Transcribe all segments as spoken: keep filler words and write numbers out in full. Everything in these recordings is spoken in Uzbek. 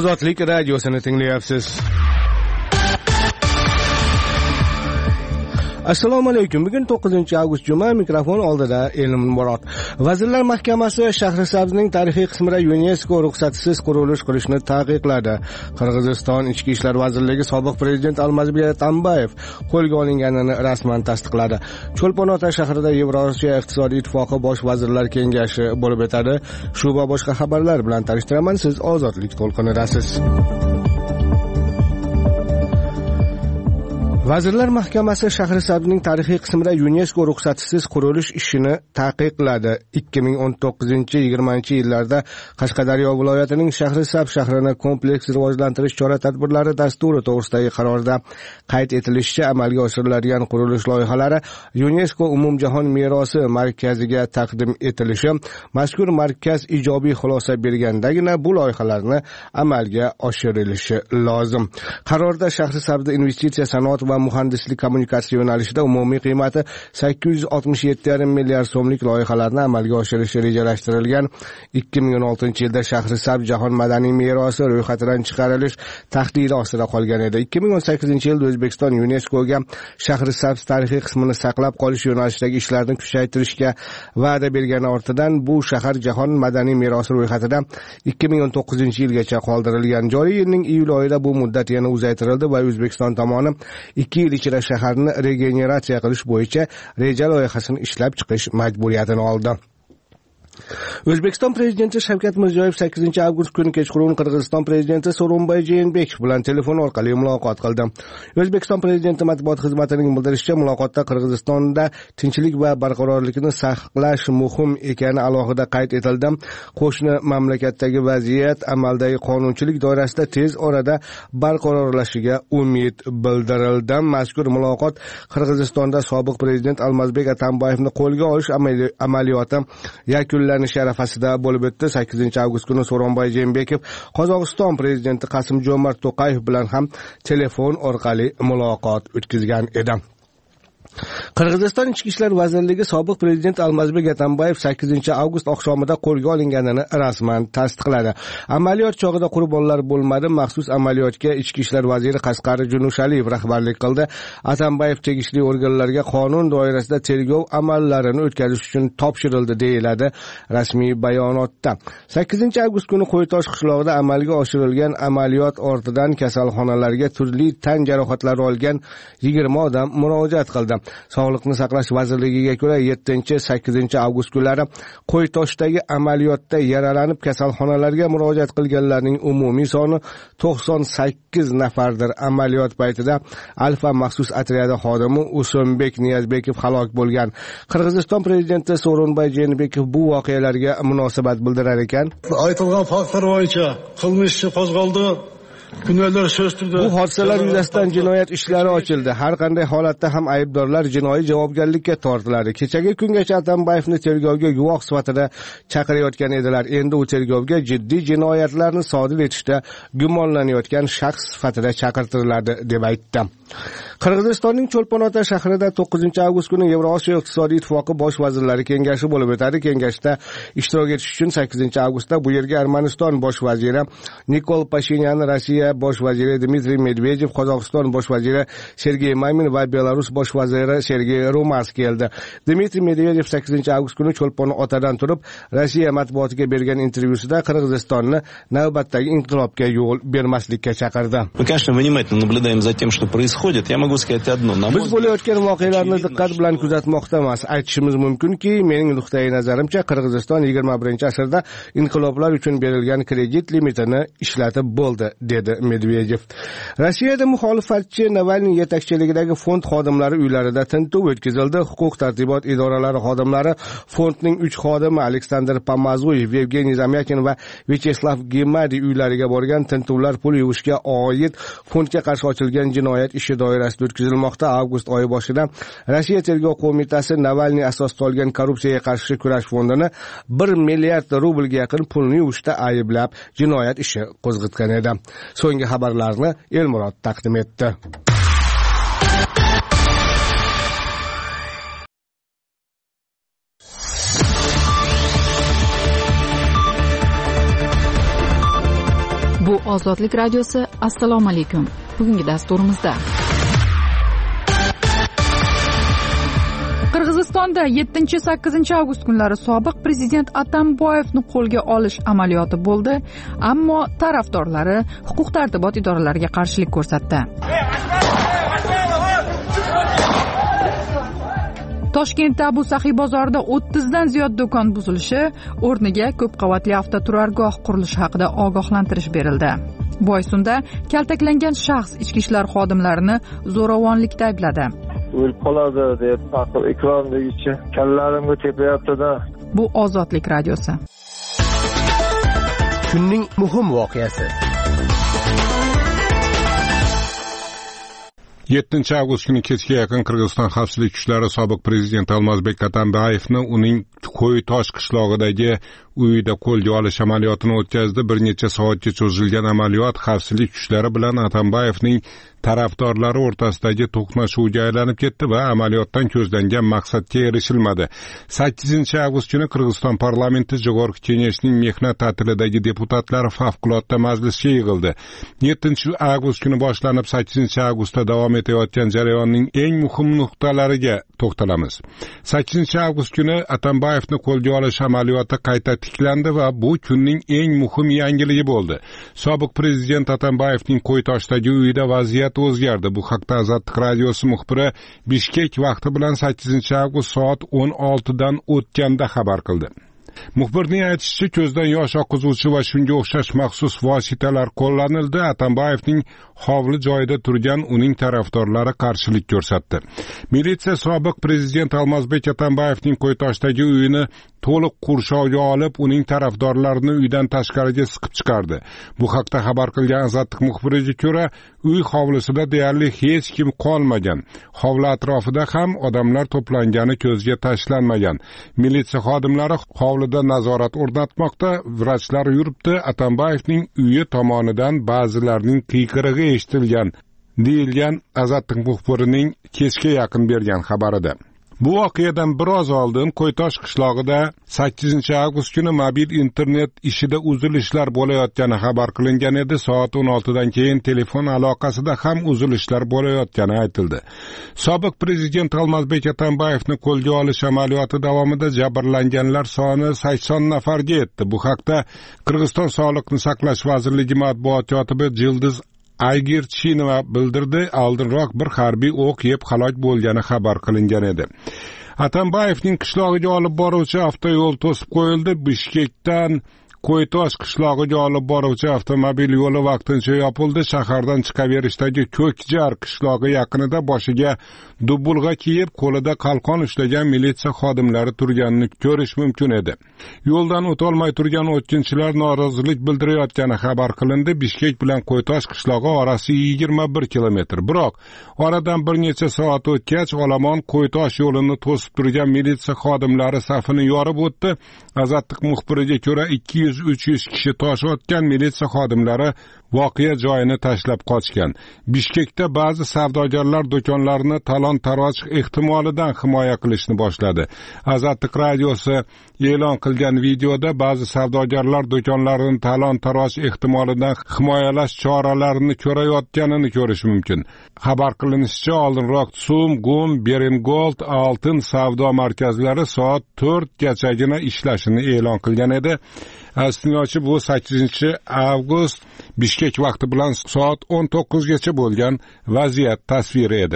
Ozodlik radiosini tinglayapsiz. Assalomu alaykum. Bugun to'qqizinchi avgust juma, mikrofon oldida Elim Murod. Vazirlar Mahkamasi Shahrisabzning tarixiy qismida UNESCO ruxsatisiz qurilish qilishni taqiqladi. Qirg'iziston Ichki ishlar vazirligi sobiq prezident Almazbek Atambayev qo'lga olinganini rasman tasdiqladi. Cho'lpon-ota shahrida Yevrosiyo iqtisodiy ittifoqi bosh vazirlar kengashi bo'lib o'tadi. Shu va boshqa xabarlar bilan tanishtiraman. Siz Ozodlik to'lqinidasiz. Vazirlar Mahkamasi Shahrisabzning tarixiy qismida UNESCO ruxsatisiz qurilish ishini taqiqladi. ikki ming o'n to'qqizinchi yigirmanchi yillarda Qashqadaryo viloyatining Shahrisabz shahrini kompleks rivojlantirish chora-tadbirlari dasturi to'g'risidagi qarorda qayd etilishicha amalga oshiriladigan qurilish loyihalari UNESCO umumjahon merosi markaziga taqdim etilishi, mazkur markaz ijobiy xulosa bergandagina bu loyihalarni amalga oshirilishi lozim. Qarorda Shahrisabzda investitsiya, sanoat va muhandislik kommunikatsiya yo'nalishida umumiy qiymati sakkiz yuz oltmish yetti yarim milliard so'mlik loyihalarni amalga oshirish rejalashtirilgan. ikki ming o'n oltinchi yilda Shahrisabz jahon madaniy merosi ro'yxatidan chiqarilish tahdidi ostida qolgan edi. ikki ming o'n sakkizinchi yilda O'zbekiston UNESCOga Shahrisabz tarixiy qismini saqlab qolish yo'nalishidagi ishlarni kuchaytirishga va'da bergani ortidan bu shahar jahon madaniy merosi ro'yxatida ikki ming o'n to'qqizinchi yilgacha qoldirilgan. Joriy yilning iyul oyida bu muddat yana uzaytirildi va O'zbekiston tomoni ikki yil ichida shaharni regeneratsiya qilish bo'yicha reja loyihasini ishlab chiqish majburiyatini oldi. O'zbekiston prezidenti Shavkat Mirziyoyev sakkizinchi avgust kuni kechqurun Qirg'iziston prezidenti Sooronbay Jeenbekov bilan telefon orqali muloqot qildi. O'zbekiston prezidenti matbuot xizmatining bildirishicha, muloqotda Qirg'izistonda tinchlik va barqarorlikni saqlash muhim ekani alohida qayd etildi. Qo'shni mamlakatdagi vaziyat amaldagi qonunchilik doirasida tez orada barqarorlashishiga umid bildirildi. Mazkur muloqot Qirg'izistonda sobiq prezident Almazbek Atambayevni qo'lga olish amaliyoti yakunlanishi arafasida bo'lib o'tdi. sakkizinchi avgust kuni Sooronbay Jeenbekov Qozog'iston prezidenti Qasim-Jo'mart To'qayev bilan ham telefon orqali muloqot o'tkazgan edi. Qirg'iziston Ichki ishlar vazirligi sobiq prezident Almazbek Atambayev sakkizinchi avgust oqshomida qo'lga olinganini rasman tasdiqladi. Amaliyot chog'ida qurbonlar bo'lmadi. Maxsus amaliyotga Ichki ishlar vaziri Qasqari Junushaliyev rahbarlik qildi. Atambayev tegishli organlarga qonun doirasida tergov amallarini o'tkazish uchun topshirildi deyiladi rasmiy bayonotda. sakkizinchi avgust kuni Qo'ytosh qishlog'ida amalga oshirilgan amaliyot ortidan kasalxonalarga turli tan jarohatlari olgan yigirma odam murojaat qildi. Sog'liqni saqlash vazirligiga ko'ra yettinchi sakkizinchi avgust kunlari Qo'ytoshdagi amaliyotda yaralanib kasalxonalarga murojaat qilganlarning umumiy soni to'qson sakkiz nafardir. Amaliyot paytida Alfa maxsus otryadi xodimi Usumbek Niyazbekov halok bo'lgan. Qirg'iziston prezidenti Sooronbay Jeenbekov bu voqealarga munosabat bildirar ekan. Aytilgan faktlar bo'yicha qilmish ishi qo'zg'aldi. Bu hodisalar yuzasidan jinoyat ishlari ochildi. Har qanday holatda ham aybdorlar jinoiy javobgarlikka tortiladi. Kechagi kungacha Atambayevni tergovga guvoh sifatida chaqirayotgan edilar. Endi u tergovga jiddiy jinoyatlarni sodir etishda gumonlanayotgan shaxs sifatida chaqirtiriladi deb aytdi. Qirg'izistonning Cho'lpon-ota shahrida to'qqizinchi avgust kuni Yevrosiyo iqtisodiy ittifoqi bosh vazirlari kengashi bo'lib o'tadi. Kengashda ishtirok etish uchun sakkizinchi avgustda bu yerga Armaniston bosh vaziri Nikol Pashinyan, Rossiya bosh vaziri Dmitriy Medvedev, Qozog'iston bosh vaziri Sergey Maymin va Belarus bosh vaziri Sergey Rumas keldi. Dmitriy Medvedev sakkizinchi avgust kuni Cho'lpon-otadan turib Rossiya matbuotiga bergan intervyusida Qirg'izistonni navbatdagi inqilobga yo'l bermaslikka chaqirdi. Мы, конечно, внимательно наблюдаем за тем, что происходит. Я могу сказать одно. Biz bo'layotgan voqealarni diqqat bilan kuzatmoqdamiz. Aytishimiz mumkinki, mening nuqtai nazarimcha Qirg'iziston yigirma birinchi asrda inqiloblar uchun berilgan kredit limitini ishlatib bo'ldi, dedi Medvedev. Rossiyada muxolifatchi Navalniy yetakchiligidagi fond xodimlari uylarida tintuv o'tkazildi. Huquq tartibot idoralari xodimlari fondning uch xodimi Aleksandr Pamazuyev, Yevgeniy Zamyakin va Vyacheslav Gemadiy uylariga borgan. Tintuvlar pul yuvishga oid fondga qarshi ochilgan jinoyat ishi doirasida o'tkazilmoqda. Avgust oyi boshida Rossiya tergov qo'mitasi Navalniy asosida olgan korrupsiyaga qarshi kurash fondini bir milliard rublga yaqin pulni yuvishda ayblab jinoyat ishi qo'zg'atgan edi. So'nggi xabarlarni Elmurod taqdim etdi. Bu Bu Ozodlik radiosi. Assalomu alaykum. Bugungi dasturimizda Qirg'izistonda yettinchi sakkizinchi avgust kunlari sobiq prezident Atamboyevni qo'lga olish amaliyoti bo'ldi, ammo tarafdorlari huquq-tartibot idoralariga qarshilik ko'rsatdi. Toshkentda Abu Sahiy bozorida o'ttiz dan ziyod do'kon buzilishi, o'rniga ko'p qavatli avtoturargoh qurilishi haqida ogohlantirish berildi. Boysunda kaltaklangan shaxs ichki ishlar xodimlarini zo'ravonlikda aybladi. O'lib qoladi deb aql ekrondagi kallarimga tepayapti-da. Bu Ozodlik radiosi. Kunning muhim voqeasi. yettinchi avgust kuni kechga yaqin Qirg'iziston xavfsizlik kuchlari sobiq prezident Almazbek Atambayevni uning Qo'ytosh qishlog'idagi uyida qo'lga olish amaliyotini o'tkazdi. Bir necha soatga cho'zilgan amaliyot xavfsizlik kuchlari bilan Atambayevning tarafdorlari o'rtasidagi to'qnashuvga aylanib ketdi va amaliyotdan ko'zlangan maqsadga erishilmadi. sakkizinchi avgust kuni Qirg'iziston parlamenti Jog'org'i Kengashining mehnat ta'tilidagi deputatlari favqulodda majlisga yig'ildi. yettinchi avgust kuni boshlanib sakkizinchi avgustda davom etayotgan jarayonning eng muhim nuqtalariga to'xtalamiz. sakkizinchi avgust kuni Atambayevni qo'lga olish amaliyoti qayta tiklandi va bu kunning eng muhim yangiligi bo'ldi. Sobiq prezident Atambayevning Qo'ytoshdagi uyida vaziyat o'zgardi. Bu haqda Ozodlik radiosi muxbiri Bishkek vaqti bilan sakkizinchi avgust soat o'n olti dan o'tganda xabar qildi. Muxbirning aytishicha, ko'zdan yosh oqizuvchi va shunga o'xshash maxsus vositalar qo'llanildi. Atambayevning hovli joyida turgan uning tarafdorlari qarshilik ko'rsatdi. Militsiya sobiq prezident Almazbek Atambayevning Qo'ytoshdagi uyini to'liq qurshovga olib, uning tarafdorlarini uydan tashqariga siqib chiqardi. Bu haqda xabar qilgan Ozodlik muxbiriga ko'ra, uy hovlisida deyarli hech kim qolmagan. Hovli atrofida ham odamlar to'plangani ko'zga tashlanmagan. Militsiya xodimlari hovlida nazorat o'rnatmoqda, vrachlar yuribdi. Atambayevning uyi tomonidan ba'zilarning qiyqirig'i eshitilgan, deyilgan Ozodlik muxbirining kechga yaqin bergan xabarida. Bu voqeadan biroz oldin Qo'ytosh qishlog'ida sakkizinchi avgust kuni mobil internet ishida uzilishlar bo'layotgani xabar qilingan edi. Soat o'n olti dan keyin telefon aloqasida ham uzilishlar bo'layotgani aytildi. Sobiq prezident Almazbek Atambayevni qo'lga olish amaliyoti davomida jabrlanganlar soni sakson nafarga yetdi. Bu haqda Qirg'iziston Sog'liqni saqlash vazirligi matbuot kotibi Jildiz Aygirchinova bildirdi. Oldinroq bir harbiy o'q yeb halok bo'lgani xabar qilingan edi. Atambayevning qishlog'iga olib boruvchi avtoyo'l to'sib qo'yildi. Bishkekdan Qo'ytosh qishlog'iga olib boruvchi avtomobil yo'li vaqtincha yopildi. Shahardan chiqaverishdagi Ko'kjar qishlog'i yaqinida boshiga dubulg'a kiyib, qo'lida qalqon ushlagan militsiya xodimlari turganini ko'rish mumkin edi. Yo'ldan o'tolmay turgan o'tkinchilar norozilik bildirayotgani xabar qilindi. Bishkek bilan Qo'ytosh qishlog'i orasi yigirma bir kilometr. Biroq oradan bir necha soat o'tgach, olomon Qo'ytosh yo'lini to'sib turgan militsiya xodimlari safini yorib o'tdi. Ozodlik muxbiriga ko'ra ikki yuz uch yuz kishi tosh otgan militsiya xodimlari voqea joyini tashlab qochgan. Bishkekda ba'zi savdogarlar do'konlarini talon-taroj ehtimolidan himoya qilishni boshladi. Ozodlik radiosi e'lon qilgan videoda ba'zi savdogarlar do'konlarini talon-taroj ehtimolidan himoyalash choralarini ko'rayotganini ko'rish mumkin. Xabar qilinishicha, oldinroq Sum, Gum, Berengold, Oltin savdo markazlari soat to'rt gachagina ishlashini e'lon qilgan edi. Asnochi bu sakkizinchi avgust Bishkek vaqti bilan soat o'n to'qqiz gacha bo'lgan vaziyat tasviri edi.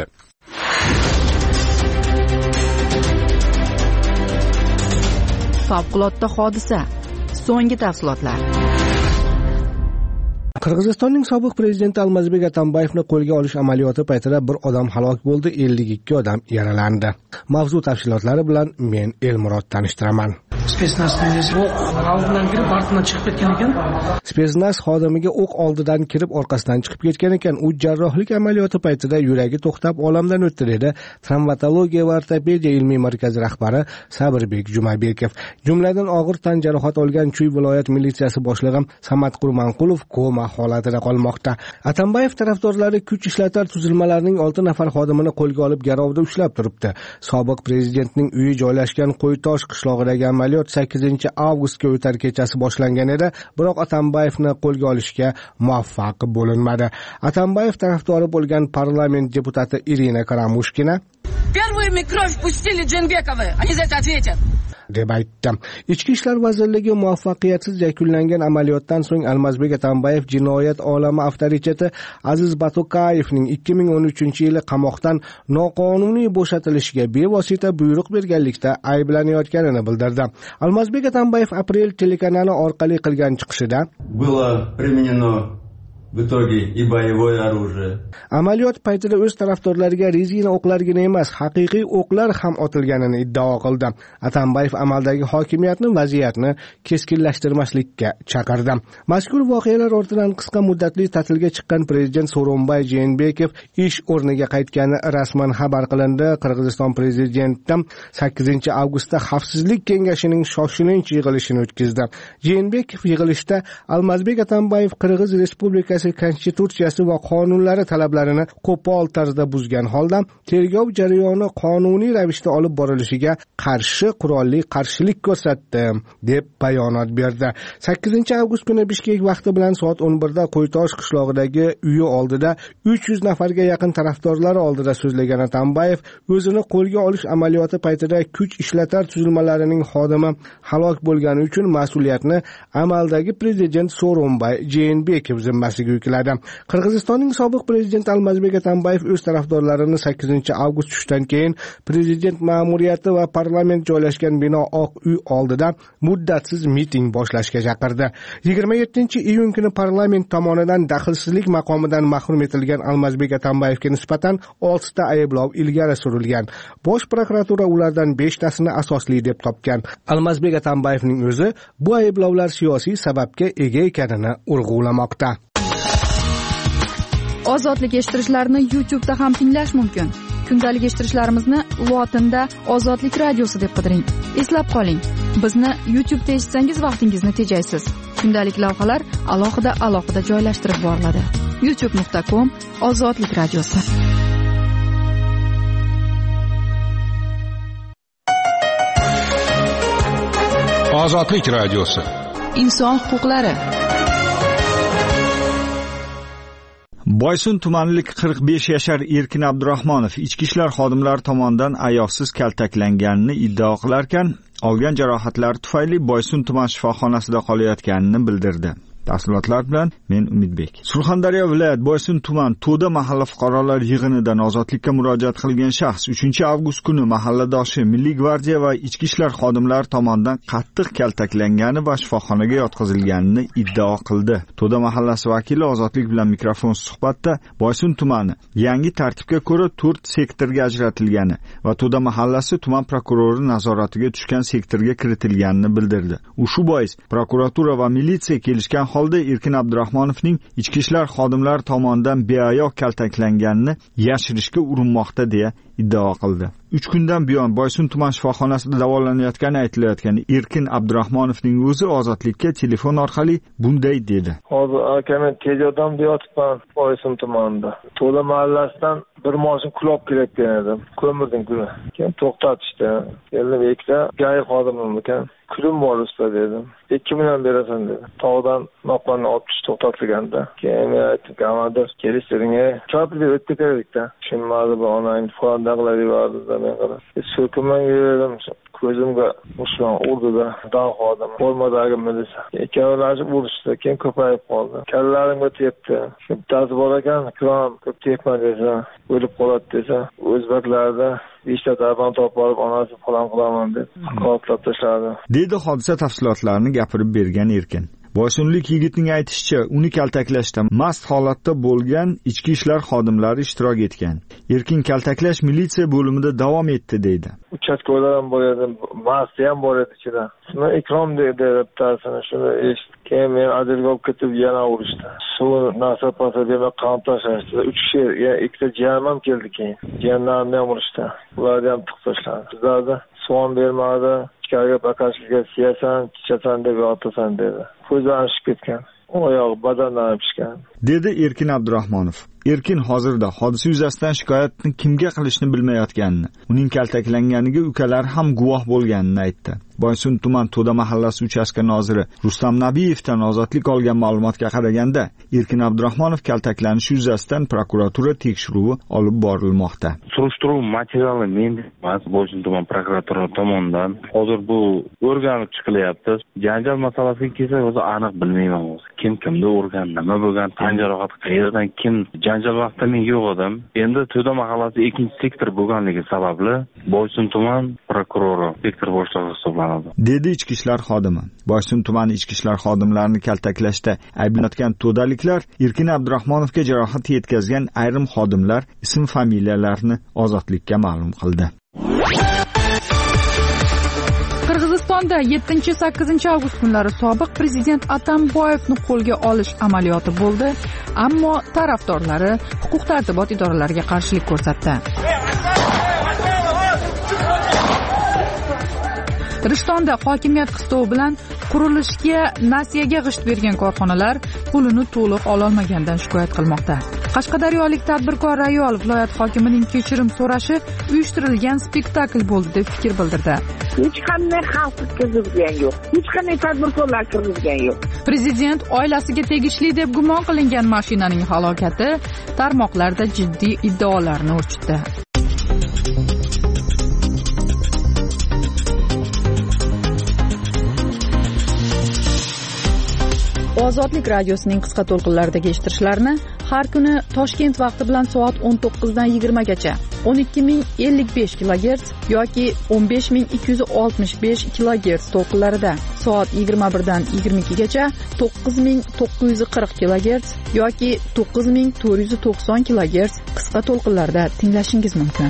Favqulodda hodisa. So'nggi tafsilotlar. Qirg'izistonning sobiq prezidenti Almazbek Atambayevni qo'lga olish amaliyoti paytida bir odam halok bo'ldi, ellik ikki odam yaralandi. Mavzu tafsilotlari bilan men Elmurod tanishtiraman. Spetsnaz oldidan kirib ortidan chiqib ketgan ekan. Spetsnaz xodimiga o'q oldidan kirib orqasidan chiqib ketgan ekan. U jarrohlik amaliyoti paytida yuragi to'xtab olamdan o'tdi dedi Travmatologiya va ortopediya ilmiy markazi rahbari Sabirbek Jumabekov. Jumladan og'ir tan jarohat olgan Chuy viloyat militsiyasi boshlig'i Samat Qurmanqulov koma holatida qolmoqda. Atambayev tarafdorlari kuch ishlatar tuzilmalarining olti nafar xodimini qo'lga olib garovda ushlab turibdi. Sobiq prezidentning uyi joylashgan Qo'ytosh qishlog'idagi amaliyot amaliyot sakkizinchi avgustga o'tar kechasi boshlangan edi, biroq Atambayevni qo'lga olishga muvaffaq bo'linmadi. Atambayev tarafdori bo'lgan parlament deputati Irina Karamushkina Первыми кровь пустили Дженбековы, они за это ответят. deb aytdi. Ichki ishlar vazirligi muvaffaqiyatsiz yakunlangan amaliyotdan so'ng Almazbek Atambayev jinoyat olami avtoriteti Aziz Batokayevning ikki ming o'n uchinchi yili qamoqdan noqonuniy bo'shatilishiga bevosita buyruq berganlikda ayblanayotganini bildirdi. Almazbek Atambayev aprel telekanali orqali qilgan chiqishida было применено в итоге и боевое оружие. Amaliyot paytida o'z tarafdorlariga rezina o'qlargina emas, haqiqiy o'qlar ham otilganini iddao qildi. Atambayev amaldagi hokimiyatni vaziyatni keskinlashtirmaslikka chaqirdi. Mazkur voqealar ortidan qisqa muddatli ta'tilga chiqqan prezident Sooronbay Jeenbekov ish o'rniga qaytgani rasman xabar qilindi. Qirg'iziston prezidenti sakkizinchi avgustda Xavfsizlik kengashining shoshilinch yig'ilishini o'tkazdi. Jeenbekov yig'ilishda Almazbek Atambayev Qirg'iz Respublikasi konstitutsiyasi va qonunlari talablarini qo'pol tarzda buzgan holda tergov jarayoni qonuniy ravishda olib borilishiga qarshi qurolli qarshilik ko'rsatdi deb bayonot berdi. sakkizinchi avgust kuni Bishkek vaqti bilan soat o'n birda Qo'ytosh qishlog'idagi uyi oldida uch yuz nafarga yaqin tarafdorlari oldida so'zlagan Atambayev o'zini qo'lga olish amaliyoti paytida kuch ishlatar tuzilmalarining xodimi halok bo'lgani uchun mas'uliyatni amaldagi prezident Sooronbay Jeenbekov zimmasiga yukladi. Qirg'izistonning sobiq prezidenti Almazbek Atambayev o'z tarafdorlarini sakkizinchi avgust tushdan keyin prezident ma'muriyati va parlament joylashgan bino Oq uy oldida muddatsiz miting boshlashga chaqirdi. yigirma yettinchi iyun kuni parlament tomonidan daxlsizlik maqomidan mahrum etilgan Almazbek Atambayevga nisbatan oltita ayblov ilgari surilgan. Bosh prokuratura ulardan beshtasini asosli deb topgan. Almazbek Atambayevning o'zi bu ayblovlar siyosiy sababga ega ekanini urg'ulamoqda. Ozodlik eshittirishlarni YouTube'da ham tinglash mumkin. Kundalik eshittirishlarimizni lotinda Ozodlik radiosi deb qidiring. Eslab qoling, bizni YouTube'da eshitsangiz vaqtingizni tejaysiz. Kundalik lavhalar alohida alohida joylashtirib boriladi. youtube nuqta com Ozodlik radiosi. Ozodlik radiosi. Inson huquqlari. Boysun tumanilik qirq besh yashar Erkin Abdurahmonov ichki ishlar xodimlari tomonidan ayovsiz kaltaklanganini iddao qilarkan, olgan jarohatlari tufayli Boysun tuman shifoxonasida qolayotganini bildirdi. Tafsilotlar bilan men Umidbek. Surxondaryo viloyat Boysun tuman To'da mahalla fuqarolar yig'inidan ozodlikka murojaat qilgan shaxs uchinchi avgust kuni mahalladoshi Milliy gvardiya va ichki ishlar xodimlari tomonidan qattiq kaltaklangani va shifoxonaga yotqizilganini iddao qildi. To'da mahallasi vakili Ozodlik bilan mikrofon suhbatda Boysun tumani yangi tartibga ko'ra to'rt sektorga ajratilgani va To'da mahallasi tuman prokurori nazoratiga tushgan sektorga kiritilganini bildirdi. Shu bois prokuratura va militsiya kelishgan holda Erkin Abdurahmonovning ichki ishlar xodimlari tomonidan beayo kaltaklanganini yashirishga urinmoqda deya iddao qildi. uch kundan buyon Boysun tuman shifoxonasida davolanayotgani aytilayotgan Erkin Abdurahmonovning o'zi Ozodlikka telefon orqali bunday dedi. Hozir akamen tez yordamda yotibman Boysun tumanida. To'da mahallasidan bir mashin kulab kelayotgan edim. Ko'mirdim kuni. Keyin to'xtatishdi. Keldim ikkita gay xodimim ekan. Kulim bor usta dedim. ikki million berasan dedi. Tog'dan noqonni olib chiqib to'xtatilganda. Keyin men aytdim, "Kamadir, kelishtiring, chopib o'tib ketaylik-da." Tushunmadi bu onang fonda qiladi yubordi men qarab. So'kimdan yurdim. Ko'zimga mushon urdida dog' xodim. Bo'lmadagi milisa. Ikkovlashib urishdi, keyin ko'payib qoldi. Kallarimga tepdi. Bittasi bor ekan, "Krom, ko'p tepma" desa, o'lib qoladi desa, o'zbeklarda ishda darban topib olib onasi falan qilaman deb qo'llab tashladi. Dedi hodisa tafsilotlarini gapirib bergan Erkin. Boysunlik yigitning aytishicha, uni kaltaklashda mast holatda bo'lgan ichki ishlar xodimlari ishtirok etgan. Erkin kaltaklash militsiya bo'limida davom etdi deydi. Uchastkolar ham bor edi, mast ham bor edi ichida. Shuni Ikrom dedi bitasini, shuni eshitib, keyin men adilga olib ketib yana urishdi. Suv nasab pasa dema qon tashlashdi. uch kishi, yana ikkita jiyanim ham keldi keyin. Jiyanlarimni ham urishdi. Ularni ham tiq tashladi. Bizlarda suv bermadi. Ichkariga bakashga siyasan, chichasan deb yotasan dedi. Ko'zlari shishib ketgan. Oyoq badandan pishgan. Dedi Erkin Abdurahmonov. Erkin hozirda hodisa yuzasidan shikoyatni kimga qilishni bilmayotganini, uning kaltaklanganiga ukalari ham guvoh bo'lganini aytdi. Boysun tuman To'da mahallasi uchastka noziri Rustam Nabiyevdan ozodlik olgan ma'lumotga qaraganda, Erkin Abdurahmonov kaltaklanishi yuzasidan prokuratura tekshiruvi olib borilmoqda. Surishtiruv materiali menda emas, Boysun tuman prokuratura tomonidan hozir bu o'rganib chiqilyapti. Janjal masalasiga kelsak, o'zi aniq bilmayman o'zi. Kim kimni urgan, nima bo'lgan, tan jarohati qayerdan, kim janjal vaqtida men yo'q edim. Endi To'da mahallasi ikkinchi sektor bo'lganligi sababli Boysun tuman prokurori sektor boshlig'i hisoblanadi, dedi ichki ishlar xodimi. Boysun tumani ichki ishlar xodimlarini kaltaklashda ayblanayotgan to'daliklar Erkin Abdurahmonovga jarohat yetkazgan ayrim xodimlar ism familiyalarini ozodlikka ma'lum qildi. Qirg'izistonda yettinchi sakkizinchi avgust kunlari sobiq prezident Atamboyevni qo'lga olish amaliyoti bo'ldi, ammo tarafdorlari huquq-tartibot idoralariga qarshilik ko'rsatdi. Rishtonda hokimiyat qistovi bilan qurilishga nasiyaga g'isht bergan korxonalar pulini to'liq ololmagandan shikoyat qilmoqda. Qashqadaryolik tadbirkor Rayol viloyat hokimining kechirim so'rashi uyushtirilgan spektakl bo'ldi deb fikr bildirdi. Hech qanday xalq kirgizgan yo'q. Hech qanday tadbirkorlar kirgizgan yo'q. Prezident oilasiga tegishli deb gumon qilingan mashinaning halokati tarmoqlarda jiddiy iddaolarni urchitdi. Ozodlik radiosining qisqa to'lqinlaridagi eshittirishlarni har kuni Toshkent vaqti bilan soat o'n to'qqizdan yigirmagacha o'n ikki ming ellik besh kilogerts yoki o'n besh ming ikki yuz oltmish besh kilogerts to'lqinlarida, soat yigirma birdan yigirma ikkigacha to'qqiz ming to'qqiz yuz qirq kilogerts yoki to'qqiz ming to'rt yuz to'qson kilogerts qisqa to'lqinlarda tinglashingiz mumkin.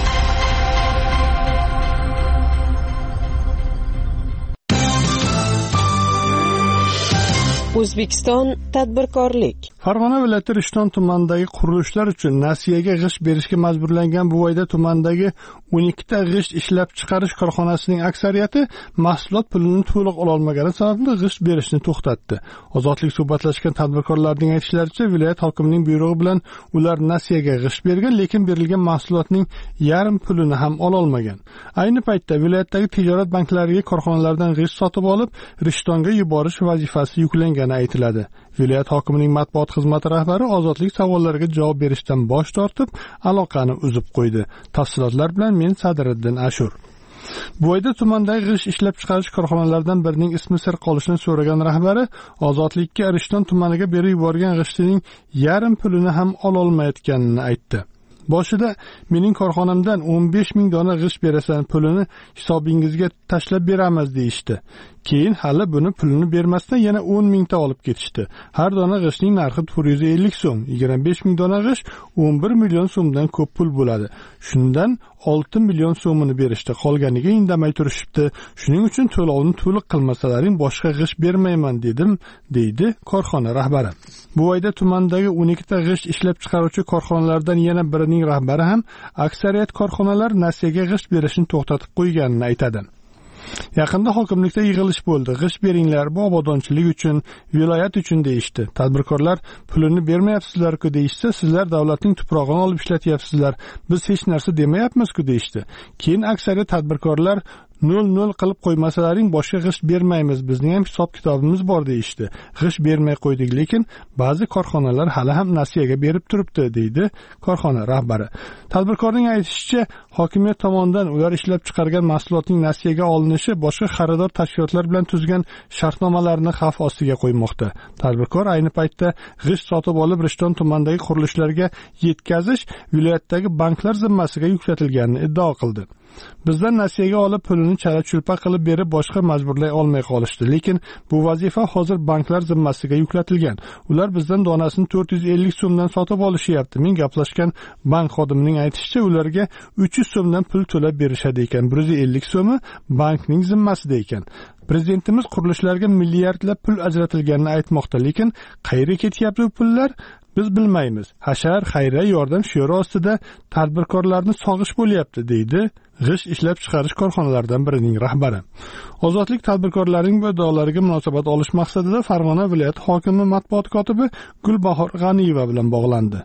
O'zbekiston tadbirkorlik. Farg'ona viloyati Rishton tumanidagi qurilishlar uchun nasiyaga g'isht berishga majburlangan Buvayda tumanidagi o'n ikkita g'isht ishlab chiqarish korxonasining aksariyati mahsulot pulini to'liq ola olmagani sababli g'isht berishni to'xtatdi. Ozodlik suhbatlashgan tadbirkorlarning aytishlaricha, viloyat hokimining buyrug'i bilan ular nasiyaga g'isht bergan, lekin berilgan mahsulotning yarim pulini ham ola olmagan. Ayni paytda viloyatdagi tijorat banklariga korxonalardan g'isht sotib olib, Rishtonga yuborish vazifasi yuklangan aytiladi. Viloyat hokimining matbuot xizmati rahbari ozodlik savollariga javob berishdan bosh tortib, aloqani uzib qo'ydi. Tafsilotlar bilan men Sadiriddin Ashur. Buvayda tumanidagi g'isht ishlab chiqarish korxonalaridan birining ismi sir qolishini so'ragan rahbari ozodlikka Rishton tumaniga berib yuborgan g'ishtining yarim pulini ham ola olmayotganini aytdi. Boshida mening korxonamdan o'n besh ming dona g'isht berasan, pulini hisobingizga tashlab beramiz deyishdi. Keyin hali buni pulini bermasdan yana o'n mingta olib ketishdi. Har dona g'ishtning narxi to'rt yuz ellik so'm, yigirma besh ming dona g'isht o'n bir million so'mdan ko'p pul bo'ladi. Shundan olti million so'mini berishdi. Qolganiga indamay turishibdi. Shuning uchun to'lovni to'liq qilmasalaring boshqa g'isht bermayman dedim, deydi korxona rahbari. Buvayda tumanidagi o'n ikkita g'isht ishlab chiqaruvchi korxonalardan yana birining rahbari ham aksariyat korxonalar nasiyaga g'isht berishni to'xtatib qo'yganini aytadi. Yaqinda hokimlikda yig'ilish bo'ldi. G'isht beringlar, bu obodonchilik uchun, viloyat uchun deyishdi. Tadbirkorlar pulini bermayapsizlar-ku deyishsa, sizlar davlatning tuprog'ini olib ishlatyapsizlar. Biz hech narsa demayapmiz-ku deyishdi. Keyin aksariyat tadbirkorlar nol nol qilib qo'ymasalaring boshqa g'isht bermaymiz, bizning ham hisob kitobimiz bor deyishdi. G'isht bermay qo'ydik, lekin ba'zi korxonalar hali ham nasiyaga berib turibdi, deydi korxona rahbari. Tadbirkorning aytishicha, hokimiyat tomonidan ular ishlab chiqargan mahsulotning nasiyaga olinishi boshqa xaridor tashkilotlar bilan tuzgan shartnomalarni xavf ostiga qo'ymoqda. Tadbirkor ayni paytda g'isht sotib olib Rishton tumanidagi qurilishlarga yetkazish viloyatdagi banklar zimmasiga yuklatilganini iddao qildi. Bizdan nasiyaga olib pulini chala-chulpa qilib berib boshqa majburlay olmay qolishdi, lekin bu vazifa hozir banklar zimmasiga yuklatilgan. Ular bizdan donasini to'rt yuz ellik so'mdan sotib olishyapti. Men gaplashgan bank xodimining aytishicha, ularga uch yuz so'mdan pul to'lab berishadi ekan. bir yuz ellik so'mi bankning zimmasida ekan. Prezidentimiz qurilishlarga milliardlab pul ajratilganini aytmoqda, lekin qayerga ketyapti bu pullar? Biz bilmaymiz. Hashar, xayriya yordam shiori ostida tadbirkorlarni sog'ish bo'lyapti, deydi g'isht ishlab chiqarish korxonalaridan birining rahbari. Ozodlik tadbirkorlarining bu iddaolariga munosabat olish maqsadida Farg'ona viloyati hokimi matbuot kotibi Gulbahor G'aniyeva bilan bog'landi.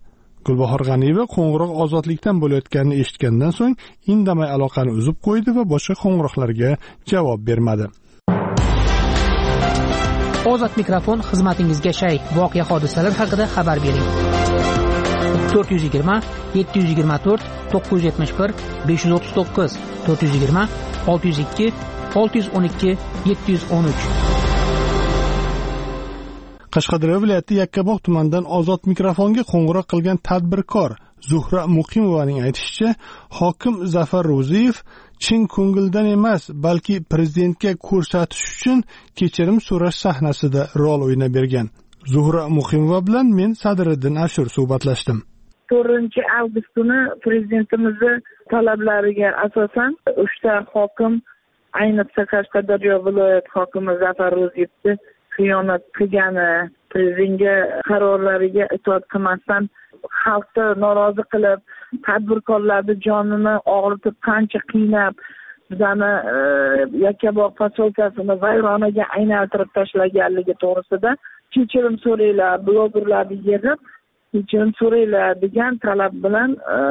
Gulbahor G'aniyeva qo'ng'iroq ozodlikdan bo'layotganini eshitgandan so'ng indamay aloqani uzib qo'ydi va boshqa qo'ng'iroqlarga javob bermadi. Ozod mikrofon xizmatingizga shay. Voqea hodisalar haqida xabar bering. to'rt yuz yigirma yetti yuz yigirma to'rt to'qqiz yuz yetmish bir besh yuz o'ttiz to'qqiz to'rt yuz yigirma olti yuz ikki olti yuz o'n ikki yetti yuz o'n uch. Qashqadaryo viloyati Yakkabog' tumanidan ozod mikrofonga qo'ng'iroq qilgan tadbirkor Zuhra Muqimovaning aytishicha, hokim Zafar Ro'ziyev chin ko'ngildan emas, balki prezidentga ko'rsatish uchun kechirim so'rash sahnasida rol o'ynab bergan. Zuhra Muqimova bilan men Sadriddin Ashur suhbatlashdim. to'rtinchi avgust kuni prezidentimizning talablariga asosan uchta hokim, ayniqsa Qashqadaryo viloyat hokimi Zafar Ro'ziyevni xiyonat qilgani, prezidentga qarorlariga itoat qilmasdan xalqni norozi qilib, tadbirkorlarning jonini og'ritib, qancha qiynab, bizani Yakkabog' posyolkasini vayronaga aylantirib tashlaganligi to'g'risida kechirim so'raylar, blogerlarni yig'ib kechirim so'raylar degan talab bilan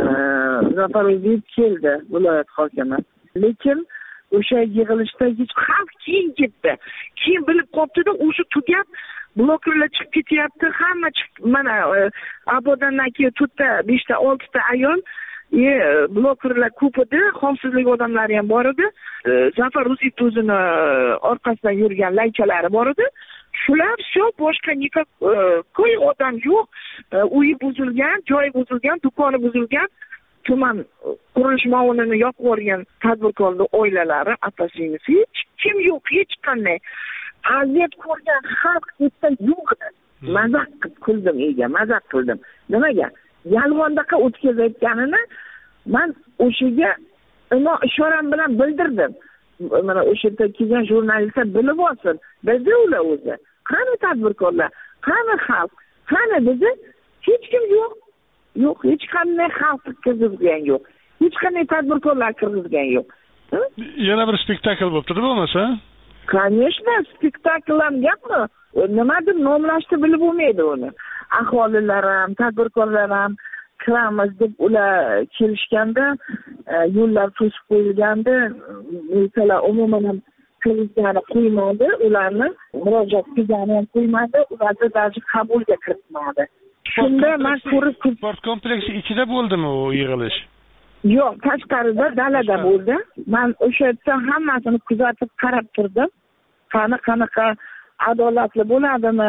Zafar Ro'ziyev keldi viloyat hokimi. Lekin o'sha yig'ilishda hech xalq keyin ketdi. Keyin bilib qolibdi-da, o'sha tugab blogerlar chiqib ketyapti, hamma chiqib, mana Abodandan keyin to'rtta, beshta, oltita ayol, e blogerlar ko'p edi, xavfsizlik odamlari ham bor edi. Zafar Ro'ziyev o'zini orqasidan yurgan laychalari bor edi. Shular shu boshqa nikoy odam yo'q, uyi buzilgan, joyi buzilgan, do'koni buzilgan, tuman qurilish maonini yoqib yuborgan tadbirkorlar oilalari, ota-singlisi hech kim yo'q, hech qanday aziyat ko'rgan xalq hech yo'q edi. Mazaq qilib kuldim, ega, mazaq qildim. Nimaga? Yolg'ondaqa o'tkazayotganini men o'shaga imo ishoram bilan bildirdim. Mana o'sha yerda kelgan jurnalistlar bilib olsin. Bizda ular o'zi. Qani tadbirkorlar, qani xalq, qani bizni hech kim yo'q. Yo'q, hech qanday xalq kirgizgan yo'q. Hech qanday tadbirkorlar kirgizgan yo'q. Yana bir spektakl bo'libdi bo'lmasa? Конечно, spektakl ham gapmi? Nimadir nomlashni bilib bo'lmaydi uni. Aholilar ham, tadbirkorlar ham kiramiz deb ular kelishganda, yo'llar to'sib qo'yilganda, masalan, umuman ham kirishgani qo'ymadi, ularni murojaat qilgani ham qo'ymadi, ularni даже qabulga kiritmadi. Shunda men ko'rib, sport kompleksi ichida bo'ldimi u yig'ilish? Yo'q, tashqarida, dalada bo'ldi. Men o'sha yerda hammasini kuzatib qarab turdim. Qani qanaqa adolatli bo'ladimi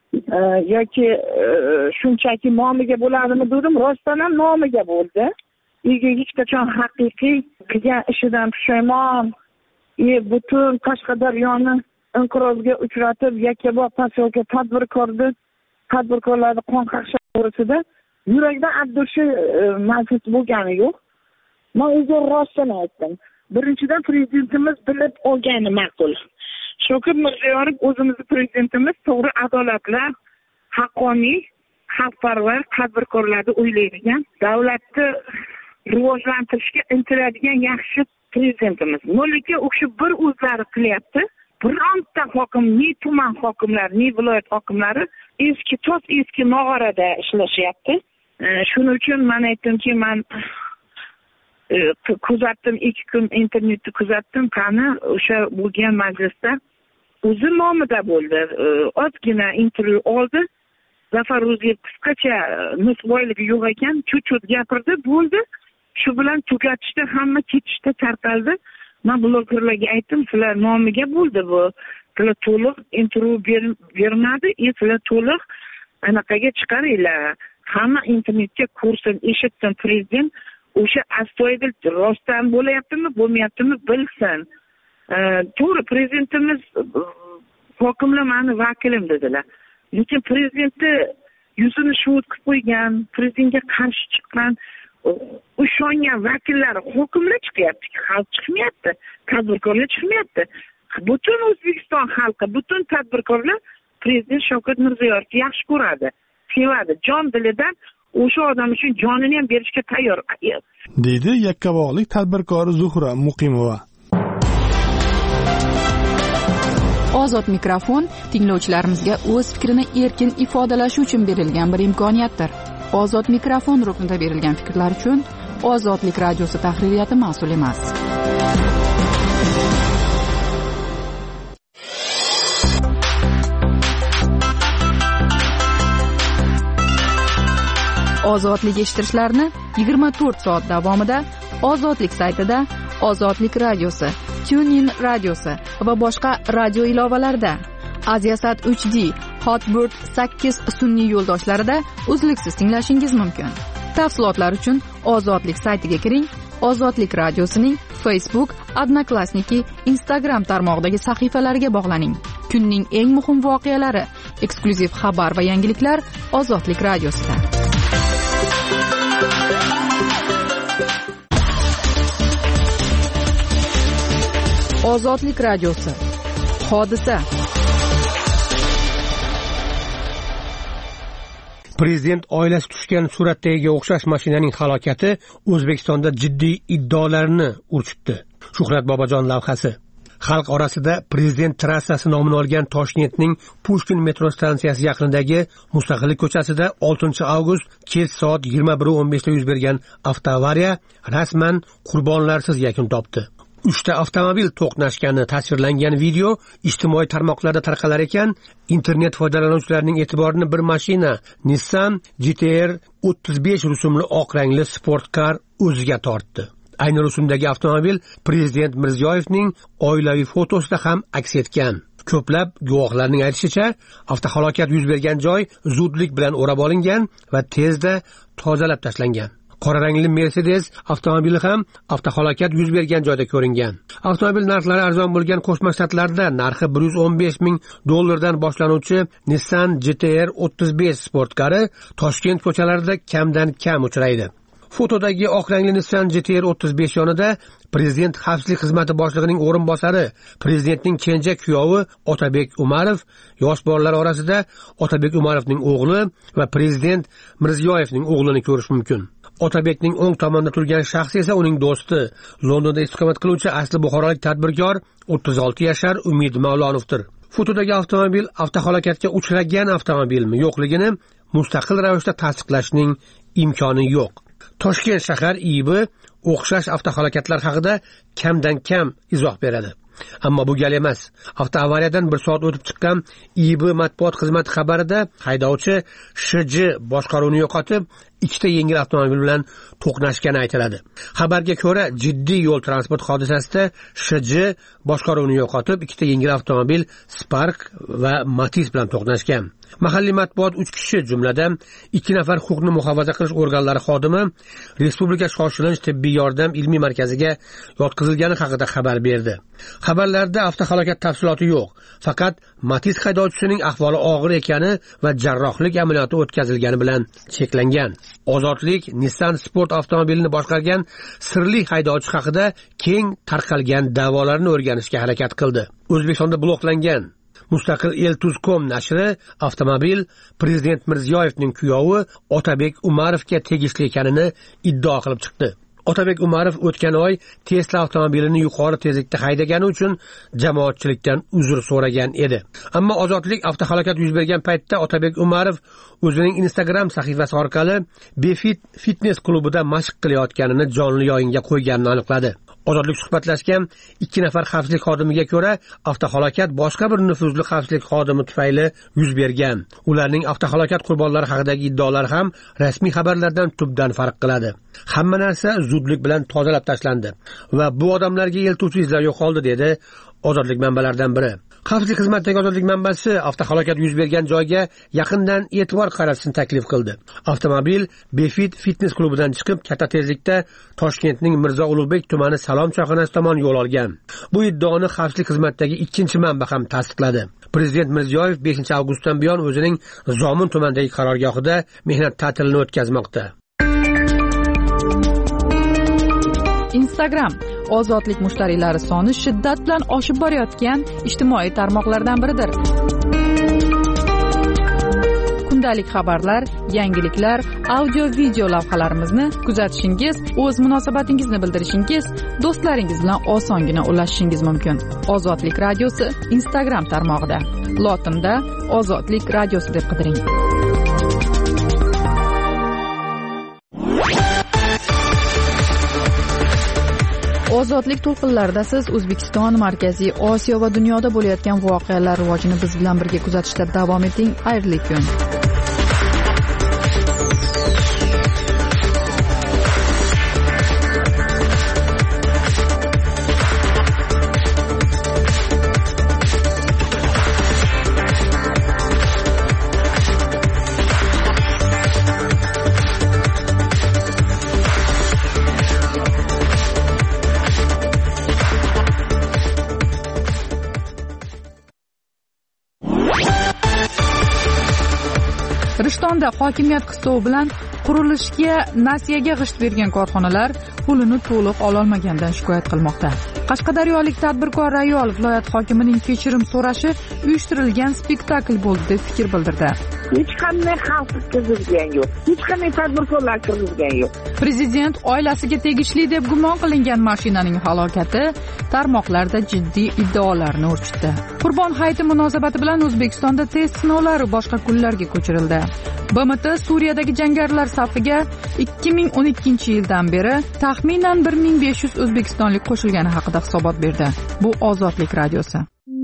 yoki shunchaki nomiga bo'ladimi dedim, rostdan ham nomiga bo'ldi. Ega hech qachon haqiqiy qilgan ishidan pushaymon, e butun Qashqadaryoni inqirozga uchratib, Yakkabog' posyolka tadbirkordi, tadbirkorlarni qon qaqshash to'g'risida yurakdan abdushi mavjud bo'lgani yo'q. Men o'zim rostdan aytdim. Birinchidan prezidentimiz bilib olgani ma'qul. Shavkat Mirziyoyev o'zimizning prezidentimiz to'g'ri, adolatli, haqqoniy, xalqparvar tadbirkorlarni o'ylaydigan, davlatni rivojlantirishga intiladigan yaxshi prezidentimiz. Lekin o'sha bir o'zlari qilyapti. Bironta hokim, ni tuman hokimlari, ni viloyat hokimlari eski tos eski nog'orada ishlashyapti. Shuning uchun men aytdimki, men kuzatdim, ikki kun internetni kuzatdim, qani o'sha bo'lgan majlisda o'zi nomida bo'ldi. Ozgina intervyu oldi. Zafar Ro'ziyev qisqacha nisboyligi yo'q ekan, cho'chut gapirdi, bo'ldi. Shu bilan tugatishda hamma ketishda tarqaldi. Men blogerlarga aytdim, sizlar nomiga bo'ldi bu. Sizlar to'liq intervyu bermadi, sizlar to'liq anaqaga chiqaringlar. Hamma internetga ko'rsin, eshitsin, prezident o'sha astoydil rostdan bo'layaptimi, bo'lmayaptimi bilsin. To'g'ri, prezidentimiz hokimlar meni vakilim dedilar. Lekin prezidentni yuzini shuvut qilib qo'ygan, prezidentga qarshi chiqqan, ishongan vakillari hokimlar chiqyapti, xalq chiqmayapti, tadbirkorlar chiqmayapti. Butun O'zbekiston xalqi, butun tadbirkorlar prezident Shavkat Mirziyoyevni yaxshi ko'radi, sevadi, jon dilidan o'sha odam uchun jonini ham berishga tayyor, deydi Yakkabog'lik tadbirkor Zuhra Muqimova. Ozod mikrofon tinglovchilarimizga o'z fikrini erkin ifodalashi uchun berilgan bir imkoniyatdir. ozod mikrofon ruknida berilgan fikrlar uchun Ozodlik radiosi tahririyati mas'ul emas. Ozodlik eshittirishlarni yigirma to'rt soat davomida Ozodlik saytida, Ozodlik radiosi, TuneIn radiosi va boshqa radio ilovalarida, Aziasat uch D, Hotbird sakkiz sun'iy yo'ldoshlarida uzluksiz tinglashingiz mumkin. Tafsilotlar uchun Ozodlik saytiga kiring, Ozodlik radiosining Facebook, Odnoklassniki, Instagram tarmog'idagi sahifalariga bog'laning. Kunning eng muhim voqealari, eksklyuziv xabar va yangiliklar Ozodlik radiosida. Ozodlik radiosi. Hodisa. Prezident oilasi tushgan suratdagi o'xshash mashinaning halokati O'zbekistonda jiddiy iddaolarni urchitdi. Shuhrat Bobojon lavhasi. Xalq orasida Prezident trassasi nomini olgan Toshkentning Pushkin metro stansiyasi yaqinidagi Mustaqillik ko'chasida oltinchi avgust kech soat yigirma bir o'n besh da yuz bergan avtoavariya rasman qurbonlarsiz yakun topdi. Uchta avtomobil to'qnashgani tasvirlangan video ijtimoiy tarmoqlarda tarqalar ekan, internet foydalanuvchilarining e'tiborini bir mashina Nissan G T R o'ttiz besh rusumli oq rangli sportkar o'ziga tortdi. Ayni rusumdagi avtomobil Prezident Mirziyoyevning oilaviy fotosida ham aks etgan. Ko'plab guvohlarning aytishicha, avtohalokat yuz bergan joy zudlik bilan o'rab olingan va tezda tozalab tashlangan. Qora rangli Mercedes avtomobili ham avtohalokat yuz bergan joyda ko'ringan. Avtomobil narxlari arzon bo'lgan Qo'shma Shtatlarda narxi bir yuz o'n besh ming dollardan boshlanuvchi Nissan G T R o'ttiz besh sportkari Toshkent ko'chalarida kamdan kam uchraydi. Fotodagi oq rangli Nissan G T R o'ttiz besh yonida Prezident xavfsizlik xizmati boshlig'ining o'rinbosari, Prezidentning kenja kuyovi Otabek Umarov, yosh bolalar orasida Otabek Umarovning o'g'li va Prezident Mirziyoyevning o'g'lini ko'rish mumkin. Otabekning o'ng tomonda turgan shaxs esa uning do'sti, Londonda istiqomat qiluvchi asli buxorolik tadbirkor o'ttiz olti yashar Umid Mavlonovdir. Fotodagi avtomobil avtohalokatga uchragan avtomobilmi yo'qligini mustaqil ravishda tasdiqlashning imkoni yo'q. Toshkent shahar I B o'xshash avtohalokatlar haqida kamdan kam izoh beradi. Ammo bu gal emas. Avtoavariyadan bir soat o'tib chiqqan I B matbuot xizmati xabarida haydovchi Sh J boshqaruvni yo'qotib, ikkita yengil avtomobil bilan to'qnashgani aytiladi. Xabarga ko'ra, jiddiy yo'l transport hodisasida Sh J boshqaruvni yo'qotib, ikkita yengil avtomobil Spark va Matiz bilan to'qnashgan. Mahalliy matbuot uch kishi, jumladan ikki nafar huquqni muhofaza qilish organlari xodimi Respublika shoshilinch tibbiy yordam ilmiy markaziga yotqizilgani haqida xabar berdi. Xabarlarda avtohalokat tafsiloti yo'q, faqat Matiz haydovchisining ahvoli og'ir ekani va jarrohlik amaliyoti o'tkazilgani bilan cheklangan. Ozodlik Nissan Sport avtomobilini boshqargan sirli haydovchi haqida keng tarqalgan da'volarni o'rganishga harakat qildi. O'zbekistonda bloklangan Mustaqil El-Tuzkom nashri avtomobil Prezident Mirziyoyevning kuyovi Otabek Umarovga tegishli ekanini iddao qilib chiqdi. Otabek Umarov o'tgan oy Tesla avtomobilini yuqori tezlikda haydagani uchun jamoatchilikdan uzr so'ragan edi. Ammo Ozodlik avtohalokat yuz bergan paytda Otabek Umarov o'zining Instagram sahifasi orqali Befit fitness klubida mashq qilayotganini jonli yayinga qo'yganini aniqladi. Ozodlik suhbatlashgan ikki nafar xavfsizlik xodimiga ko'ra, avtohalokat boshqa bir nufuzli xavfsizlik xodimi tufayli yuz bergan. Ularning avtohalokat qurbonlari haqidagi iddaolar ham rasmiy xabarlardan tubdan farq qiladi. Hamma narsa zudlik bilan tozalab tashlandi va bu odamlarga eltuvchi izlar yo'qoldi, dedi Ozodlik manbalaridan biri. Xavfsizlik xizmatidagi Ozodlik manbasi avtohalokat yuz bergan joyga yaqindan e'tibor qaratishni taklif qildi. Avtomobil Befit fitness klubidan chiqib, katta tezlikda Toshkentning Mirzo Ulug'bek tumani Salom choyxonasi tomon yo'l olgan. Bu iddaoni xavfsizlik xizmatidagi ikkinchi manba ham tasdiqladi. Prezident Mirziyoyev beshinchi avgustdan buyon o'zining Zomin tumanidagi qarorgohida mehnat ta'tilini o'tkazmoqda. Instagram Ozodlik mushtariylari soni shiddat bilan oshib borayotgan ijtimoiy tarmoqlardan biridir. Kundalik xabarlar, yangiliklar, audio-video lavhalarimizni kuzatishingiz, o'z munosabatingizni bildirishingiz, do'stlaringiz bilan osongina ulashishingiz mumkin. Ozodlik radiosi Instagram tarmog'ida. Lotinda Ozodlik radiosi deb qidiring. Ozodlik to'lqinlarida siz O'zbekiston, Markaziy Osiyo va dunyoda bo'layotgan voqealar rivojini biz bilan birga kuzatishda davom eting. Xayrli kun. Rishtonda hokimiyat qistovi bilan qurilishga nasiyaga g'isht bergan korxonalar pulini to'liq ololmagandan shikoyat qilmoqda. Qashqadaryolik tadbirkor Rayol viloyat hokimining kechirim so'rashi uyushtirilgan spektakl bo'ldi deb fikr bildirdi. Hech qanday xalq kirgizgan yo'q. Hech qanday tadbirkorlar kirgizgan yo'q. Prezident oilasiga tegishli deb gumon qilingan mashinaning halokati tarmoqlarda jiddiy iddaolarni urchitdi. Qurbon hayiti munosabati bilan O'zbekistonda test sinovlari boshqa kunlarga ko'chirildi. B M T Suriyadagi jangarilar safiga ikki ming o'n ikkinchi yildan beri taxminan bir ming besh yuz o'zbekistonlik qo'shilgani haqida hisobot berdi. Bu Ozodlik radiosi.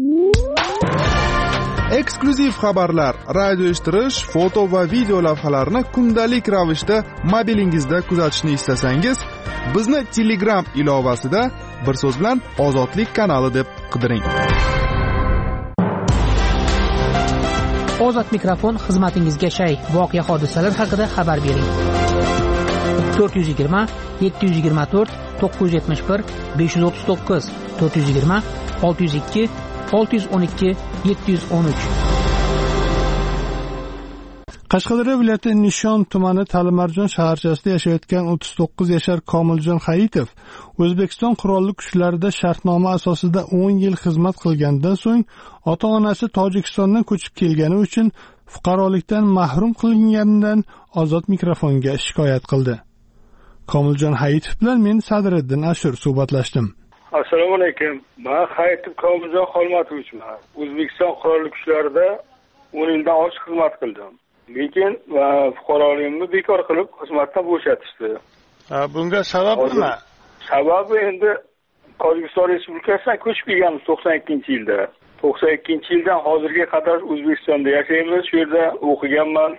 Eksklyuziv xabarlar, radio eshittirish, foto va video lavhalarni kundalik ravishda mobilingizda kuzatishni istasangiz, bizni Telegram ilovasida bir so'z bilan Ozodlik kanali deb qidiring. Ozod mikrofon xizmatingizga shay. Voqea hodisalar haqida xabar bering. to'rt yuz yigirma yetti yuz yigirma to'rt to'qqiz yuz yetmish bir besh yuz o'ttiz to'qqiz to'rt yuz yigirma olti yuz ikki olti yuz o'n ikki yetti yuz o'n uch. Qashqadaryo viloyati Nishon tumani Talimarjon shaharchasida yashayotgan o'ttiz to'qqiz yashar Komiljon Hayitov O'zbekiston qurolli kuchlarida shartnoma asosida o'n yil xizmat qilgandan so'ng ota-onasi Tojikistondan ko'chib kelgani uchun fuqarolikdan mahrum qilinganidan Ozod mikrofonga shikoyat qildi. Komiljon Hayitov bilan men Sadriddin Ashur suhbatlashdim. Assalomu alaykum. Men Hayitov Komiljon Xolmatovичman. O'zbekiston qurolli kuchlarida o'n yildan oshiq xizmat qildim. Lekin fuqaroligimni bekor qilib xizmatdan bo'shatishdi. Bunga sabab nima? Sababi endi Tojikiston Respublikasidan ko'chib kelganmiz to'qson ikkinchi yilda. to'qson ikkinchi yildan hozirga qadar O'zbekistonda yashaymiz. Shu yerda o'qiganman.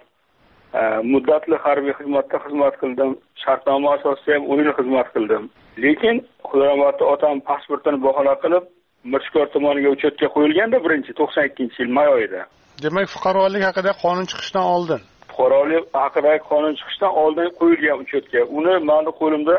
Muddatli harbiy xizmatda xizmat qildim. Shartnoma asosida ham o'n yil xizmat qildim. Lekin Xudoramati otam pasportini bahona qilib Mirishkor tumaniga uchetga qo'yilganda birinchi to'qson ikkinchi yil may oyida. Demak, fuqarolik haqida qonun chiqishdan oldin. Fuqarolik haqida qonun chiqishdan oldin qo'yilgan uchetga. Uni meni qo'limda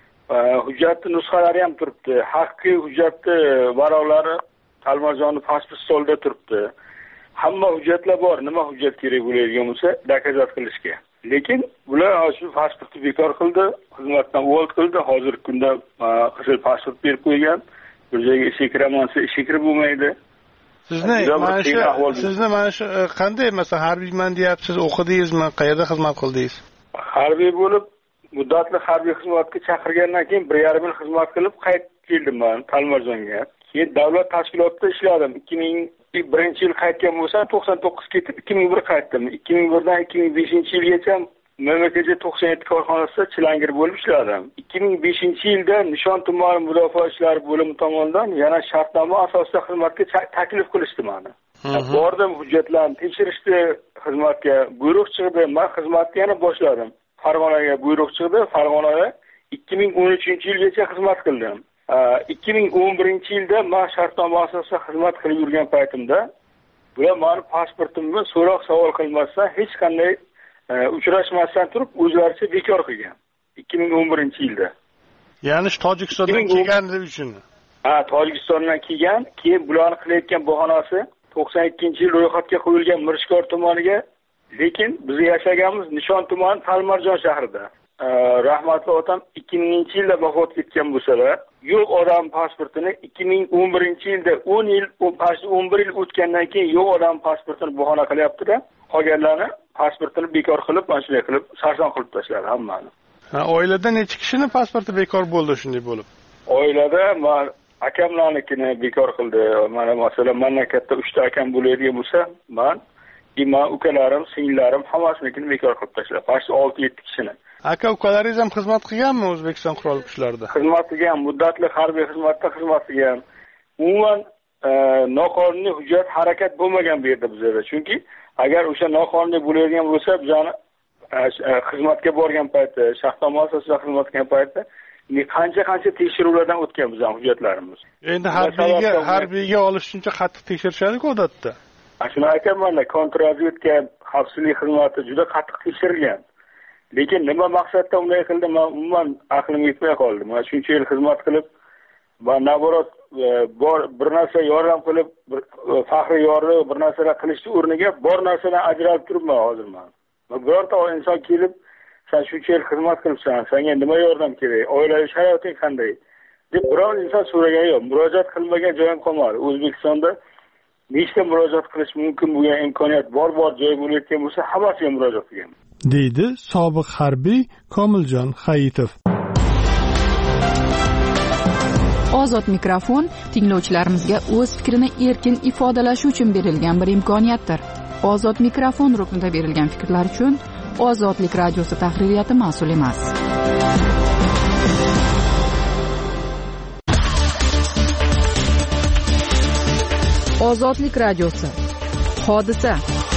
hujjatli nusxalari ham turibdi. Haqiqiy hujjatli varaqlari Talimarjonning pasport stolida turibdi. Hamma hujjatlar bor. Nima hujjat kerak bo'ladigan bo'lsa, dokazat qilishga. Lekin bular shu pasportni bekor qildi, xizmatdan uvol qildi. Hozirgi kunda qizil pasport berib qo'ygan. Bir joyga ishga kiraman, ishga kirib bo'lmaydi. Sizni mana shu sizni mana shu qanday masalan harbiyman deyapsiz, o'qidingizmi, qayerda xizmat qildingiz? Harbiy bo'lib, muddatli harbiy xizmatga chaqirgandan keyin bir yarim yil xizmat qilib qaytib keldim men Talimarjonga. Keyin davlat tashkilotida ishladim. ikki ming birinchi yil qaytgan bo'lsam, to'qson to'qqiz ketib ikki ming bir qaytdim. ikki ming birdan ikki ming beshinchi yilgacha M M K J to'qson yetti korxonasida chilangir bo'lib ishladim. ikki ming beshinchi yilda Nishon tumani mudofaa ishlari bo'limi tomonidan yana shartnoma asosida xizmatga taklif qilishdi meni. Bordim, hujjatlarni tekshirishdi, xizmatga buyruq chiqdi. Men xizmatni yana boshladim. Farg'onaga buyruq chiqdi. Farg'onada ikki ming o'n uchinchi yilgacha xizmat qildim. ikki ming o'n birinchi yilda men shartnoma asosida xizmat qilib yurgan paytimda bular meni pasportimni so'roq savol qilmasdan hech qanday uchrashmasdan turib o'zlaricha bekor qilgan. ikki ming o'n birinchi yilda. Ya'ni Tojikistondan kelganligi uchun. Ha, Tojikistondan kelgan, keyin bularni qilayotgan bahonasi to'qson ikkinchi yil ro'yxatga qo'yilgan Mirishkor tumaniga, lekin biz yashaganimiz Nishon tumani Talimarjon shahrida. Rahmatli otam ikki minginchi yilda vafot etgan bo'lsalar, yo'q odam pasportini ikki ming o'n birinchi yilda o'n yil, o'n bir yil o'tgandan keyin yo'q odam pasportini bahona qilyapti-da, qolganlarni pasportini bekor qilib, mana shunday qilib sarson qilib tashladi hammani. Ha, oilada necha kishini pasporti bekor bo'ldi shunday bo'lib? Oilada men akamlarnikini bekor qildi. Mana masalan, mendan katta uchta akam bo'ladigan bo'lsa, men, ima ukalarim, singillarim hammasinikini bekor qilib tashladi. Faqat olti yetti kishini. aka ukalaringiz ham xizmat qilganmi O'zbekiston qurolli kuchlarida? Xizmat qilgan, muddatli harbiy xizmatda xizmat qilgan. Umuman noqonuniy hujjat harakat bo'lmagan bu yerda bizda. Chunki agar o'sha noqonuniy bo'layotgan bo'lsa, bizani xizmatga borgan paytda, shaxsiy muassasada xizmat qilgan paytda qancha-qancha tekshiruvlardan o'tgan bizning hujjatlarimiz. Endi harbiyga harbiyga olish uchun qattiq tekshirishadi-ku odatda. Shuni aytaman-da, kontrrazvedka xavfsizlik xizmati juda qattiq tekshirilgan. Lekin nima maqsadda unday qildi, men umuman aqlim yetmay qoldi. Men shuncha yil xizmat qilib va naborot bor bir narsa yordam qilib, faxriy yordam bir narsalar qilishni o'rniga bor narsadan ajralib turibman hozir men. Birorta inson kelib, sen shuncha yil xizmat qilibsan, senga nima yordam kerak, oilaviy sharoiting qanday deb biror inson so'ragan yo'q. Murojaat qilmagan joyim qolmadi. O'zbekistonda nechta murojaat qilish mumkin bo'lgan imkoniyat bor-bor joy bo'layotgan bo'lsa, hammasiga murojaat qilgan. deydi sobiq harbiy Komiljon Hayitov. Ozod mikrofon tinglovchilarimizga o'z fikrini erkin ifodalashi uchun berilgan bir imkoniyatdir. Ozod mikrofon ruknida berilgan fikrlar uchun Ozodlik radiosi tahririyati mas'ul emas. Ozodlik radiosi. Hodisa.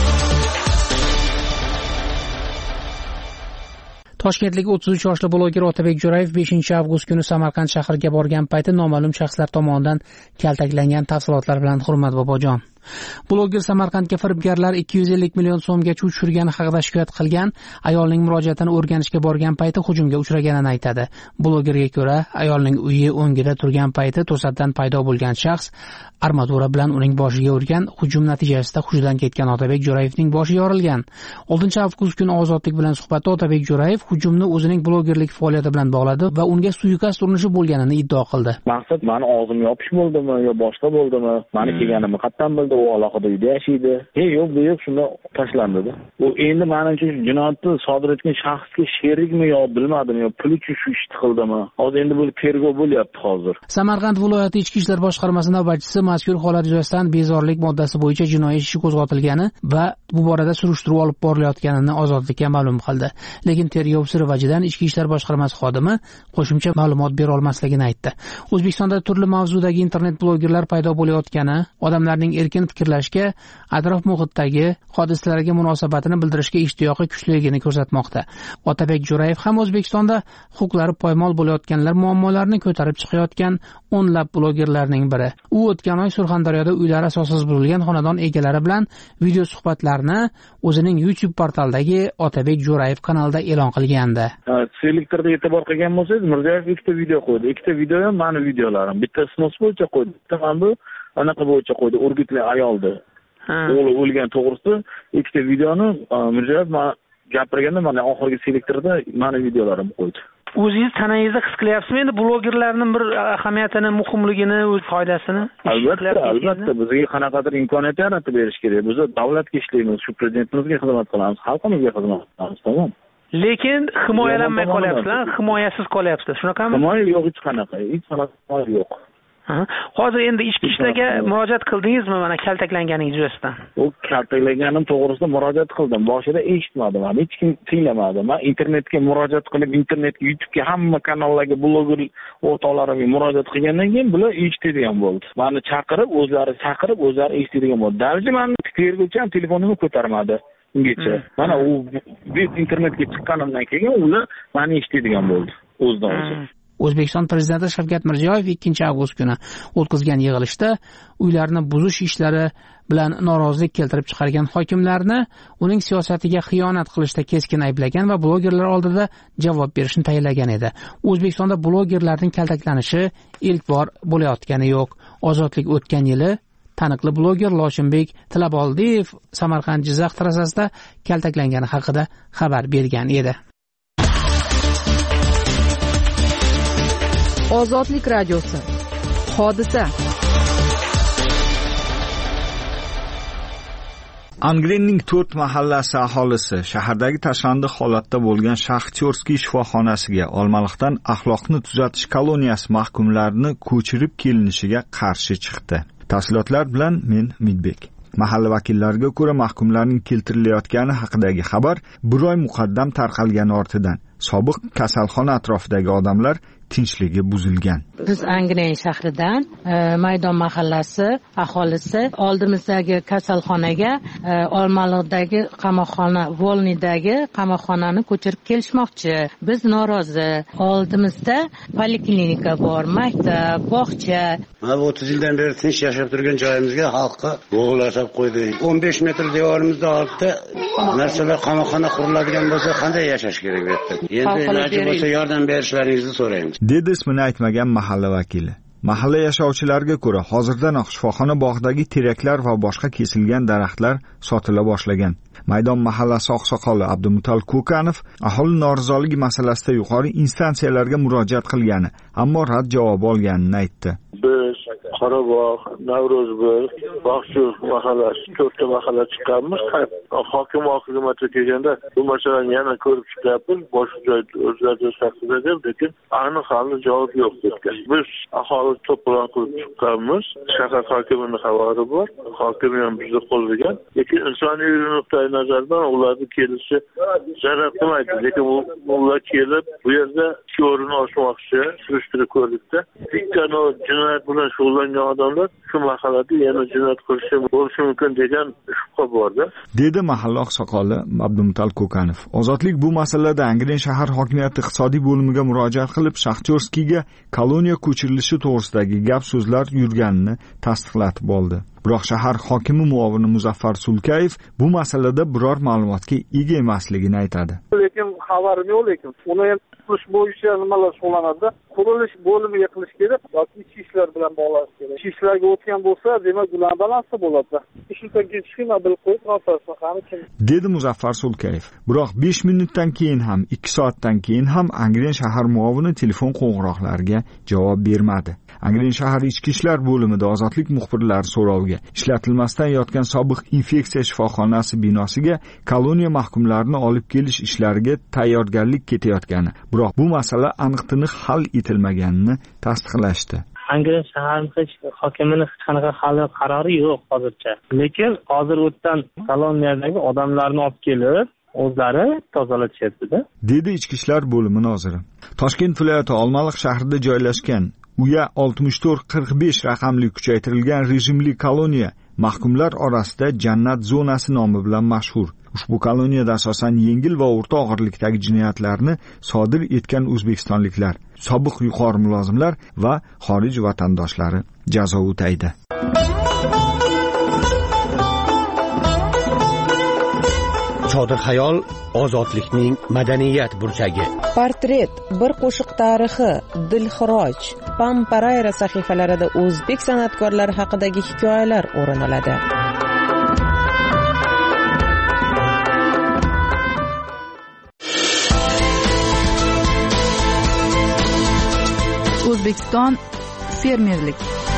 Toshkentlik o'ttiz uch yoshli bloger Otabek Jo'rayev beshinchi avgust kuni Samarqand shahriga borgan payti noma'lum shaxslar tomonidan kaltaklangan tafsilotlar bilan hurmat bobojon. Bloger Samarqandga firibgarlar ikki yuz ellik million so'mgacha tushirgani haqida shikoyat qilgan, ayolning murojaatini o'rganishga borgan payti hujumga uchraganini aytadi. Blogerga ko'ra, ayolning uyi o'ngida turgan payti to'satdan paydo bo'lgan shaxs armatura bilan uning boshiga urgan, hujum natijasida hushidan ketgan Otabek Jo'rayevning boshi yorilgan. oltinchi avgust kuni Ozodlik bilan suhbatda Otabek Jo'rayev hujumni o'zining blogerlik faoliyati bilan bog'ladi va unga suiqasd urinishi bo'lganini iddao qildi. Maqsad meni og'zim yopish bo'ldimi yo boshqa bo'ldimi? Meni kelganimni qatdan bildi? U alohida uyda yashaydi. Hey, yo'q, bu yo'q, shunda tashlandida. U endi menimcha jinoyatni sodir etgan shaxsga sherikmi yo bilmadim yo pul uchun shu ishni qildimi? Hozir endi bu tergov bo'lyapti hozir. Samarqand viloyati Ichki ishlar boshqarmasi navbatchisi mazkur holat yuzasidan bezorilik moddasi bo'yicha jinoiy ish qo'zg'atilgani va bu borada surishtiruv olib borilayotganini Ozodlikka ma'lum qildi. Lekin tergov siri vajidan Ichki ishlar boshqarmasi xodimi qo'shimcha ma'lumot bera olmasligini aytdi. O'zbekistonda turli mavzudagi internet blogerlar paydo bo'layotgani, odamlarning erkin fikrlashga, atrof muhitdagi hodisalarga munosabatini bildirishga ishtiyoqi kuchliligini ko'rsatmoqda. Otabek Jo'rayev ham O'zbekistonda huquqlari poymol bo'layotganlar muammolarini ko'tarib chiqayotgan o'nlab blogerlarning biri. U o'tgan oy Surxondaryoda uylari asossiz buzilgan xonadon egalari bilan video suhbatlarni o'zining YouTube portalidagi Otabek Jo'rayev kanalida e'lon qilgandi. Selektorda e'tibor qilgan bo'lsangiz, Mirziyoyev ikkita video qo'ydi. Ikkita video ham meni videolarim. Bittasi snos bo'yicha qo'ydi. Bitta mana bu anaqa bo'yicha qo'ydi, o'rgitli ayoldi. O'g'li o'lgan to'g'risida ikkita videoni Mirziyoyev gapirganda mana oxirgi selektorda meni videolarim qo'ydi. O'zingiz tanangizda his qilyapsizmi endi blogerlarning bir ahamiyatini, muhimligini, o'z foydasini? Albatta, albatta bizga qanaqadir imkoniyat yaratib berish kerak. Biz davlatga ishlaymiz, shu prezidentimizga xizmat qilamiz, xalqimizga xizmat qilamiz, tamom. Lekin himoyalanmay qolyapsizlar, himoyasiz qolyapsizlar. Shunaqami? Himoya yo'q hech qanaqa, hech qanaqa yo'q. Hozir endi ichki ishlarga murojaat qildingizmi mana kaltaklanganingiz yuzasidan? U kaltaklanganim to'g'risida murojaat qildim. Boshida eshitmadim, hech kim tinglamadi. Men internetga murojaat qilib, internetga, YouTube'ga, hamma kanallarga, bloger o'rtoqlarimga murojaat qilgandan keyin bular eshitadigan bo'ldi. Meni chaqirib, o'zlari chaqirib, o'zlari eshitadigan bo'ldi. Darji meni tergovchi ham telefonimni ko'tarmadi ungacha. Mana u internetga chiqqanimdan keyin ular meni eshitadigan bo'ldi o'zidan o'zi. O'zbekiston prezidenti Shavkat Mirziyoyev ikkinchi avgust kuni o'tkazgan yig'ilishda uylarni buzish ishlari bilan norozilik keltirib chiqargan hokimlarni uning siyosatiga xiyonat qilishda keskin ayblagan va blogerlar oldida javob berishni tayinlagan edi. O'zbekistonda blogerlarning kaltaklanishi ilk bor bo'layotgani yo'q. Ozodlik o'tgan yili taniqli bloger Loshinbek Tilaboldiyev Samarqand Jizzax trassasida kaltaklangani haqida xabar bergan edi. Ozodlik radiosi. Hodisa. Angrenning to'rt mahallasi aholisi shahardagi tashlandiq holatda bo'lgan Shaxtyorskiy shifoxonasiga Olmaliqdan axloqni tuzatish koloniyasi mahkumlarini ko'chirib kelinishiga qarshi chiqdi. Tafsilotlar bilan men Midbek. Mahalla vakillariga ko'ra mahkumlarning keltirilayotgani haqidagi xabar bir oy muqaddam tarqalgani ortidan sobiq kasalxona atrofidagi odamlar tinchligi buzilgan. Biz Angren shahridan e, Maydon mahallasi aholisi oldimizdagi kasalxonaga e, Olmaliqdagi qamoqxona, Volnidagi qamoqxonani ko'chirib kelishmoqchi. Biz norozi. Oldimizda poliklinika bor, maktab, bog'cha. Mana o'ttiz yildan beri tinch yashab turgan joyimizga xalqqa bo'g'ilashib qo'ydi. o'n besh metr devorimizda olibda narsalar qamoqxona quriladigan bo'lsa qanday yashash kerak bu yerda? Endi iloji bo'lsa yordam berishlaringizni so'raymiz. Dedi ismini aytmagan mahalla vakili. Mahalla yashovchilariga ko'ra, hozirdanoq shifoxona bog'idagi teraklar va boshqa kesilgan daraxtlar sotila boshlagan. Maydon mahallasi oqsoqoli Abdumutal Ko'kanov aholi norizoligi masalasida yuqori instansiyalarga murojaat qilgani, ammo rad javobi olganini aytdi. Biz Qorabog', Navro'zbek, Bog'chur mahallasi, to'rtta mahalla chiqqanmiz. Hokim hokimiyatga kelganda bu masalani yana ko'rib chiqyapmiz, boshqa joyda o'zgartirish haqida deb, lekin aniq hali javob yo'q dedilar. Biz aholi to'polon qilib chiqqanmiz. Shahar hokimining xabari bor, hokim ham bizni qo'llagan, lekin insoniy nuqtai nazardan ularni kelishi zarar qilmaydi. Lekin ular kelib bu yerda ko'rini ochmoqchi, surishtirib ko'rdikda, ikkano jinoyat bilan shug'ullangan odamlar shu mahallada yana jinoyat qilishi bo'lishi mumkin degan shubha borda, dedi mahalla oqsoqoli Abdumutal Ko'kanov. Ozodlik bu masalada Angren shahar hokimiyati iqtisodiy bo'limiga murojaat qilib, Shaxtyorskiyga koloniya ko'chirilishi to'g'risidagi gap so'zlar yurganini tasdiqlatib oldi. Biroq shahar hokimi muovini Muzaffar Sulkayev bu masalada biror ma'lumotga ega emasligini aytadi. Lekin xabarim yo'q, lekin uni ham qilish bo'yicha nimalar shug'ullanadi. Qurilish bo'limi yiqilish kerak yoki ichki ishlar bilan bog'lanish kerak. Ichki ishlarga o'tgan bo'lsa, demak ular balansi bo'ladi. Ishdan keyin sxema bilib qo'yib transfer dedi Muzaffar Sulkayev. Biroq besh minutdan keyin ham, ikki soatdan keyin ham Angren shahar muovini telefon qo'ng'iroqlariga javob bermadi. Angren shahar ichki ishlar bo'limida ozodlik muxbirlari so'roviga ishlatilmasdan yotgan sobiq infeksiya shifoxonasi binosiga koloniya mahkumlarini olib kelish ishlariga tayyorgarlik ketayotgani, biroq bu masala aniq-tiniq hal etilmaganini tasdiqlashdi. Angren shahar hokimining hech qanaqa hali qarori yo'q hozircha. Lekin hozir o'tdan koloniyadagi odamlarni olib kelib o'zlari tozalatishyapti-da, dedi ichki ishlar bo'limi noziri. Toshkent viloyati Olmaliq shahrida joylashgan Uya oltmish to'rt qirq besh raqamli kuchaytirilgan rejimli koloniya mahkumlar orasida Jannat zonasi nomi bilan mashhur. Ushbu koloniyada asosan yengil va o'rta og'irlikdagi jinoyatlarni sodir etgan o'zbekistonliklar, sobiq yuqori mulozimlar va xorij vatandoshlari jazo o'taydi. Chodir xayol ozodlikning madaniyat burchagi. Portret, bir qo'shiq tarixi, Dilxiroj, Pamparayra sahifalarida o'zbek san'atkorlari haqidagi hikoyalar o'rin oladi. O'zbekiston fermerlik.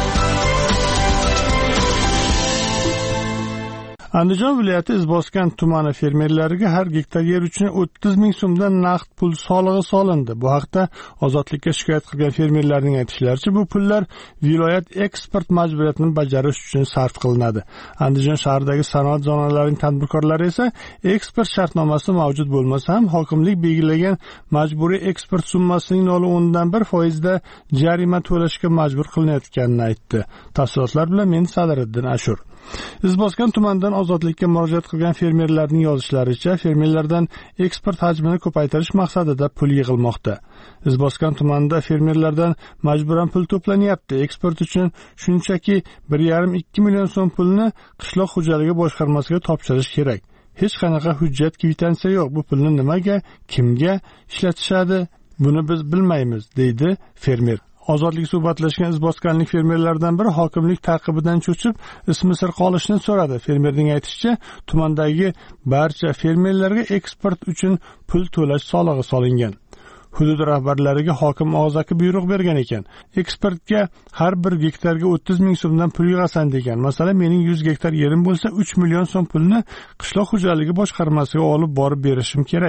Andijon viloyati Izboskan tumani fermerlariga har gektar yer uchun o'ttiz ming so'mdan naqd pul solig'i solindi. Bu haqda Ozodlikka shikoyat qilgan fermerlarning aytishlaricha, bu pullar viloyat eksport majburiyatini bajarish uchun sarf qilinadi. Andijon shahridagi sanoat zonalarining tadbirkorlari esa eksport shartnomasi mavjud bo'lmasa ham hokimlik belgilagan majburiy eksport summasining nol o'ndan bir foizda jarima to'lashga majbur qilinayotganini aytdi. Tafsilotlar bilan men Sadiriddin Ashur. Izboskan tumanidan Ozodlikka murojaat qilgan fermerlarning yozishlaricha, fermerlardan eksport hajmini ko'paytirish maqsadida pul yig'ilmoqda. Izboskan tumanida fermerlardan majburan pul to'planyapti. Eksport uchun shunchaki bir yarim ikki million so'm pulni qishloq xo'jaligi boshqarmasiga topshirish kerak. Hech qanaqa hujjat, kvitansiya yo'q. Bu pulni nimaga, kimga ishlatishadi, buni biz bilmaymiz, deydi fermer. Ozodlik suhbatlashgan izboskanlik fermerlardan biri hokimlik taqibidan cho'chib, ismi sir qolishni so'radi. Fermerning aytishicha, tumandagi barcha fermerlarga eksport uchun pul to'lash solig'i solingan. Hudud rahbarlariga hokim og'zaki buyruq bergan ekan. Eksportga har bir gektarga o'ttiz ming so'mdan pul yig'asan degan. Masalan, mening yuz gektar yerim bo'lsa, uch million so'm pulni qishloq xo'jaligi boshqarmasiga olib borib berishim kerak.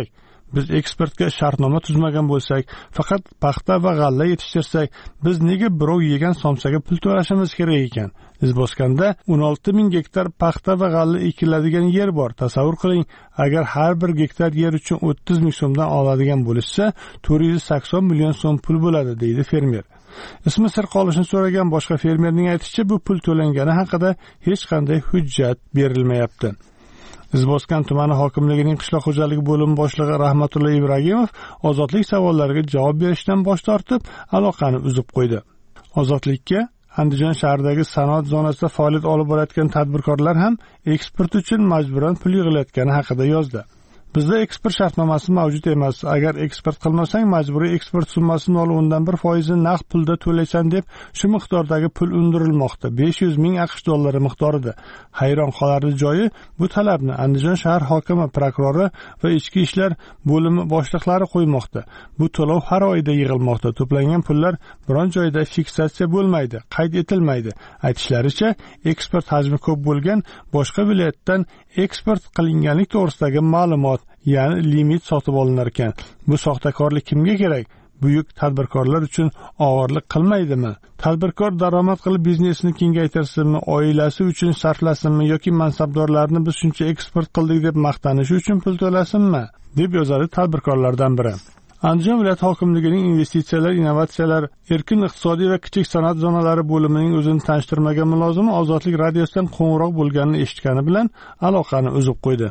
Biz eksportga shartnoma tuzmagan bo'lsak, faqat paxta va g'alla yetishtirsak, biz nega birov yegan somsaga pul to'lashimiz kerak ekan? Izboskonda o'n olti ming gektar paxta va g'alla ekiladigan yer bor. Tasavvur qiling, agar har bir gektar yer uchun o'ttiz ming so'mdan oladigan bo'lsa, to'rt yuz sakson million so'm pul bo'ladi, deydi fermer. Ismi sir qolishini so'ragan boshqa fermerning aytishicha, bu pul to'langani haqida hech qanday hujjat berilmayapti. Izboskan tumani hokimligining qishloq xo'jaligi bo'limi boshlig'i Rahmatullo Ibragimov ozodlik savollariga javob berishdan bosh tortib, aloqani uzib qo'ydi. Ozodlikka Andijon shahridagi sanoat zonasida faoliyat olib borayotgan tadbirkorlar ham eksport uchun majburan pul yig'ilayotgani haqida yozdi. Bizda eksport shartnomasi mavjud emas. Agar eksport qilmasang, majburiy eksport summasi nol o'ndan bir foiz naqd pulda to'laysan deb shu miqdordagi pul undirilmoqda. besh yuz ming AQSh dollari miqdorida. Hayron qolarli joyi, bu talabni Andijon shahar hokimi, prokurori va ichki ishlar bo'limi boshliqlari qo'ymoqda. Bu to'lov har oyda yig'ilmoqda. To'plangan pullar biron joyda fiksatsiya bo'lmaydi, qayd etilmaydi. Aytishlaricha, eksport hajmi ko'p bo'lgan boshqa viloyatdan eksport qilinganlik to'g'risidagi ma'lumot, ya'ni limit sotib olinar ekan. Bu soxtakorlik kimga kerak? Buyuk tadbirkorlar uchun og'irlik qilmaydimi? Tadbirkor daromad qilib biznesini kengaytirsinmi, oilasi uchun sarflasinmi yoki mansabdorlarni biz shuncha eksport qildik deb maqtanishi uchun pul to'lasinmi? deb yozadi tadbirkorlardan biri. Andijon viloyat hokimligining investitsiyalar, innovatsiyalar, erkin iqtisodiy va kichik sanoat zonalari bo'limining o'zini tanishtirmagan mulozimi Ozodlik radiosidan qo'ng'iroq bo'lganini eshitgani bilan aloqani uzib qo'ydi.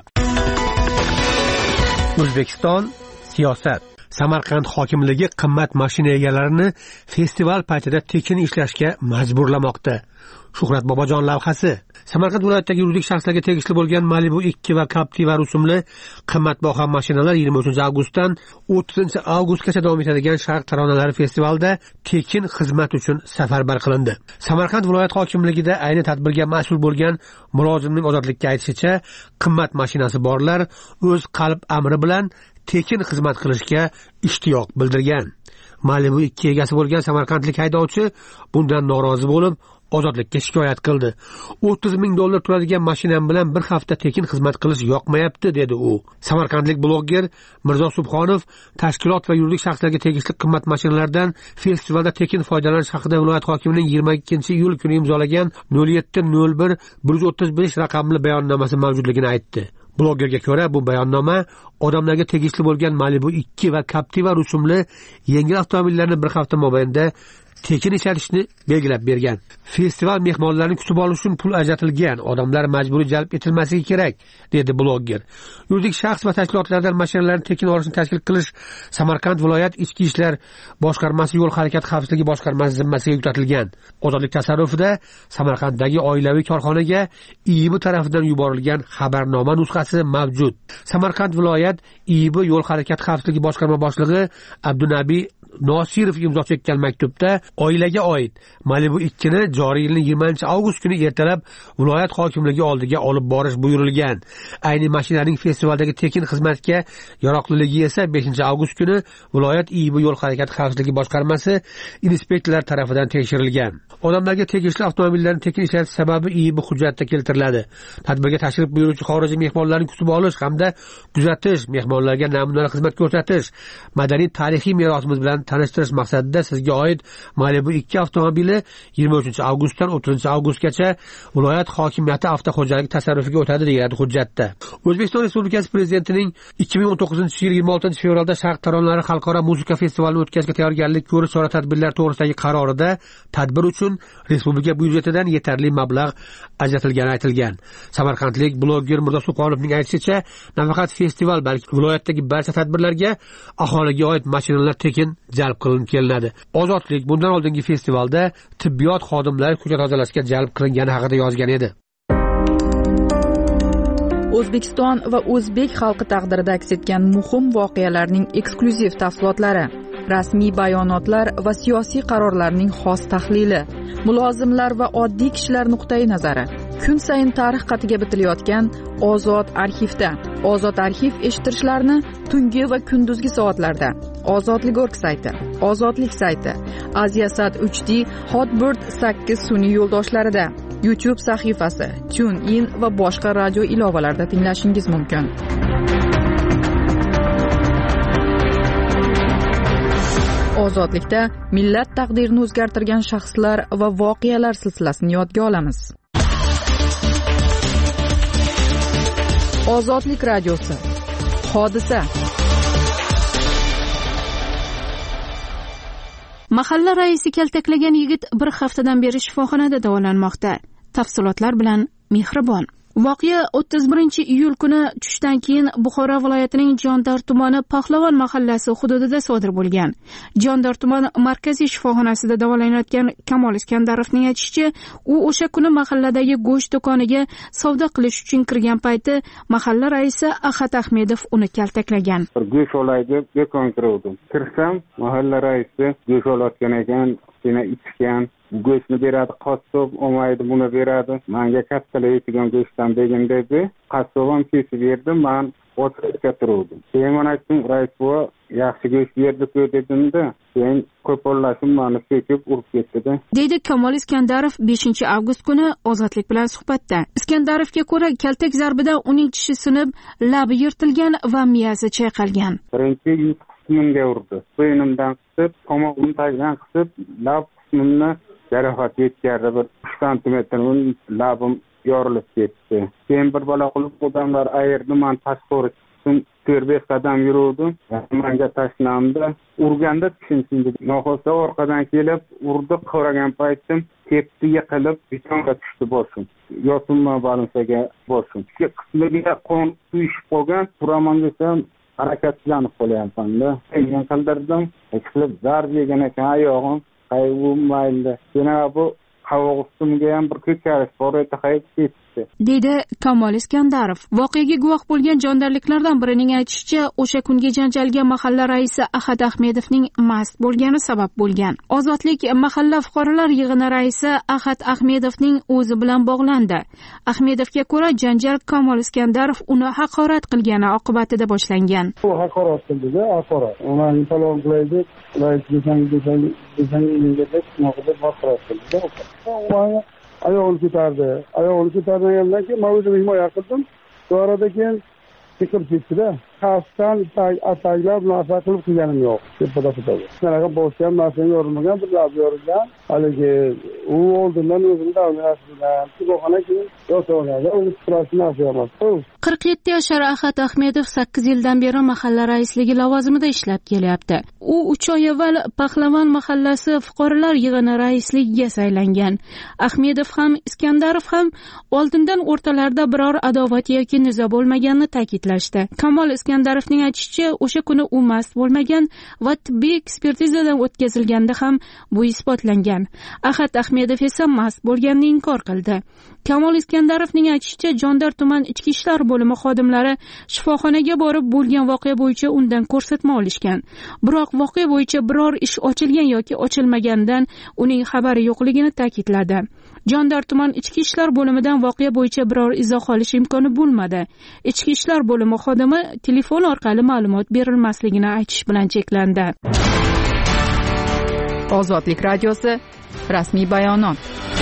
O'zbekiston siyosat. Samarqand hokimligi qimmat mashina egalarini festival paytida tekin ishlashga majburlamoqda. Shuhrat Bobojon lavhasi. Samarqand viloyatidagi yuridik shaxslarga tegishli bo'lgan Malibu ikki va Captiva rusumli qimmatbaho mashinalar yigirma uchinchi avgustdan o'ttizinchi avgustgacha davom etadigan Sharq taronalari festivalida tekin xizmat uchun safarbar qilindi. Samarqand viloyat hokimligida ayni tadbirga mas'ul bo'lgan mulozimning Ozodlikka aytishicha, qimmat mashinasi borlar o'z qalb amri bilan tekin xizmat qilishga ishtiyoq bildirgan. Malibu ikki egasi bo'lgan samarqandlik haydovchi bundan norozi bo'lib, Ozodlikka shikoyat qildi. o'ttiz ming dollar turadigan mashinam bilan bir hafta tekin xizmat qilish yoqmayapti, dedi u. Samarqandlik blogger Mirzo Subhonov tashkilot va yuridik shaxslarga tegishli qimmat mashinalardan festivalda tekin foydalanish haqida viloyat hokimining yigirma ikkinchi iyul kuni imzolagan nol yetti nol bir bir yuz o'ttiz besh raqamli bayonnomasi mavjudligini aytdi. Bloggerga ko'ra, bu bayonnoma odamlarga tegishli bo'lgan Malibu ikki va Captiva rusumli yengil avtomobillarni bir hafta mobaynida tekin ishlatishni belgilab bergan. Festival mehmonlarini kutib olish uchun pul ajratilgan, odamlar majburiy jalb etilmasligi kerak, dedi blogger. Yuridik shaxs va tashkilotlardan mashinalarni tekin olishni tashkil qilish Samarqand viloyat ichki ishlar boshqarmasi yo'l harakati xavfsizligi boshqarmasi zimmasiga yuklatilgan. Ozodlik tasarrufida Samarqanddagi oilaviy korxonaga I I B tarafidan yuborilgan xabarnoma nusxasi mavjud. Samarqand viloyat I I B yo'l harakati xavfsizligi boshqarma boshlig'i Abdunabiy Nosirov imzo chekkan maktubda oilaga oid Malibu ikki ni joriy yilning yigirmanchi avgust kuni ertalab viloyat hokimligi oldiga olib borish buyurilgan. Ayni mashinaning festivaldagi tekin xizmatga yaroqliligi esa beshinchi avgust kuni viloyat I I B yo'l harakati xavfsizligi boshqarmasi inspektorlar tomonidan tekshirilgan. Odamlarga tegishli avtomobillarni tekin ishlatish sababi I I B hujjatda keltiriladi. Tadbirga tashrif buyuruvchi xorijiy mehmonlarni kutib olish hamda kuzatish, mehmonlarga namunali xizmat ko'rsatish, madaniy tarixiy merosimiz bilan tanishtirish maqsadida sizga oid Malibu ikki avtomobili yigirma uchinchi avgustdan o'ttizinchi avgustgacha viloyat hokimiyati avtoxo'jaligi tasarrufiga o'tadi, deyiladi hujjatda. O'zbekiston Respublikasi Prezidentining ikki ming o'n to'qqizinchi yil yigirma oltinchi fevralda Sharq taronalari xalqaro musiqa festivalini o'tkazishga tayyorgarlik ko'rish chora-tadbirlar to'g'risidagi qarorida tadbir uchun respublika byudjetidan yetarli mablag' ajratilgani aytilgan. Samarqandlik blogger Mirzo Subhonovning aytishicha, nafaqat festival, balki viloyatdagi barcha tadbirlarga aholiga oid mashinalar tekin jalb qilinib kelinadi. Ozodlik bundan oldingi festivalda tibbiyot xodimlari ko'cha tozalashga jalb qilingani haqida yozgan edi. O'zbekiston va o'zbek xalqi taqdirida aks etgan muhim voqealarning eksklyuziv tafsilotlari, rasmiy bayonotlar va siyosiy qarorlarning xos tahlili, mulozimlar va oddiy kishilar nuqtai nazari. Kun sayin tarix qatiga bitilayotgan Ozod arxivda. Ozod arxiv eshittirishlarni tungi va kunduzgi soatlarda Ozodlik.org sayti, Ozodlik sayti, Aziasat uch D, Hotbird sakkiz sun'iy yo'ldoshlarida, YouTube sahifasi, TuneIn va boshqa radio ilovalarida tinglashingiz mumkin. Ozodlikda millat taqdirini o'zgartirgan shaxslar va voqealar silsilasini yodga olamiz. Ozodlik radiosi. Hodisa. Mahalla raisi kaltaklagan yigit bir haftadan beri shifoxonada davolanmoqda. Tafsilotlar bilan Mehribon. Voqea o'ttiz birinchi iyul kuni tushdan keyin Buxoro viloyatining Jondor tumani Pahlavon mahallasi hududida sodir bo'lgan. Jondor tumani markaziy shifoxonasida davolanayotgan Kamol Iskandarovning aytishicha, u o'sha kuni mahalladagi go'sht do'koniga savdo qilish uchun kirgan payti mahalla raisi Ahad Ahmedov uni kaltaklagan. Bir go'sht olay deb do'konga kirdim. Kirsam, mahalla raisi go'sht olayotgan ekan, seni ichgan. Go'shtni beradi, qassob olmaydi, buni beradi. Menga kattalar yeydigan go'shtdan degan dedi. Qassob ham kesib berdi, men o'tirib turdim. Keyin men aytdim, rais bu yaxshi go'sht berdi-ku dedimda, keyin qo'pollashib meni so'kib urib ketdi. Deydi Kamol Iskandarov beshinchi avgust kuni Ozodlik bilan suhbatda. Iskandarovga ko'ra, kaltak zarbidan uning tishi sinib, labi yirtilgan va miyasi chayqalgan. Birinchi yuz qismimga urdi. Bo'ynimdan qisib, tomog'imni tagidan qisib, lab qismimni jarohat yetkazdi. Bir uch santimetr labim yorilib ketdi. Keyin bir balo qilib odamlar ayirdi, men tashqari chiqdim, to'rt besh qadam yurdim. Menga tashnamdi. Urganda tishim sindi. Noxosa orqadan kelib urdi, qo'ragan paytim tepdi, yiqilib betonga tushdi boshim. Yo'sinma balansaga boshim. Ikki qismiga qon quyishib qolgan, turaman desam harakatlanib qolyapman-da. Men qildirdim, qilib zarb yegan ekan oyog'im. Qayg'u mayli. Yana bu qavog'imga ham bir ko'charish bor edi, qaytib ketdi. Deydi Kamol Iskandarov. Voqeaga guvoh bo'lgan jondorliklardan birining aytishicha, o'sha kungi janjalga mahalla raisi Ahad Ahmedovning mast bo'lgani sabab bo'lgan. Ozodlik mahalla fuqarolar yig'ini raisi Ahad Ahmedovning o'zi bilan bog'landi. Ahmedovga ko'ra, janjal Kamol Iskandarov uni haqorat qilgani oqibatida boshlangan. U haqorat qildi-da, haqorat. Uni salom qilaydi, rais desang desang desang deb noqobil haqorat qildi. Ayog'ini ko'tardi. Ayog'ini ko'targandan keyin men o'zim himoya qildim. Sonradan keyin chiqib ketdi-da. Xavfdan ataklab narsa qilib qilganim yo'q. Tepada fotoga. Sanaqa boshqa narsa yorilmagan, bir lab yorilgan. Haligi u oldindan o'zini davlatdan shifoxona keyin yo'toladi. Uni stressni emas. qirq yetti yashar Ahad Ahmedov sakkiz yildan beri mahalla raisligi lavozimida ishlab kelyapti. U uch oy avval Pahlavon mahallasi fuqarolar yig'ini raisligiga saylangan. Ahmedov ham Iskandarov ham oldindan o'rtalarida biror adovat yoki nizo bo'lmaganini ta'kidlashdi. Kamol Iskandarovning aytishicha, o'sha kuni u mast bo'lmagan va tibbiy ekspertizadan o'tkazilganda ham bu isbotlangan. Ahad Ahmedov esa mast bo'lganini inkor qildi. Kamol Iskandarovning aytishicha, Jondor tuman ichki ishlar bo'limi xodimlari shifoxonaga borib bo'lgan voqea bo'yicha undan ko'rsatma olishgan. Biroq voqea bo'yicha biror ish ochilgan yoki ochilmaganidan uning xabari yo'qligini ta'kidladi. Jondor tuman ichki ishlar bo'limidan voqea bo'yicha biror izoh olish imkoni bo'lmadi. Ichki ishlar bo'limi xodimi telefon orqali ma'lumot berilmasligini aytish bilan cheklandi. Ozodlik radiosi rasmiy bayonot.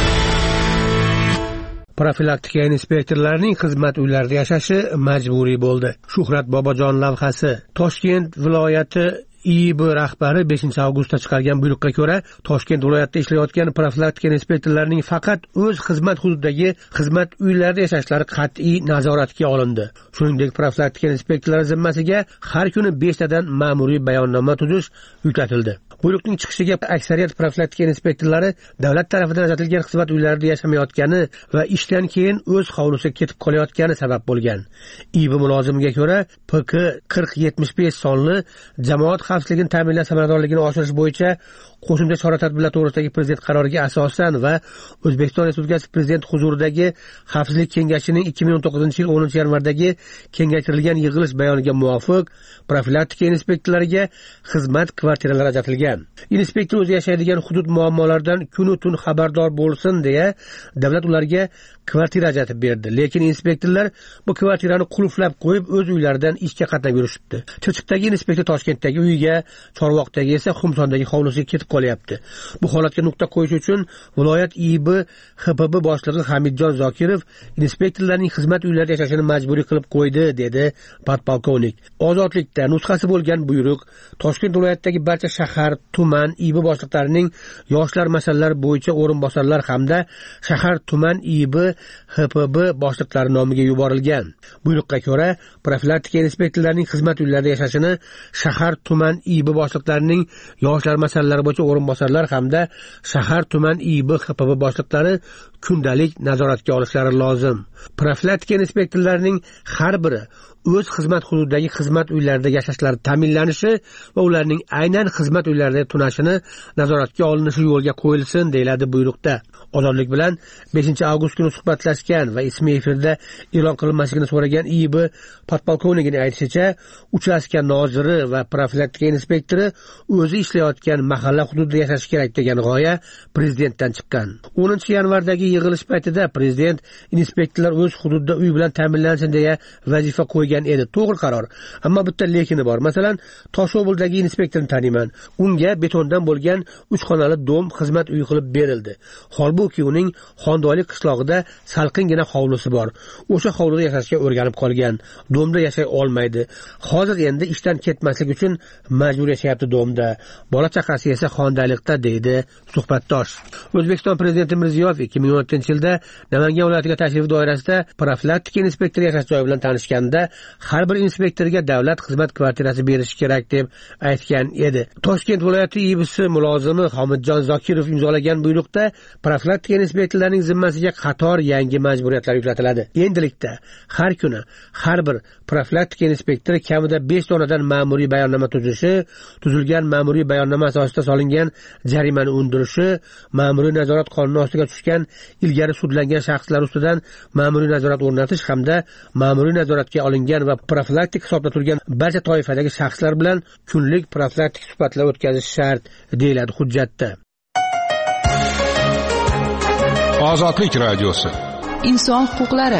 Profilaktika inspektorlarining xizmat uylarida yashashi majburiy bo'ldi. Shuhrat Bobojon lavhasi. Toshkent viloyati I B rahbari beshinchi avgustda chiqargan buyruqqa ko'ra, Toshkent viloyatida ishlayotgan profilaktika inspektorlarining faqat o'z xizmat hududidagi xizmat uylarida yashashlari qat'iy nazoratga olindi. Shuningdek, profilaktika inspektorlari zimmasiga har kuni beshtadan ma'muriy bayonnoma tuzish yuklatildi. Buyruqning chiqishiga aksariyat profilaktika inspektorlari davlat tarafidan ajratilgan xizmat uylarida yashamayotgani va ishdan keyin o'z hovlisiga ketib qolayotgani sabab bo'lgan. I B mulozimiga ko'ra, P K qirq yetmish besh sonli jamoat xavfsizligini ta'minlash samaradorligini oshirish bo'yicha qo'shimcha chora-tadbirlar to'g'risidagi prezident qaroriga asosan va O'zbekiston Respublikasi prezident huzuridagi Xavfsizlik kengashining ikki ming o'n to'qqizinchi yil o'ninchi yanvardagi kengaytirilgan yig'ilish bayoniga muvofiq profilaktika inspektorlariga xizmat kvartiralari ajratilgan. Inspektor o'zi yashaydigan hudud muammolaridan kunu tun xabardor bo'lsin deya davlat ularga kvartira ajratib berdi. Lekin inspektorlar bu kvartirani qulflab qo'yib o'z uylaridan ishga qatnab yurishibdi. Chirchiqdagi inspektor Toshkentdagi uyiga uyiga, Chorvoqdagi esa Xumsondagi hovlisiga ketib qolyapti. Bu holatga nuqta qo'yish uchun viloyat I B H P B boshlig'i Hamidjon Zokirov inspektorlarning xizmat uylarida yashashini majburiy qilib qo'ydi, dedi podpolkovnik. Ozodlikda nusxasi bo'lgan buyruq Toshkent viloyatidagi barcha shahar, tuman I B boshliqlarining yoshlar masalalari bo'yicha o'rinbosarlar hamda shahar, tuman I B H P B boshliqlari nomiga yuborilgan. Buyruqqa ko'ra, profilaktika inspektorlarining xizmat uylarida yashashini shahar, tuman I B boshliqlarining yoshlar masalalari bo'yicha o'rinbosarlar hamda shahar, tuman I B H P B boshliqlari kundalik nazoratga olishlari lozim. Profilaktika inspektorlarining har biri o'z xizmat hududidagi xizmat uylarida yashashlari ta'minlanishi va ularning aynan xizmat uylarida tunashini nazoratga olinishi yo'lga qo'yilsin, deyiladi buyruqda. Ozodlik bilan beshinchi avgust kuni suhbatlashgan va ismi efirda e'lon qilinmasligini so'ragan I B podpolkovnigining aytishicha, uchastka noziri va profilaktika inspektori o'zi ishlayotgan mahalla hududida yashashi kerak degan g'oya prezidentdan chiqqan. o'ninchi yanvardagi yig'ilish paytida prezident inspektorlar o'z hududida uy bilan ta'minlansin deya vazifa qo'ygan edi. To'g'ri qaror. Ammo bitta lekini bor. Masalan, Toshobuldagi inspektorni taniman. Unga betondan bo'lgan uch xonali dom xizmat uyi qilib berildi. Holbuki uning Xondoyli qishlog'ida salqingina hovlisi bor. O'sha hovlida yashashga o'rganib qolgan. Domda yashay olmaydi. Hozir endi ishdan ketmaslik uchun majbur yashayapti domda. Bola chaqasi esa Xondoylikda, deydi suhbatdosh. O'zbekiston prezidenti Mirziyoyev ikki ming o'n yettinchi yilda Namangan viloyatiga tashrif doirasida profilaktika inspektori yashash joyi bilan tanishganda har bir inspektorga davlat xizmat kvartirasi berish kerak deb aytgan edi. Toshkent viloyati I B S mulozimi Hamidjon Zokirov imzolagan buyruqda profilaktika inspektorlarining zimmasiga qator yangi majburiyatlar yuklatiladi. Endilikda har kuni har bir profilaktika inspektori kamida besh donadan ma'muriy bayonnoma tuzishi, tuzilgan ma'muriy bayonnoma asosida solingan jarimani undirishi, ma'muriy nazorat qonuni ostiga tushgan ilgari sudlangan shaxslar ustidan ma'muriy nazorat o'rnatish hamda ma'muriy nazoratga olingan va profilaktik hisobda turgan barcha toifadagi shaxslar bilan kunlik profilaktik suhbatlar o'tkazish shart, deyiladi hujjatda. Ozodlik radiosi. Inson huquqlari.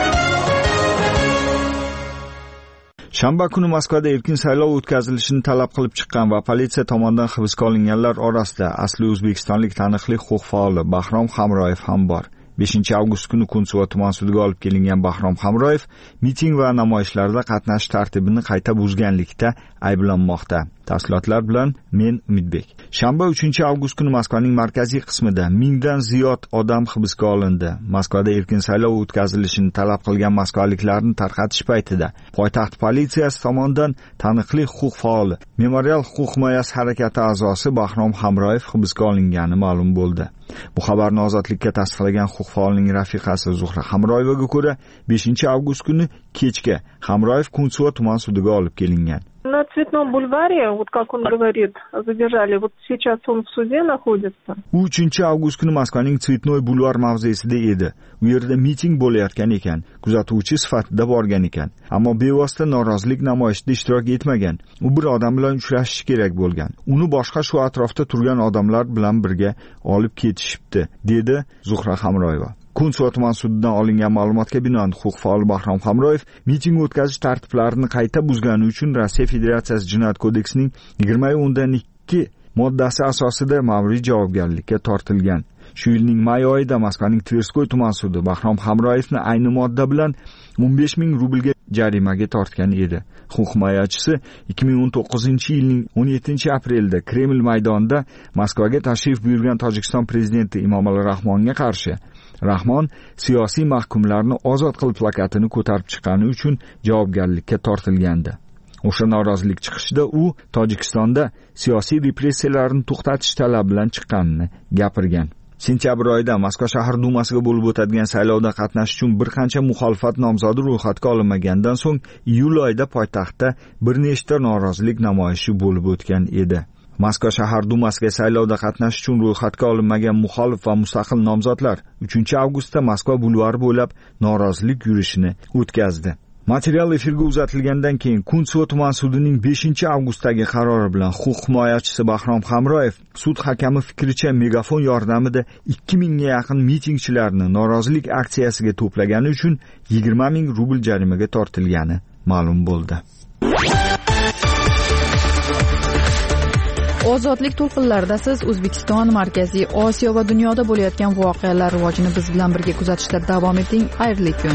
Shanba kuni Moskvada erkin saylov o'tkazilishini talab qilib chiqqan va politsiya tomonidan hibsga olinganlar orasida asli o'zbekistonlik taniqli huquq faoli Bahrom Hamroyev ham bor. beshinchi avgust kuni Kunsuva tuman sudiga olib kelingan Bahrom Hamroyev miting va namoyishlarda qatnashish tartibini qayta buzganlikda ayblanmoqda. Tafsilotlar bilan men Umidbek. Shanba uchinchi avgust kuni Moskvaning markaziy qismida mingdan ziyod odam hibsga olindi. Moskvada erkin saylov o'tkazilishini talab qilgan moskvaliklarni tarqatish paytida poytaxt politsiyasi tomonidan taniqli huquq faoli, Memorial huquq himoyasi harakati a'zosi Bahrom Hamroyev hibsga olingani ma'lum bo'ldi. Bu xabarni Ozodlikka tasdiqlagan huquq faolining rafiqasi Zuhra Hamroyevaga ko'ra, beshinchi avgust kuni kechga Hamroyev Kunsuva tuman sudiga olib kelingan. На Цветном бульваре, вот как он говорит, задержали. Вот сейчас он в суде находится. uchinchi avgust kuni Moskvaning Tsvetnoy bulvar mavzesida edi. U yerda miting bo'layotgan ekan. Kuzatuvchi sifatida borgan ekan. Ammo bevosita norozilik namoyishida ishtirok etmagan. U bir odam bilan uchrashish kerak bo'lgan. Uni boshqa shu atrofda turgan odamlar bilan birga olib ketishibdi, dedi Zuhra Hamroyeva. Kunsuva tuman sudidan olingan ma'lumotga binoan huquq faoli Bahrom Hamroyev miting o'tkazish tartiblarini qayta buzgani uchun Rossiya Federatsiyasi Jinoyat kodeksining yigirma o'ndan ikki moddasi asosida ma'muriy javobgarlikka tortilgan. Shu yilning may oyida Moskvaning Tverskoy tuman sudi Bahrom Hamroyevni ayni modda bilan o'n besh ming rublga jarimaga tortgan edi. Huquq himoyachisi ikki ming o'n to'qqizinchi yilning o'n yettinchi aprelda Kreml maydonida Moskvaga tashrif buyurgan Tojikiston prezidenti Emomali Rahmonga qarshi Rahmon siyosiy mahkumlarni ozod qil plakatini ko'tarib chiqqani uchun javobgarlikka tortilgandi. O'sha norozilik chiqishida u Tojikistonda siyosiy repressiyalarni to'xtatish talabi bilan chiqqanini gapirgan. Sentyabr oyida Moskva shahar dumasiga bo'lib o'tadigan saylovda qatnashish uchun bir qancha muxolifat nomzodi ro'yxatga olinmagandan so'ng iyul oyida poytaxtda bir nechta norozilik namoyishi bo'lib o'tgan edi. Moskva shahar dumasiga saylovda qatnashish uchun ro'yxatga olinmagan muxolif va mustaqil nomzodlar uchinchi avgustda Moskva bulvari bo'ylab norozilik yurishini o'tkazdi. Material efirga uzatilgandan keyin Kunsuva tuman sudining beshinchi avgustdagi qarori bilan huquq himoyachisi Bahrom Hamroyev sud hakami fikricha megafon yordamida ikki mingga yaqin mitingchilarni norozilik aksiyasiga to'plagani uchun yigirma ming rubl jarimaga tortilgani ma'lum bo'ldi. Ozodlik to'lqinlarida siz O'zbekiston, Markaziy Osiyo va dunyoda bo'layotgan voqealar rivojini biz bilan birga kuzatishda davom eting. Xayrli kun.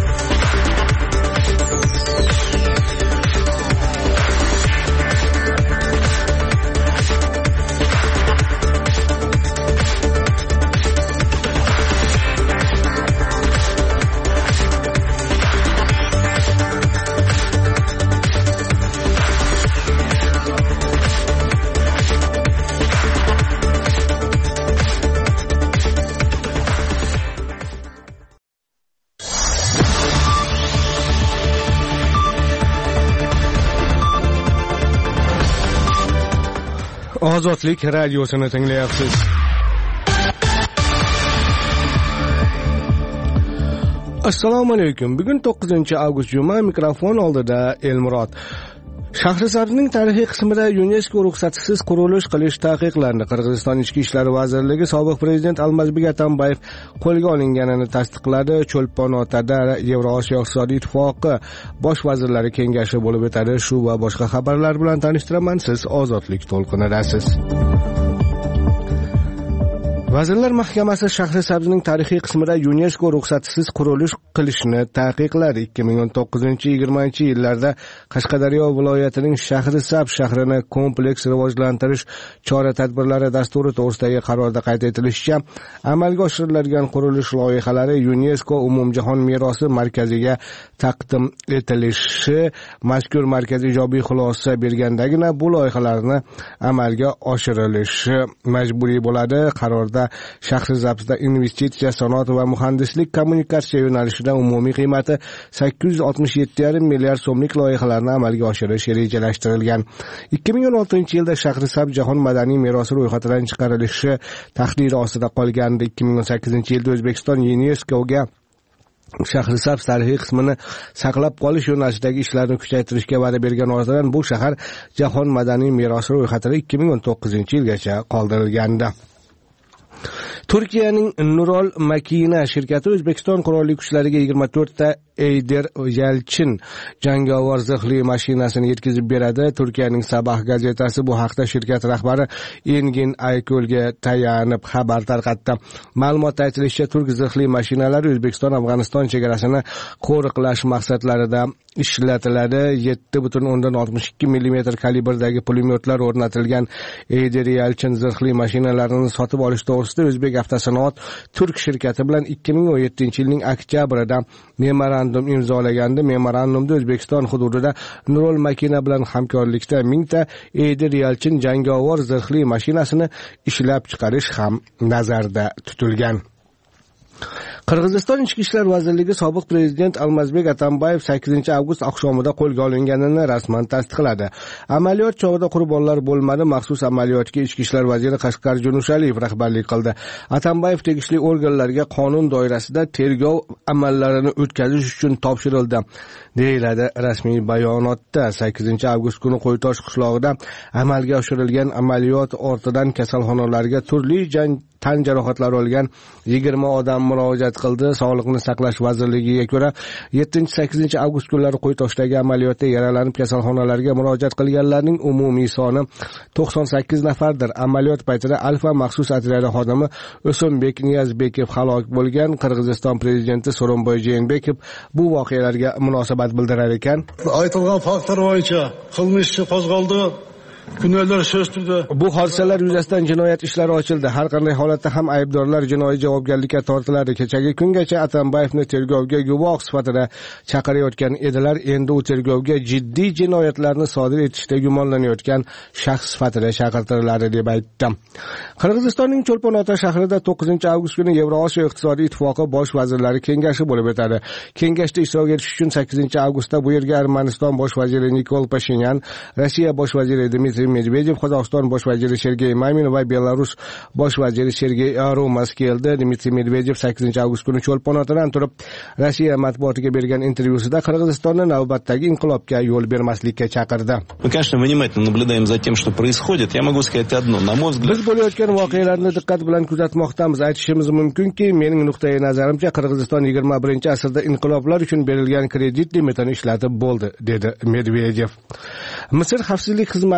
Ozodlik radiosini tinglayapsiz. Assalomu alaykum. Bugun to'qqizinchi avgust juma, mikrofon oldida Elmurod. Shahrisabzning tarixiy qismida UNESCO ruxsatisiz qurilish qilish taqiqlandi. Qirg'iziston Ichki ishlar vazirligi sobiq prezident Almazbek Atambayev qo'lga olinganini tasdiqladi. Cho'lpon-Otada Yevrosiyo iqtisodiy ittifoqi bosh vazirlari kengashi bo'lib o'tadi. Shu va boshqa xabarlar bilan tanishtiraman. Siz Ozodlik to'lqinidasiz. Vazirlar Mahkamasi Shahrisabzning tarixiy qismida UNESCO ruxsatisiz qurilish qilishni taqiqladi. ikki ming o'n to'qqizinchi yigirmanchi yillarda Qashqadaryo viloyatining Shahrisabz shahrini kompleks rivojlantirish chora-tadbirlari dasturi to'g'risidagi qarorda qayd etilishicha, amalga oshiriladigan qurilish loyihalari UNESCO umumjahon merosi markaziga taqdim etilishi, mazkur markaz ijobiy xulosa bergandagina bu loyihalarni amalga oshirilishi majburiy bo'ladi. Qarorda Shahrisabzda investitsiya, sanoat va muhandislik kommunikatsiya yo'nalishida umumiy qiymati sakkiz yuz oltmish yetti yarim milliard so'mlik loyihalarni amalga oshirish rejalashtirilgan. ikki ming o'n oltinchi yilda Shahrisabz jahon madaniy merosi ro'yxatidan chiqarilishi tahdidi ostida qolgandi. ikki ming o'n sakkizinchi yilda O'zbekiston UNESCOga Shahrisabz tarixiy qismini saqlab qolish yo'nalishidagi ishlarni kuchaytirishga va'da bergan ortidan bu shahar jahon madaniy merosi ro'yxatida ikki ming o'n to'qqizinchi yilgacha qoldirilgandi. Turkiyaning Nurol Makina shirkati O'zbekiston qurolli kuchlariga yigirma to'rtta Eyder Yalchin jangovar zirhli mashinasini yetkazib beradi. Turkiyaning Sabah gazetasi bu haqda shirkat rahbari Engin Aykolga tayanib xabar tarqatdi. Ma'lumotda aytilishicha, turk zirhli mashinalari O'zbekiston Afg'oniston chegarasini qo'riqlash maqsadlarida ishlatiladi. yetti butun o'ndan oltmish ikki millimetr kalibrdagi pulemyotlar o'rnatilgan Eyder Yalchin zirhli mashinalarini sotib olish to'g'risida O'zbek avtosanoat turk shirkati bilan ikki ming o'n yettinchi yilning oktyabrida memorandum imzolagandi. Memorandumda O'zbekiston hududida Nurol Makina bilan hamkorlikda mingta Eyder Yalchin jangovar zirhli mashinasini ishlab chiqarish ham nazarda tutilgan. Qirg'iziston Ichki ishlar vazirligi sobiq prezident Almazbek Atambayev sakkizinchi avgust oqshomida qo'lga olinganini rasman tasdiqladi. Amaliyot chog'ida qurbonlar bo'lmadi. Maxsus amaliyotga Ichki ishlar vaziri Qashqar Junusaliyev rahbarlik qildi. Atambayev tegishli organlarga qonun doirasida tergov amallarini o'tkazish uchun topshirildi, deyiladi rasmiy bayonotda. sakkizinchi avgust kuni Qo'ytosh qishlog'ida amalga oshirilgan amaliyot ortidan kasalxonalarga turli tan jarohatlari olgan yigirma odam murojaat qildi. Sog'liqni saqlash vazirligiga ko'ra yettinchi sakkizinchi avgust kunlari Qo'ytoshdagi amaliyotda yaralanib kasalxonalarga murojaat qilganlarning umumiy soni to'qson sakkiz nafardir. Amaliyot paytida Alfa maxsus otryadi xodimi O'simbek Niyazbekov halok bo'lgan. Qirg'iziston prezidenti So'ronboy Jeenbekov bu voqealarga munosabat bildirar ekan. Aytilgan faktlar bo'yicha qilmish ishi qo'zg'aldi. Kunlar so'ztida bu hodisalar yuzasidan jinoyat ishlari ochildi. Har qanday holatda ham aybdorlar jinoiy javobgarlikka tortiladi. Kechagi kungacha Atambayevni tergovga guvoh sifatida chaqirayotgan edilar. Endi u tergovga jiddiy jinoyatlarni sodir etishda gumonlanayotgan shaxs sifatida chaqirtiriladi deb aytdi. Qirg'izistonning Cho'lpon-Ota shahrida to'qqizinchi avgust kuni Yevrosiyo iqtisodiy ittifoqi bosh vazirlari kengashi bo'lib o'tadi. Kengashda ishtirok etish uchun sakkizinchi avgustda bu yerga Armaniston bosh vaziri Nikol Pashinyan, Rossiya bosh vaziri Dmitriy Medvedev, Qozog'iston bosh vaziri Sergey Mamin va Belarus bosh vaziri Sergey Aromas keldi. Dmitriy Medvedev sakkizinchi avgust kuni Cho'lpon-Otadan turib Rossiya matbuotiga bergan intervyusida Qirg'izistonni navbatdagi inqilobga yo'l bermaslikka chaqirdi. Мы, конечно, внимательно наблюдаем за тем, что происходит. Я могу сказать одно, на мой взгляд. Biz bo'layotgan voqealarni diqqat bilan kuzatmoqdamiz. Aytishimiz mumkinki, mening nuqtai nazarimcha Qirg'iziston yigirma birinchi asrda inqiloblar uchun berilgan kredit limitini ishlatib bo'ldi, dedi Medvedev. Misr xavfsizlik xizmati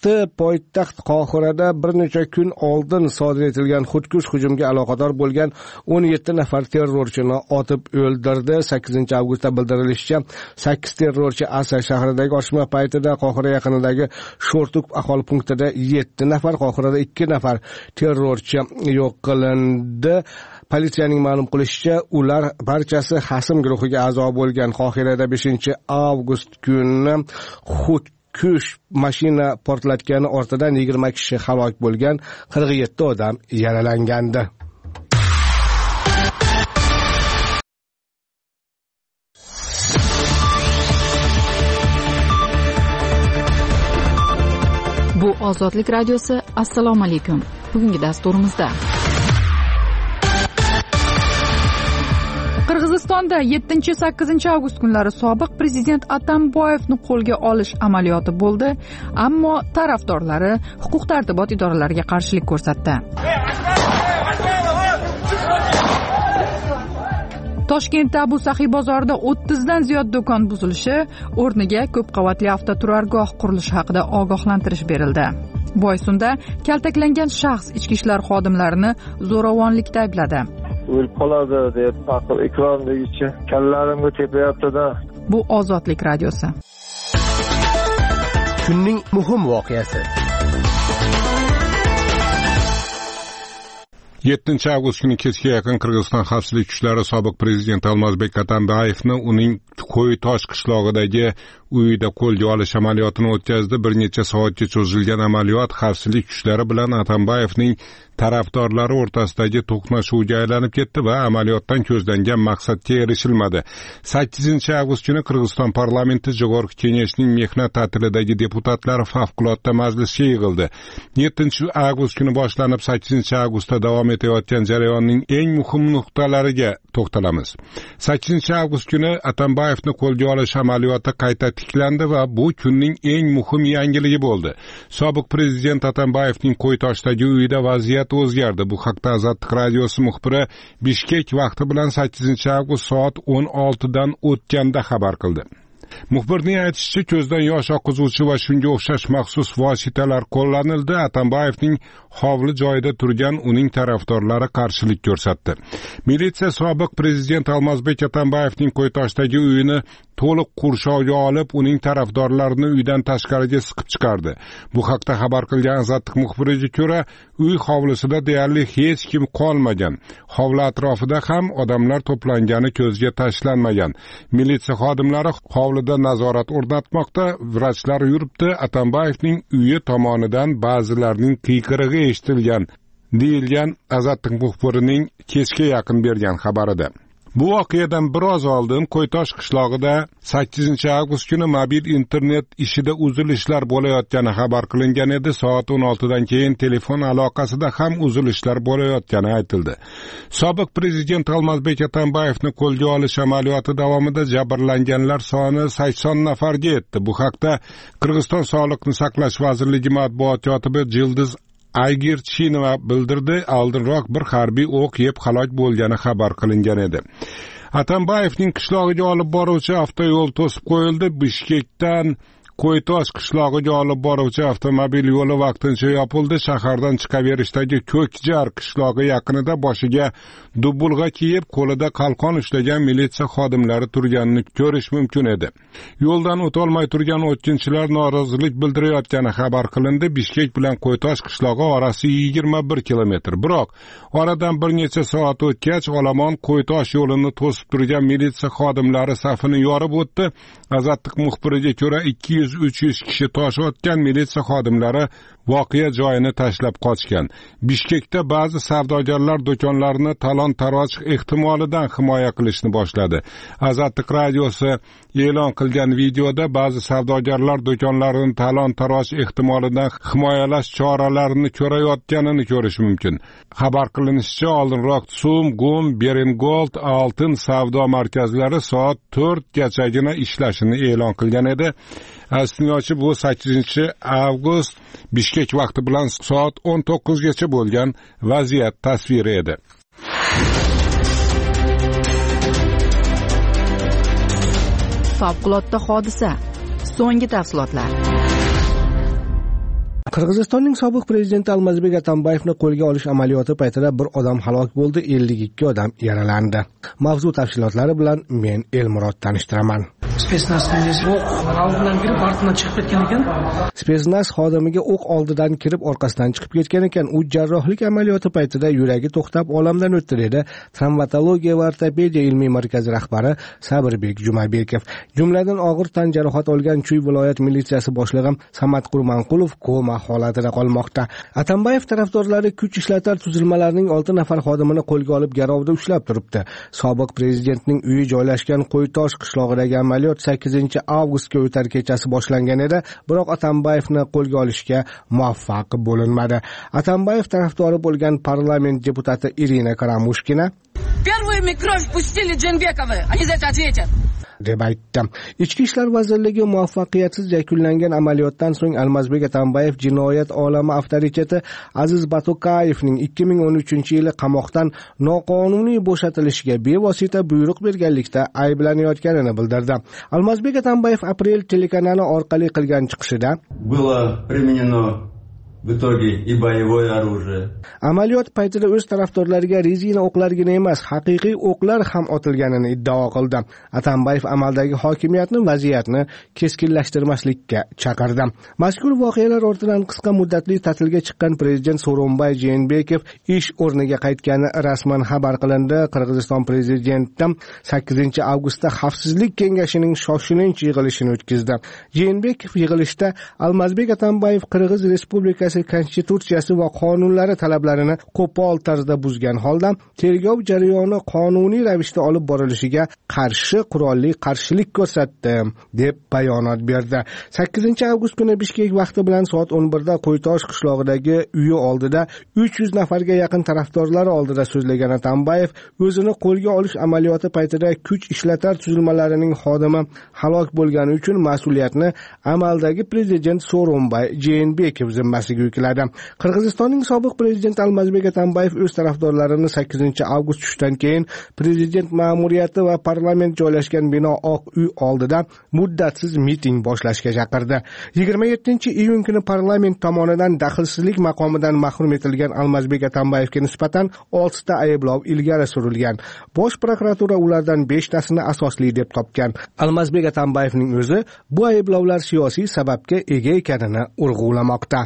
poytaxt Qohirada bir necha kun oldin sodir etilgan xudkush hujumga aloqador bo'lgan o'n yetti nafar terrorchini otib o'ldirdi. sakkizinchi avgustda bildirilishicha, sakkiz terrorchi Asa shahridagi otishma paytida Qohira yaqinidagi Sho'rtuk aholi punktida yetti nafar, Qohirada ikki nafar terrorchi yo'q qilindi. Politsiyaning ma'lum qilishicha, ular barchasi Hasim guruhiga a'zo bo'lgan. Qohirada beshinchi avgust kuni xud kuch mashina portlatgani ortidan yigirma kishi halok bo'lgan, qirq yetti odam yaralangandi. Bu Ozodlik radiosi. Assalomu alaykum. Bugungi dasturimizda Qirg'izistonda yettinchi sakkizinchi avgust kunlari sobiq prezident Atamboyevni qo'lga olish amaliyoti bo'ldi, ammo tarafdorlari huquq-tartibot idoralariga qarshilik ko'rsatdi. Toshkentda Abu Saxiy bozorida o'ttizdan ziyod do'kon buzilishi, o'rniga ko'p qavatli avtoturargoh qurilishi haqida ogohlantirish berildi. Boysunda kaltaklangan shaxs ichki ishlar xodimlarini zo'ravonlikda aybladi. O'lib qoladi deb aql ekrondagi kallarimga tepayapti-da. Bu Ozodlik radiosi. Kunning muhim voqeasi. yettinchi avgust kuni kechga yaqin Qirg'iziston xavfsizlik kuchlari sobiq prezident Almazbek Atambayevni uning Qo'ytosh qishlog'idagi uyida qo'lga olish amaliyotini o'tkazdi. Bir necha soatga cho'zilgan amaliyot xavfsizlik kuchlari bilan Atambayevning tarafdorlari o'rtasidagi to'qnashuvga aylanib ketdi va amaliyotdan ko'zlangan maqsadga erishilmadi. sakkizinchi avgust kuni Qirg'iziston parlamenti Jog'org'i Kengashining mehnat ta'tilidagi deputatlari favqulodda majlisga yig'ildi. yettinchi avgust kuni boshlanib sakkizinchi avgustda davom etayotgan jarayonning eng muhim nuqtalariga to'xtalamiz. sakkizinchi avgust kuni Atambayevni qo'lga olish amaliyoti qayta tiklandi va bu kunning eng muhim yangiligi bo'ldi. Sobiq prezident Atambayevning Qo'ytoshdagi uyida vaziyat o'zgardi. Bu haqda Ozodlik radiosi muxbiri Bishkek vaqti bilan sakkizinchi avgust soat o'n oltidan o'tganda xabar qildi. Muxbirning aytishicha, ko'zdan yosh oqizuvchi va shunga o'xshash maxsus vositalar qo'llanildi. Atambayevning hovli joyida turgan uning tarafdorlari qarshilik ko'rsatdi. Militsiya sobiq prezident Almazbek Atambayevning Qo'ytoshdagi uyini to'liq qurshovga olib, uning tarafdorlarini uydan tashqariga siqib chiqardi. Bu haqda xabar qilgan Ozodlik muxbiriga ko'ra, uy hovlisida deyarli hech kim qolmagan. Hovli atrofida ham odamlar to'plangani ko'zga tashlanmagan. Militsiya xodimlari hovlida nazorat o'rnatmoqda, vrachlar yuribdi. Atambayevning uyi tomonidan ba'zilarning qiyqirig'i eshitilgan, deyilgan Ozodlik muxbirining kechga yaqin bergan xabarida. Bu voqeadan biroz oldin Qo'ytosh qishlog'ida sakkizinchi avgust kuni mobil internet ishida uzilishlar bo'layotgani xabar qilingan edi. Soat o'n oltidan keyin telefon aloqasida ham uzilishlar bo'layotgani aytildi. Sobiq prezident Almazbek Atambayevni qo'lga olish amaliyoti davomida jabrlanganlar soni sakson nafarga yetdi. Bu haqda Qirg'iziston Sog'liqni saqlash vazirligi matbuot kotibi Jildiz Aygirchinova bildirdi. Oldinroq bir harbiy o'q yeb halok bo'lgani xabar qilingan edi. Atambayevning qishlog'iga olib boruvchi avtoyo'l to'sib qo'yildi. Bishkekdan Qo'ytosh qishlog'iga olib boruvchi avtomobil yo'li vaqtincha yopildi. Shahardan chiqaverishdagi Ko'kjar qishlog'i yaqinida boshiga dubulg'a kiyib, qo'lida qalqon ushlagan militsiya xodimlari turganini ko'rish mumkin edi. Yo'ldan o'tolmay turgan o'tkinchilar norozilik bildirayotgani xabar qilindi. Bishkek bilan Qo'ytosh qishlog'i orasi yigirma bir kilometr. Biroq oradan bir necha soat o'tgach, olomon Qo'ytosh yo'lini to'sib turgan militsiya xodimlari safini yorib o'tdi. Ozodlik muxbiriga ko'ra ikki yuz uch yuz kishi tosh otgan militsiya xodimlari voqea joyini tashlab qochgan. Bishkekda ba'zi savdogarlar do'konlarini talon-taroj ehtimolidan himoya qilishni boshladi. Ozodlik radiosi e'lon qilgan videoda ba'zi savdogarlar do'konlarini talon-taroj ehtimolidan himoyalash choralarini ko'rayotganini ko'rish mumkin. Xabar qilinishicha, oldinroq Sum, Gum, Berengold, Oltin savdo markazlari soat to'rtgachagina ishlashini e'lon qilgan edi. Aslida bu sakkizinchi avgust Bishkek vaqti bilan soat o'n to'qqizgacha bo'lgan vaziyat tasviri edi. Favqulodda hodisa. So'nggi tafsilotlar. Qirg'izistonning sobiq prezidenti Almazbek Atambayevni qo'lga olish amaliyoti paytida bir odam halok bo'ldi, ellik ikki odam yaralandi. Mavzu tafsilotlari bilan men Elmurod tanishtiraman. Spetsnaz xodimiga o'q oldidan kirib orqasidan chiqib ketgan ekan. U jarrohlik amaliyoti paytida yuragi to'xtab olamdan o'tdi dedi Travmatologiya va ortopediya ilmiy markazi rahbari Sabirbek Jumabekov. Jumladan og'ir tan jarohat olgan Chuy viloyat militsiyasi boshlig'i Samat Qurmanqulov koma holatida qolmoqda. Atambayev tarafdorlari kuch ishlatar tuzilmalarining olti nafar xodimini qo'lga olib garovda ushlab turibdi. Sobiq prezidentning uyi joylashgan Qo'ytosh qishlog'idagi amaliyot sakkizinchi avgustga o'tar kechasi boshlangan edi, biroq Atambayevni qo'lga olishga muvaffaq bo'linmadi. Atambayev tarafdori bo'lgan parlament deputati Irina Karamushkina Первыми кровь пустили Дженбековы, они за это ответят. deb aytdi. Ichki ishlar vazirligi muvaffaqiyatsiz yakunlangan amaliyotdan so'ng Almazbek Atambayev jinoyat olami avtoritet Aziz Batukayevning ikki ming o'n uchinchi yili qamoqdan noqonuniy bo'shatilishiga bevosita buyruq berganlikda ayblanayotganini bildirdi. Almazbek Atambayev aprel telekanali orqali qilgan chiqishida было применено в итоге и боевое оружие. Amaliyot paytida o'z tarafdorlariga rezina o'qlargina emas, haqiqiy o'qlar ham otilganini iddao qildi. Atambayev amaldagi hokimiyatni vaziyatni keskinlashtirmaslikka chaqirdi. Mazkur voqealar ortidan qisqa muddatli ta'tilga chiqqan prezident Sooronbay Jeenbekov ish o'rniga qaytgani rasman xabar qilindi. Qirg'iziston prezidenti sakkizinchi avgustda Xavfsizlik kengashining shoshilinch yig'ilishini o'tkazdi. Jeenbekov yig'ilishda Almazbek Atambayev Qirg'iz Respublikasi konstitutsiyasi va qonunlari talablarini qo'pol tarzda buzgan holda tergov jarayoni qonuniy ravishda olib borilishiga qarshi qurolli qarshilik ko'rsatdi deb bayonot berdi. sakkizinchi avgust kuni Bishkek vaqti bilan soat o'n birda Qo'ytosh qishlog'idagi uyi oldida uch yuz nafarga yaqin tarafdorlari oldida so'zlagan Atambayev o'zini qo'lga olish amaliyoti paytida kuch ishlatar tuzilmalarining xodimi halok bo'lgani uchun mas'uliyatni amaldagi prezident Sooronbay Jeenbekov zimmasiga yukladi. Qirg'izistonning sobiq prezidenti Almazbek Atambayev o'z tarafdorlarini sakkizinchi avgust tushdan keyin prezident ma'muriyati va parlament joylashgan bino Oq uy oldida muddatsiz miting boshlashga chaqirdi. yigirma yettinchi iyun kuni parlament tomonidan daxlsizlik maqomidan mahrum etilgan Almazbek Atambayevga nisbatan oltita ayblov ilgari surilgan. Bosh prokuratura ulardan beshtasini asosli deb topgan. Almazbek Atambayevning o'zi bu ayblovlar siyosiy sababga ega ekanini urg'ulamoqda.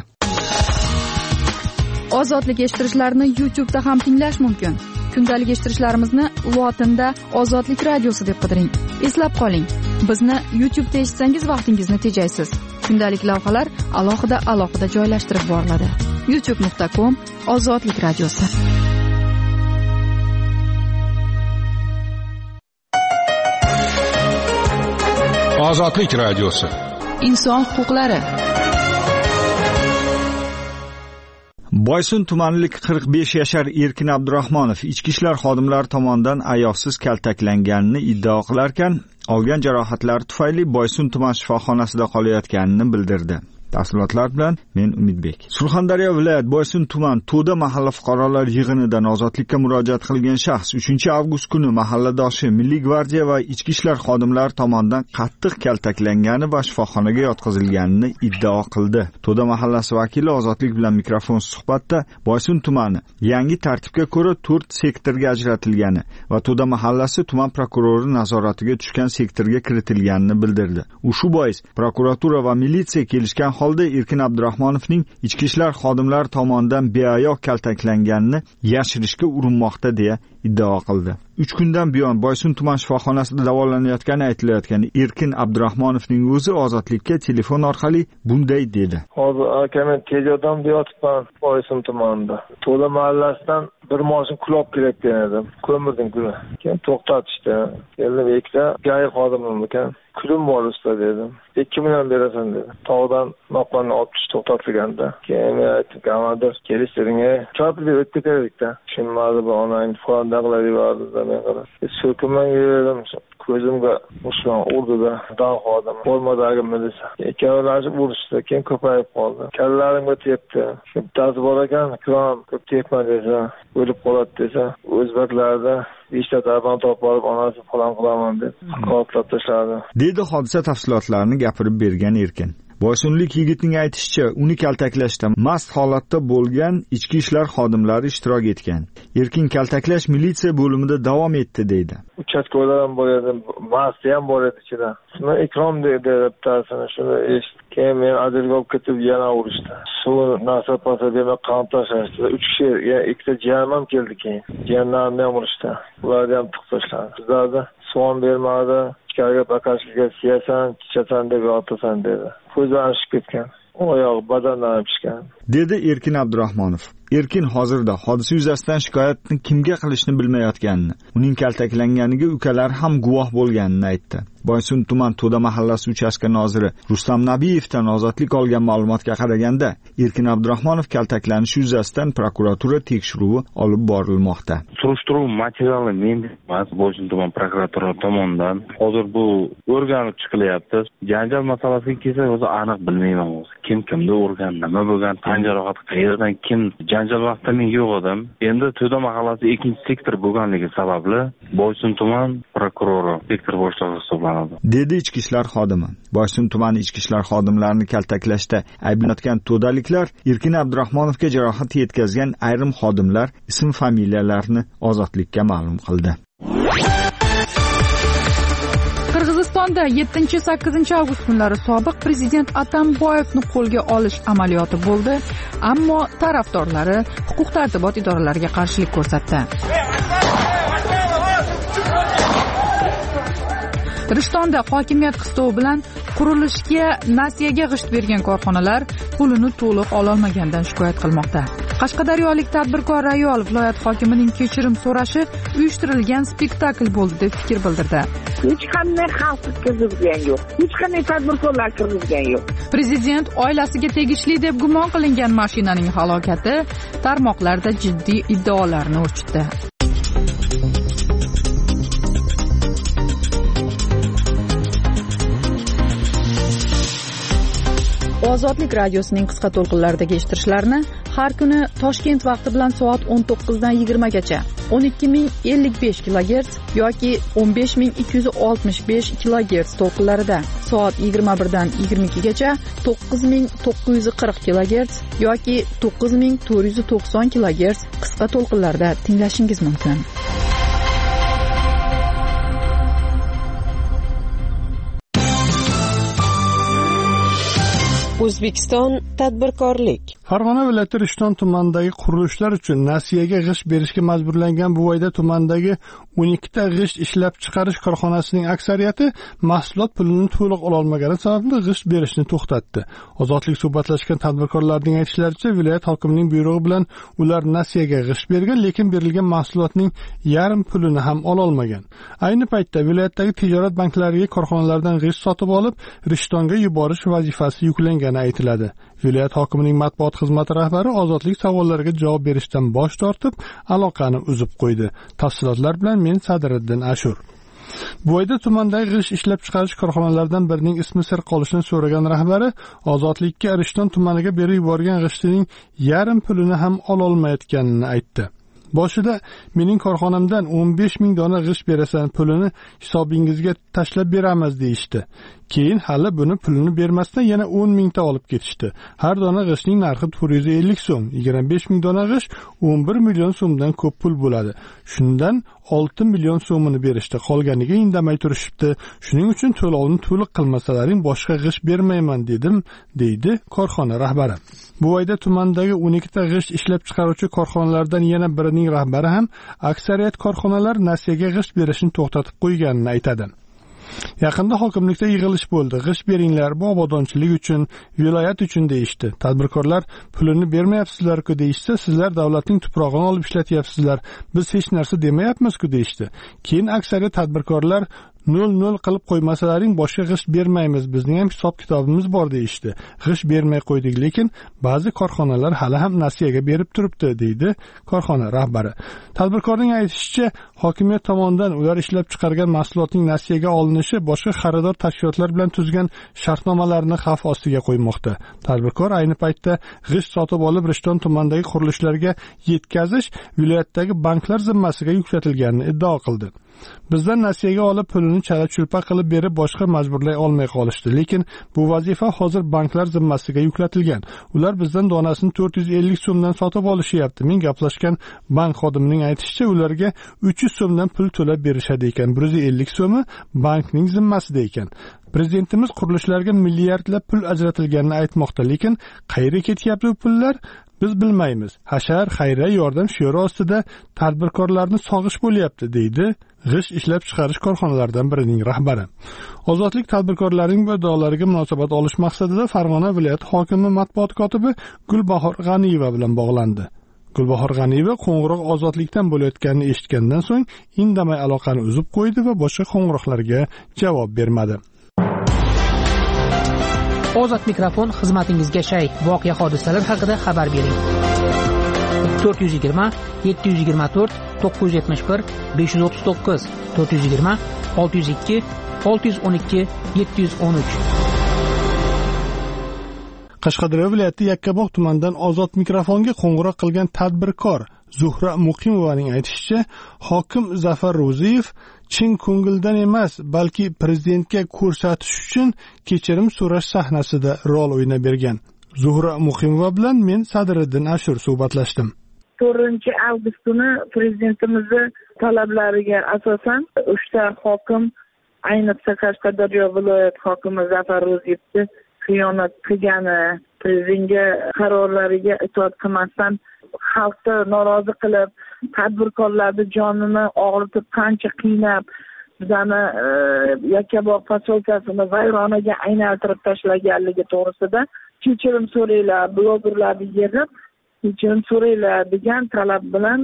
Ozodlik eshittirishlarni YouTube'da ham tinglash mumkin. Kundalik eshittirishlarimizni lotinda Ozodlik radiosi deb qidiring. Eslab qoling, bizni YouTube'da eshitsangiz vaqtingizni tejaysiz. Kundalik lavhalar alohida alohida joylashtirib boriladi. youtube nuqta com Ozodlik radiosi. Ozodlik radiosi. Inson huquqlari. Boysun tumanlik qirq besh yashar Erkin Abdurahmonov ichki ishlar xodimlari tomonidan ayovsiz kaltaklanganini iddao qilarkan, olgan jarohatlari tufayli Boysun tuman shifoxonasida qolayotganini bildirdi. Tafsilotlar bilan men Umidbek. Surxondaryo viloyat Boysun tuman To'da mahalla fuqarolar yig'inidan ozodlikka murojaat qilgan shaxs uchinchi avgust kuni mahalladoshi Milliy gvardiya va ichki ishlar xodimlari tomonidan qattiq kaltaklangani va shifoxonaga yotqizilganini iddao qildi. To'da mahallasi vakili ozodlik bilan mikrofon suhbatda Boysun tumani yangi tartibga ko'ra to'rt sektorga ajratilgani va To'da mahallasi tuman prokurori nazoratiga tushgan sektorga kiritilganini bildirdi. U shu bois prokuratura va militsiya kelishgan holda Erkin Abdurahmonovning ichki ishlar xodimlari tomonidan beayo kaltaklanganini yashirishga urinmoqda deya iddao qildi. uch kundan buyon Boysun tuman shifoxonasida davolanayotgani aytilayotgan Erkin Abdurahmonovning o'zi ozodlikka telefon orqali bunday dedi. Hozir aka men Tejodamda yotibman Boysun tumanida. To'la mahallasidan bir mashin kulab kelayotgan edim. Ko'mirdim kuni. Keyin to'xtatishdi. Keldim ikkita gay xodimimikan. Kulim bor usta dedim. ikki million berasan dedi. Tog'dan noqonni olib chiqib to'xtatganda. Keyin men aytdim, "Kamadir, kelishtiring, chopib o'tib kerakda." Tushunmadi bu onang falan dag'lar yubordi men qarab. So'kimman yedim. Ko'zimga mushon urdida dog' xodim. Bo'lmadagi milisa. Ikkovlashib urishdi, keyin ko'payib qoldi. Kallarimga tepdi. Bittasi bor ekan, "Krom, ko'p tepma" desa, o'lib qoladi desa, o'zbeklarda ishda darmon topib olib onasi falan qilaman deb qo'llab tashladi. Dedi hodisa tafsilotlarini gapirib bergan Erkin. Boysunlik yigitning aytishicha, uni kaltaklashda mast holatda bo'lgan ichki ishlar xodimlari ishtirok etgan. Erkin kaltaklash militsiya bo'limida davom etdi deydi. Uchastkolar ham bor edi, masti ham bor edi ichida. Men Ikrom dedi bitasini, shuni eshitib, keyin men adirga olib ketib yana urishdi. Suv nasib pasa demak qon tashlashdi. uch kishi, ikkita jiyanim ham keldi keyin. Jiyanlarni ham urishdi. Ularni ham tiq tashladi. Bizlarda suv bermadi. Ichkariga bakashlikka siyasan, chichasan deb yotasan dedi. Ko'zlari ishib ketgan. Oyog'i badandan pishgan. Dedi Erkin Abdurahmonov. Erkin hozirda hodisa yuzasidan shikoyatni kimga qilishni bilmayotganini, uning kaltaklanganiga ukalar ham guvoh bo'lganini aytdi. Boysun tuman To'da mahallasi uchastka noziri Rustam Nabiyevdan ozodlik olgan ma'lumotga qaraganda, Erkin Abdurahmonov kaltaklanishi yuzasidan prokuratura tekshiruvi olib borilmoqda. Surishtiruv materiali menda emas, Boysun tuman prokuratura tomonidan hozir bu o'rganib chiqilyapti. Janjal masalasiga kelsak, o'zi aniq bilmayman o'zi. Kim kimni urgan, nima bo'lgan, tan jarohati qayerdan, kim janjal vaqtida men yo'q edim. Endi To'da mahallasi ikkinchi sektor bo'lganligi sababli Boysun tuman prokurori sektor boshlig'i hisoblanadi. Dedi ichki ishlar xodimi. Boysun tumani ichki ishlar xodimlarini kaltaklashda ayblanayotgan to'daliklar Erkin Abdurahmonovga jarohat yetkazgan ayrim xodimlar ism familiyalarini ozodlikka ma'lum qildi. Qirg'izistonda yettinchi sakkizinchi avgust kunlari sobiq prezident Atamboyevni qo'lga olish amaliyoti bo'ldi, ammo tarafdorlari huquq-tartibot idoralariga qarshilik ko'rsatdi. Rishtonda hokimiyat qistovi bilan qurilishga nasiyaga g'isht bergan korxonalar pulini to'liq ololmagandan shikoyat qilmoqda. Qashqadaryolik tadbirkor Rayol viloyat hokimining kechirim so'rashi uyushtirilgan spektakl bo'ldi deb fikr bildirdi. Hech qanday xalq kirgizgan yo'q. Hech qanday tadbirkorlar kirgizgan yo'q. Prezident oilasiga tegishli deb gumon qilingan mashinaning halokati tarmoqlarda jiddiy iddaolarni urchitdi. Ozodlik radiosining qisqa to'lqinlaridagi eshittirishlarni har kuni Toshkent vaqti bilan soat o'n to'qqiz dan yigirma gacha o'n ikki ming ellik besh kilogerts yoki o'n besh ming ikki yuz oltmish besh kilogerts to'lqinlarida, soat yigirma bir dan yigirma ikki gacha to'qqiz ming to'qqiz yuz qirq kilogerts yoki to'qqiz ming to'rt yuz to'qson kilogerts qisqa to'lqinlarda tinglashingiz mumkin. O'zbekiston tadbirkorlik. Farg'ona viloyati Rishton tumanidagi qurilishlar uchun nasiyaga g'isht berishga majburlangan Buvayda tumanidagi o'n ikkita g'isht ishlab chiqarish korxonasining aksariyati mahsulot pulini to'liq ololmagani sababli g'isht berishni to'xtatdi. Ozodlik suhbatlashgan tadbirkorlarning aytishlaricha, viloyat hokimining buyrug'i bilan ular nasiyaga g'isht bergan, lekin berilgan mahsulotning yarim pulini ham ololmagan. Ayni paytda viloyatdagi tijorat banklariga korxonalardan g'isht sotib olib, Rishtonga yuborish vazifasi yuklangan aytiladi. Viloyat hokimining matbuot xizmati rahbari ozodlik savollariga javob berishdan bosh tortib, aloqani uzib qo'ydi. Tafsilotlar bilan men Sadiriddin Ashur. Buvayda tumanidagi g'isht ishlab chiqarish korxonalaridan birining ismi sir qolishini so'ragan rahbari ozodlikka Rishton tumaniga berib yuborgan g'ishtining yarim pulini ham ololmayotganini aytdi. Boshida mening korxonamdan o'n besh ming dona g'isht berasan, pulini hisobingizga tashlab beramiz deyishdi. Keyin hali buni pulini bermasdan yana o'n mingta olib ketishdi. Har dona g'ishtning narxi to'rt yuz ellik so'm, yigirma besh ming dona g'isht o'n bir million so'mdan ko'p pul bo'ladi. Shundan olti million so'mini berishdi. Qolganiga indamay turishibdi. Shuning uchun to'lovni to'liq qilmasalaring boshqa g'isht bermayman dedim, deydi korxona rahbari. Buvayda tumanidagi o'n ikkita g'isht ishlab chiqaruvchi korxonalardan yana birining rahbari ham aksariyat korxonalar nasiyaga g'isht berishni to'xtatib qo'yganini aytadi. Yaqinda hokimlikda yig'ilish bo'ldi. G'isht beringlar, bu obodonchilik uchun, viloyat uchun deyishdi. Tadbirkorlar pulini bermayapsizlar-ku deyishsa, sizlar davlatning tuprog'ini olib ishlatyapsizlar. Biz hech narsa demayapmiz-ku deyishdi. Keyin aksariyat tadbirkorlar nol nol qilib qo'ymasalaring boshqa g'isht bermaymiz, bizning ham hisob kitobimiz bor deyishdi. G'isht bermay qo'ydik, lekin ba'zi korxonalar hali ham nasiyaga berib turibdi, deydi korxona rahbari. Tadbirkorning aytishicha, hokimiyat tomonidan ular ishlab chiqargan mahsulotning nasiyaga olinishi boshqa xaridor tashkilotlar bilan tuzgan shartnomalarni xavf ostiga qo'ymoqda. Tadbirkor ayni paytda g'isht sotib olib Rishton tumanidagi qurilishlarga yetkazish viloyatdagi banklar zimmasiga yuklatilganini iddao qildi. bizdan nasiyaga olib pulini chala-chulpa qilib berib boshqa majburlay olmay qolishdi. Lekin bu vazifa hozir banklar zimmasiga yuklatilgan. Ular bizdan donasini to'rt yuz ellik so'mdan sotib olishyapti. Men gaplashgan bank xodimining aytishicha, ularga uch yuz so'mdan pul to'lab berishadi ekan. bir yuz ellik so'mi bankning zimmasida ekan. Prezidentimiz qurilishlarga milliardlab pul ajratilganini aytmoqda, lekin qayerga ketyapti bu pullar? Biz bilmaymiz. Hashar xayriya yordam shiori ostida tadbirkorlarni sog'ish bo'lyapti, deydi g'isht ishlab chiqarish korxonalaridan birining rahbari. Ozodlik tadbirkorlarining bu iddaolariga munosabat olish maqsadida Farg'ona viloyati hokimi matbuot kotibi Gulbahor G'aniyeva bilan bog'landi. Gulbahor G'aniyeva qo'ng'iroq ozodlikdan bo'layotganini eshitgandan so'ng indamay aloqani uzib qo'ydi va boshqa qo'ng'iroqlarga javob bermadi. Ozod mikrofon xizmatingizga shay. Voqea hodisalar haqida xabar bering. to'rt yuz yigirma yetti yuz yigirma to'rt to'qqiz yuz yetmish bir besh yuz o'ttiz to'qqiz to'rt yuz yigirma olti yuz ikki olti yuz o'n ikki yetti yuz o'n uch. Qashqadaryo viloyati Yakkabog' tumanidan Ozod mikrofonga qo'ng'iroq qilgan tadbirkor Zuhra Muqimovaning aytishicha, hokim Zafar Ro'ziyev chin ko'ngildan emas, balki prezidentga ko'rsatish uchun kechirim so'rash sahnasida rol o'ynab bergan. Zuhra Muqimova bilan men Sadriddin Ashur suhbatlashdim. to'rtinchi avgust kuni prezidentimizni talablariga asosan uchta hokim, ayniqsa Qashqadaryo viloyat hokimi Zafar Ro'ziyevni xiyonat qilgani, prezidentga qarorlariga itoat qilmasdan xalqni norozi qilib, tadbirkorlarni jonini og'ritib, qancha qiynab, bizani Yakkabog' posyolkasini vayronaga aylantirib tashlaganligi to'g'risida kechirim so'raylar, blogerlarni yig'ib kechirim so'raylar degan talab bilan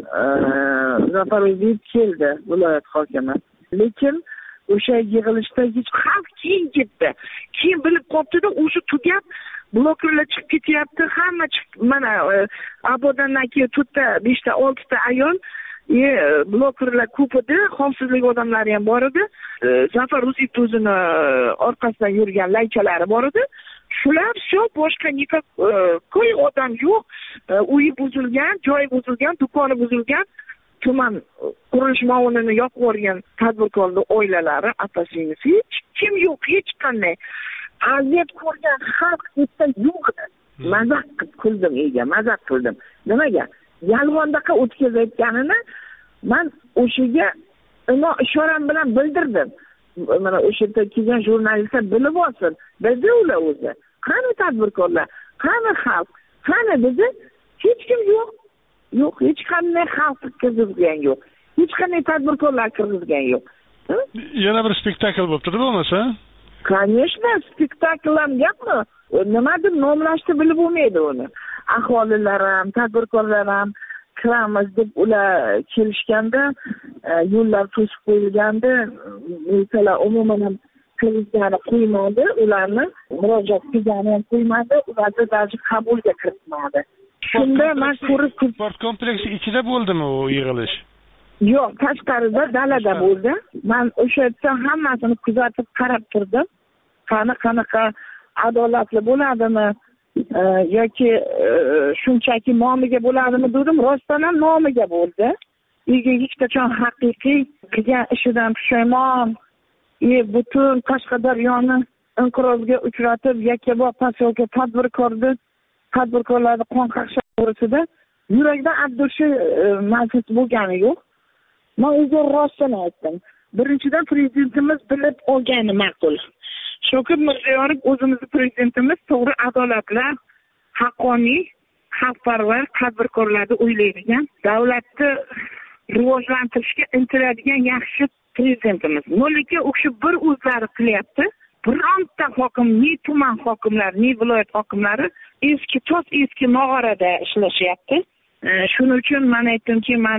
Zafar Ro'ziyev keldi viloyat hokimi. Lekin o'sha yig'ilishda hech xalq keyin ketdi. Keyin bilib qolibdi-da, o'sha tugab blokerlar chiqib ketyapti, hamma chiqib, mana Abodandan keyin to'rtta, beshta, oltita ayol, e blokerlar ko'p edi, xavfsizlik odamlari ham bor edi. Zafar Ro'ziyev o'zini orqasidan yurgan laychalari bor edi. Shular shu boshqa nikak ko'y odam yo'q, uyi buzilgan, joyi buzilgan, do'koni buzilgan, tuman qurilish muavinini yoqib yuborgan tadbirkorlar oilalari, ota-singlisi hech kim yo'q, hech qanday aziyat ko'rgan xalq hechta yo'q edi. Mazaq qilib kuldim, ega, mazaq qildim. Nimaga? Yolg'ondaqa o'tkazayotganini men o'shaga ishoram bilan bildirdim. Mana o'sha yerda kelgan jurnalistlar bilib olsin. Bizda ular o'zi. Qani tadbirkorlar, qani xalq, qani bizni hech kim yo'q. Yo'q, hech qanday xalq kirgizgan yo'q. Hech qanday tadbirkorlar kirgizgan yo'q. Yana bir spektakl bo'libdi-da bo'lmasa? Конечно, spektakl ham gapmi? Nimadir nomlashni bilib bo'lmaydi uni. Aholilar ham, tadbirkorlar ham kiramiz deb ular kelishganda, yo'llar to'sib qo'yilganda, masalan, umuman ham kirishgani qo'ymadi, ularni murojaat qilgani ham qo'ymadi, ularni даже qabulga kiritmadi. Shunda mashhur sport kompleksi ichida bo'ldimi u yig'ilish? Yo'q, tashqarida, dalada bo'ldi. Men o'sha yerda hammasini kuzatib qarab turdim. Qani qanaqa adolatli bo'ladimi yoki shunchaki nomiga bo'ladimi dedim, rostdan ham nomiga bo'ldi. Nega hech qachon haqiqiy qilgan ishidan pushaymon, e butun Qashqadaryoni inqirozga uchratib, Yakkabog' posyolka tadbirkorni tadbirkorlarni qon qaqshash to'g'risida yurakdan abdushi mavjud bo'lgani yo'q. Men o'zim rostini aytdim. Birinchidan prezidentimiz bilib olgani ma'qul. Shavkat Mirziyoyev o'zimizning prezidentimiz to'g'ri, adolatlar, haqqoniy, xalqparvar tadbirkorlarni o'ylaydigan, davlatni rivojlantirishga intiladigan yaxshi prezidentimiz. Lekin o'sha bir o'zlari qilyapti. Bironta hokim, ni tuman hokimlari, ni viloyat hokimlari eski tos, eski nog'orada ishlashyapti. Shuning uchun men aytdimki, men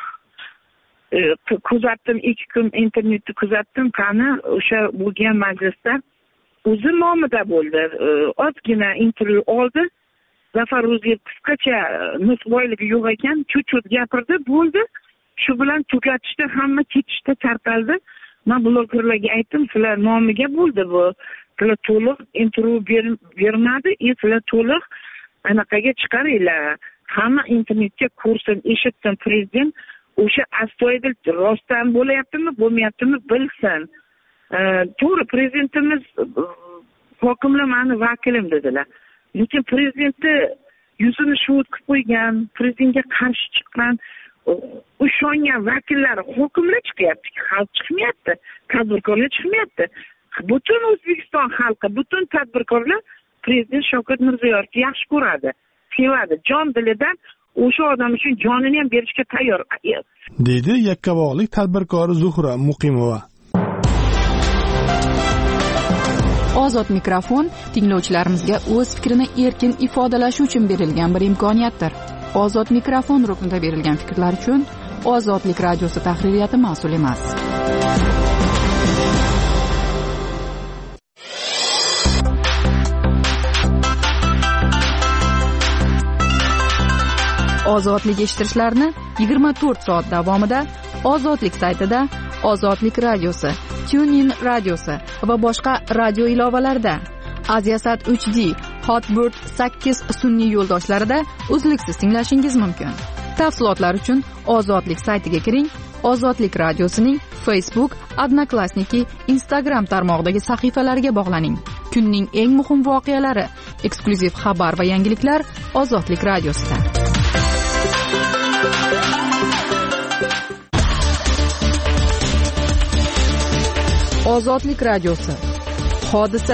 kuzatdim, ikki kun internetni kuzatdim, qani o'sha bo'lgan majlisda o'zi nomida bo'ldi. Ozgina intervyu oldi. Zafar Ro'ziyev qisqacha nusboyligi yo'q ekan, cho'chut gapirdi, bo'ldi. Shu bilan tugatishda hamma ketishda tarqaldi. Men blogerlarga aytdim, sizlar nomiga bo'ldi bu. Sizlar to'liq intervyu bermadi, sizlar to'liq anaqaga chiqaringlar. Hamma internetga ko'rsin, eshitsin prezident o'sha astoydil rostdan bo'layaptimi bo'lmayaptimi bilsin. To'g'ri, prezidentimiz hokimlar mani vakilim dedilar, lekin prezidentni yuzini shuvut qilib qo'ygan, prezidentga qarshi chiqqan o'shongan vakillar hokimlar chiqyapti, xalq chiqmayapti, tadbirkorlar chiqmayapti. Butun O'zbekiston xalqi, butun tadbirkorlar prezident Shavkat Mirziyoyevni yaxshi ko'radi, sevadi, jon dilidan o'sha odam uchun jonini ham berishga tayyor, deydi Yakkabog'lik tadbirkori Zuhra Muqimova. Ozod mikrofon tinglovchilarimizga o'z fikrini erkin ifodalashi uchun berilgan bir imkoniyatdir. Ozod mikrofon ruknida berilgan fikrlar uchun Ozodlik radiosi tahririyati mas'ul emas. Ozodlik eshittirishlarni yigirma to'rt soat davomida Ozodlik saytida, Ozodlik radiosi, TuneIn radiosi va boshqa radio ilovalarida, Aziasat uch D, Hotbird sakkiz sun'iy yo'ldoshlarida uzluksiz tinglashingiz mumkin. Tafsilotlar uchun Ozodlik saytiga kiring. Ozodlik radiosining Facebook, Odnoklassniki, Instagram tarmog'idagi sahifalariga bog'laning. Kunning eng muhim voqealari, eksklyuziv xabar va yangiliklar Ozodlik radiosida. Ozodlik radiosi. Hodisa.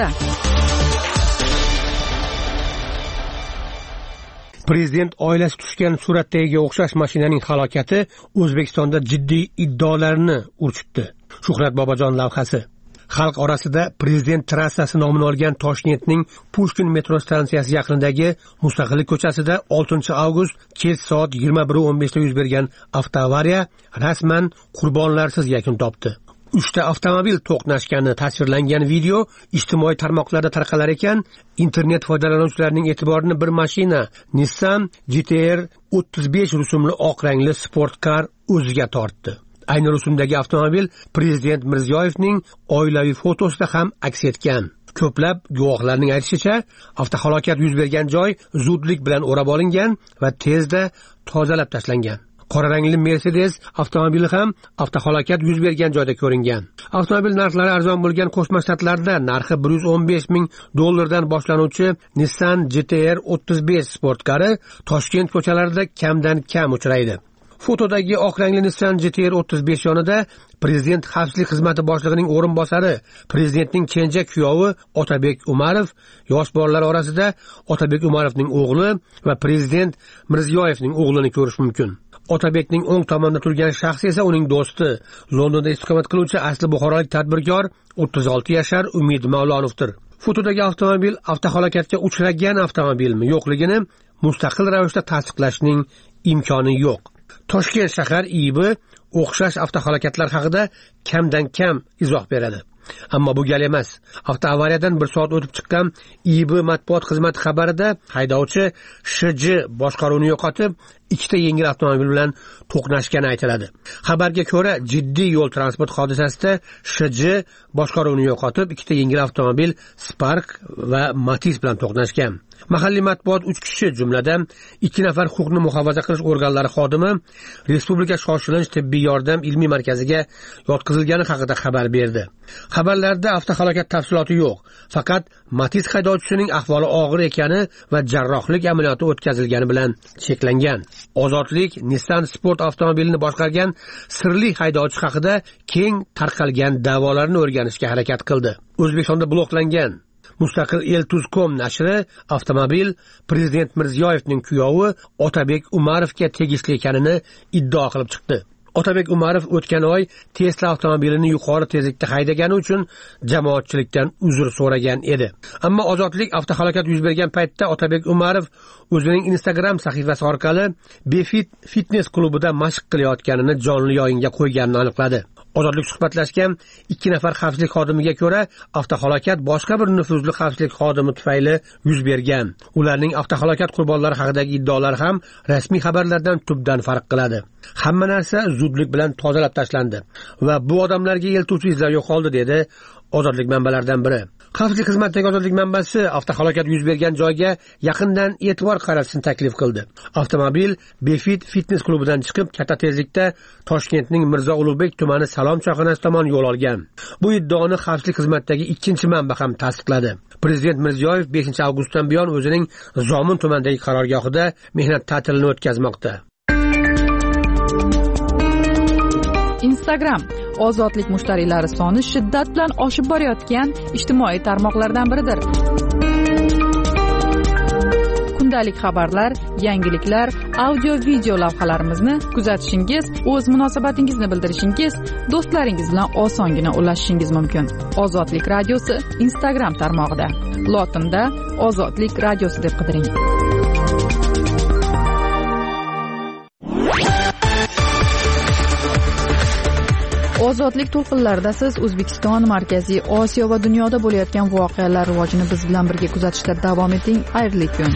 Prezident oilasi tushgan suratdagi o'xshash mashinaning halokati O'zbekistonda jiddiy iddaolarni urchitdi. Shuhrat Bobojon lavhasi. Xalq orasida prezident trassasi nomini olgan Toshkentning Pushkin metro stansiyasi yaqinidagi Mustaqillik ko'chasida oltinchi avgust kech soat yigirma bir o'n besh da yuz bergan avtoavariya rasman qurbonlarsiz yakun topdi. Uchta avtomobil to'qnashgani tasvirlangan video ijtimoiy tarmoqlarda tarqalar ekan, internet foydalanuvchilarining e'tiborini bir mashina Nissan G T R o'ttiz besh rusumli oq rangli sportkar o'ziga tortdi. Ayni rusumdagi avtomobil prezident Mirziyoyevning oilaviy fotosida ham aks etgan. Ko'plab guvohlarning aytishicha, avtohalokat yuz bergan joy zudlik bilan o'rab olingan va tezda tozalab tashlangan. Qora rangli Mercedes avtomobili ham avtohalokat yuz bergan joyda ko'ringan. Avtomobil narxlari arzon bo'lgan Qo'shma Shtatlarda narxi bir yuz o'n besh ming dollardan boshlanuvchi Nissan G T R o'ttiz besh sportkari Toshkent ko'chalarida kamdan kam uchraydi. Fotodagi oq rangli Nissan G T R o'ttiz besh yonida prezident xavfsizlik xizmati boshlig'ining o'rinbosari, prezidentning kenja kuyovi Otabek Umarov, yosh bolalar orasida Otabek Umarovning o'g'li va prezident Mirziyoyevning o'g'lini ko'rish mumkin. Otabekning o'ng tomonda turgan shaxs esa uning do'sti, Londonda istiqomat qiluvchi asli buxorolik tadbirkor o'ttiz olti yashar Umid Mavlonovdir. Fotodagi avtomobil avtohalokatga uchragan avtomobilmi yo'qligini mustaqil ravishda tasdiqlashning imkoni yo'q. Toshkent shahar I B o'xshash avtohalokatlar haqida kamdan kam izoh beradi. Ammo bu gal emas. Avtoavariyadan bir soat o'tib chiqqan I B matbuot xizmati xabarida haydovchi Sh J boshqaruvni yo'qotib, ikkita yengil avtomobil bilan to'qnashgani aytiladi. Xabarga ko'ra, jiddiy yo'l transport hodisasida Sh J boshqaruvni yo'qotib, ikkita yengil avtomobil Spark va Matiz bilan to'qnashgan. Mahalliy matbuot uch kishi, jumladan ikki nafar huquqni muhofaza qilish organlari xodimi Respublika shoshilinch tibbiy yordam ilmiy markaziga yotqizilgani haqida xabar berdi. Xabarlarda avtohalokat tafsiloti yo'q, faqat Matiz haydovchisining ahvoli og'ir ekani va jarrohlik amaliyoti o'tkazilgani bilan cheklangan. Ozodlik Nissan Sport avtomobilini boshqargan sirli haydovchi haqida keng tarqalgan da'volarni o'rganishga harakat qildi. O'zbekistonda bloklangan Mustaqil El-Tuzcom nashri avtomobil prezident Mirziyoyevning kuyovi Otabek Umarovga tegishli ekanini iddao qilib chiqdi. Otabek Umarov o'tgan oy Tesla avtomobilini yuqori tezlikda haydagani uchun jamoatchilikdan uzr so'ragan edi. Ammo Ozodlik avtohalokat yuz bergan paytda Otabek Umarov o'zining Instagram sahifasi orqali Befit fitness klubida mashq qilayotganini jonli yayinga qo'yganini aniqladi. Ozodlik suhbatlashgan ikki nafar xavfsizlik xodimiga ko'ra, avtohalokat boshqa bir nufuzli xavfsizlik xodimi tufayli yuz bergan. Ularning avtohalokat qurbonlari haqidagi iddaolari ham rasmiy xabarlardan tubdan farq qiladi. Hamma narsa zudlik bilan tozalab tashlandi va bu odamlarga eltuvchi izlar yo'qoldi, dedi Ozodlik manbalaridan biri. Xavfsizlik xizmatidagi ozodlik manbasi avtohalokat yuz bergan joyga yaqindan e'tibor qaratishni taklif qildi. Avtomobil Befit fitness klubidan chiqib, katta tezlikda Toshkentning Mirzo Ulug'bek tumani Salom choyxonasi tomon yo'l olgan. Bu iddaoni xavfsizlik xizmatidagi ikkinchi manba ham tasdiqladi. Prezident Mirziyoyev beshinchi avgustdan buyon o'zining Zomin tumanidagi qarorgohida mehnat ta'tilini o'tkazmoqda. Instagram ozodlik mushtariylari soni shiddat bilan oshib borayotgan ijtimoiy tarmoqlardan biridir. Kundalik xabarlar, yangiliklar, audio-video lavhalarimizni kuzatishingiz, o'z munosabatingizni bildirishingiz, do'stlaringiz bilan osongina ulashishingiz mumkin. Ozodlik radiosi Instagram tarmog'ida. Lotinda Ozodlik radiosi deb qidiring. Ozodlik to'lqinlarida siz O'zbekiston, Markaziy Osiyo va dunyoda bo'layotgan voqealar rivojini biz bilan birga kuzatishda davom eting. Xayrli kun.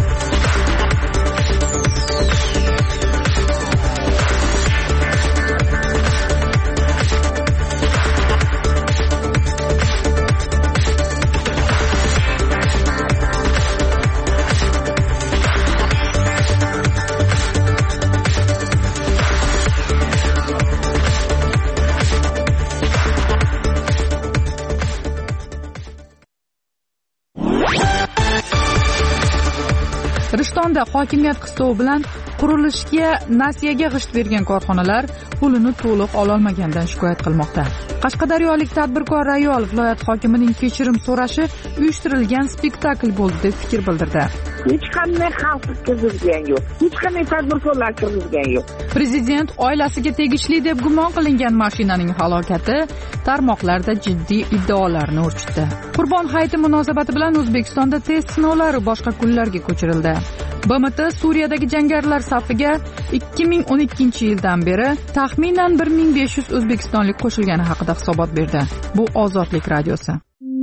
Rishtonda hokimiyat qistovi bilan qurilishga nasiyaga g'isht bergan korxonalar pulini to'liq ololmagandan shikoyat qilmoqda. Qashqadaryolik tadbirkor ayol viloyat hokimining kechirim so'rashi uyushtirilgan spektakl bo'ldi deb fikr bildirdi. Hech qanday xalq kirgizgan yo'q. Hech qanday tadbirkorlar kirgizgan yo'q. Prezident oilasiga tegishli deb gumon qilingan mashinaning halokati tarmoqlarda jiddiy iddaolarni urchitdi. Qurbon hayiti munosabati bilan O'zbekistonda test sinovlari boshqa kunlarga ko'chirildi. B M T Suriyadagi jangarilar safiga ikki ming o'n ikkinchi yildan beri taxminan bir ming besh yuz o'zbekistonlik qo'shilgani haqida hisobot berdi. Bu Ozodlik radiosi.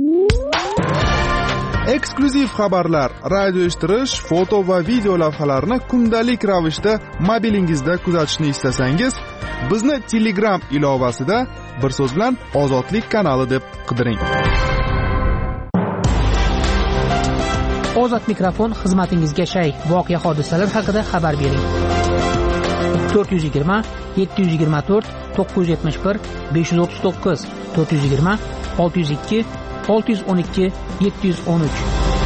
Eksklyuziv xabarlar, radio eshittirish, foto va video lavhalarni kundalik ravishda mobilingizda kuzatishni istasangiz, bizni Telegram ilovasida bir so'z bilan Ozodlik kanali deb qidiring. Ozod mikrofon xizmatingizga shay. Voqea hodisalar haqida xabar bering. to'rt yuz yigirma yetti yuz yigirma to'rt to'qqiz yuz yetmish bir besh yuz o'ttiz to'qqiz to'rt yuz yigirma olti yuz ikki olti yuz o'n ikki yetti yuz o'n uch.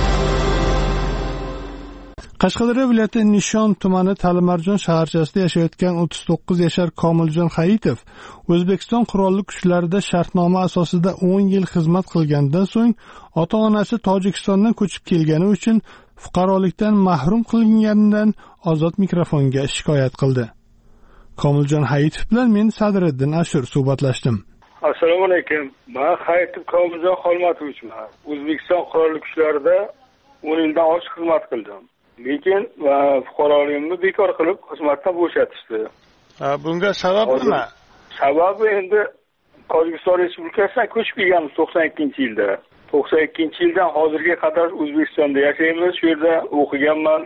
Qashqadaryo viloyati Nishon tumani Talimarjon shaharchasida yashayotgan o'ttiz to'qqiz yashar Komiljon Hayitov O'zbekiston qurolli kuchlarida shartnoma asosida o'n yil xizmat qilgandan so'ng ota-onasi Tojikistondan ko'chib kelgani uchun fuqarolikdan mahrum qilinganidan Ozod mikrofonga shikoyat qildi. Komiljon Hayitov bilan men Sadriddin Ashur suhbatlashdim. Assalomu alaykum. Men Hayitov Komiljon Xolmatovичman. O'zbekiston qurolli kuchlarida o'n yildan oshiq xizmat qildim. Lekin fuqaroligimni bekor qilib xizmatdan bo'shatishdi. Bunga sabab nima? Sababi endi Tojikiston Respublikasidan ko'chib kelganmiz to'qson ikkinchi yilda. to'qson ikkinchi yildan hozirga qadar O'zbekistonda yashaymiz. Shu yerda o'qiganman.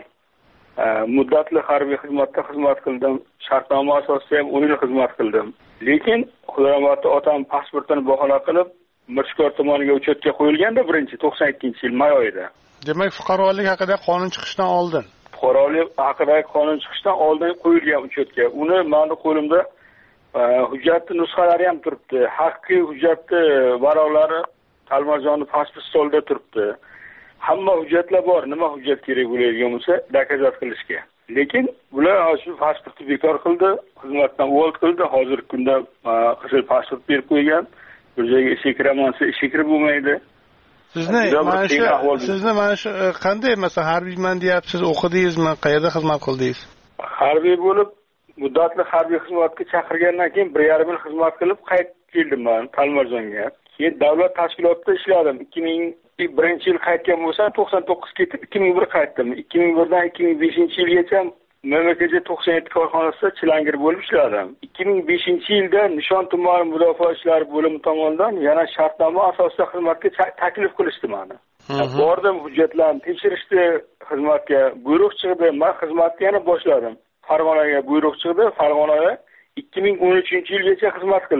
Muddatli harbiy xizmatda xizmat qildim. Shartnoma asosida ham o'n yil xizmat qildim. Lekin Xudoramati otam pasportini bahona qilib Mirshkor tumaniga uchetga qo'yilganda birinchi to'qson ikkinchi yil may oyida. Demak, fuqarolik haqida qonun chiqishdan oldin. Fuqarolik haqida qonun chiqishdan oldin qo'yilgan uchetga. Uni meni qo'limda hujjatli nusxalari ham turibdi. Haqiqiy hujjatli varaqlari Talimarjonni pasport stolida turibdi. Hamma hujjatlar bor. Nima hujjat kerak bo'ladigan bo'lsa, dokazat qilishga. Lekin bular shu pasportni bekor qildi, xizmatdan uvol qildi. Hozirgi kunda qizil pasport berib qo'ygan. Bir joyga ishga kiramansa, ishga kirib bo'lmaydi. Sizni mana shu sizni mana shu qanday masalan harbiyman deyapsiz, o'qidingizmi, qayerda xizmat qildingiz? Harbiy bo'lib, muddatli harbiy xizmatga chaqirgandan keyin bir yarim yil xizmat qilib qaytib keldim men Talimarjonga. Keyin davlat tashkilotida ishladim. ikki ming birinchi yil qaytgan bo'lsam, to'qson to'qqiz ketib ikki ming bir qaytdim. ikki ming birdan ikki ming beshinchi yilgacha M M K J to'qson yetti korxonasida chilangir bo'lib ishladim. ikki ming beshinchi yilda Nishon tumani mudofaa ishlari bo'limi tomonidan yana shartnoma asosida xizmatga taklif qilishdi meni. Bordim, hujjatlarni tekshirishdi, xizmatga buyruq chiqdi. Men xizmatni yana boshladim. Farg'onaga buyruq chiqdi. Farg'onaga ikki ming o'n uchinchi yilgacha xizmat qildim.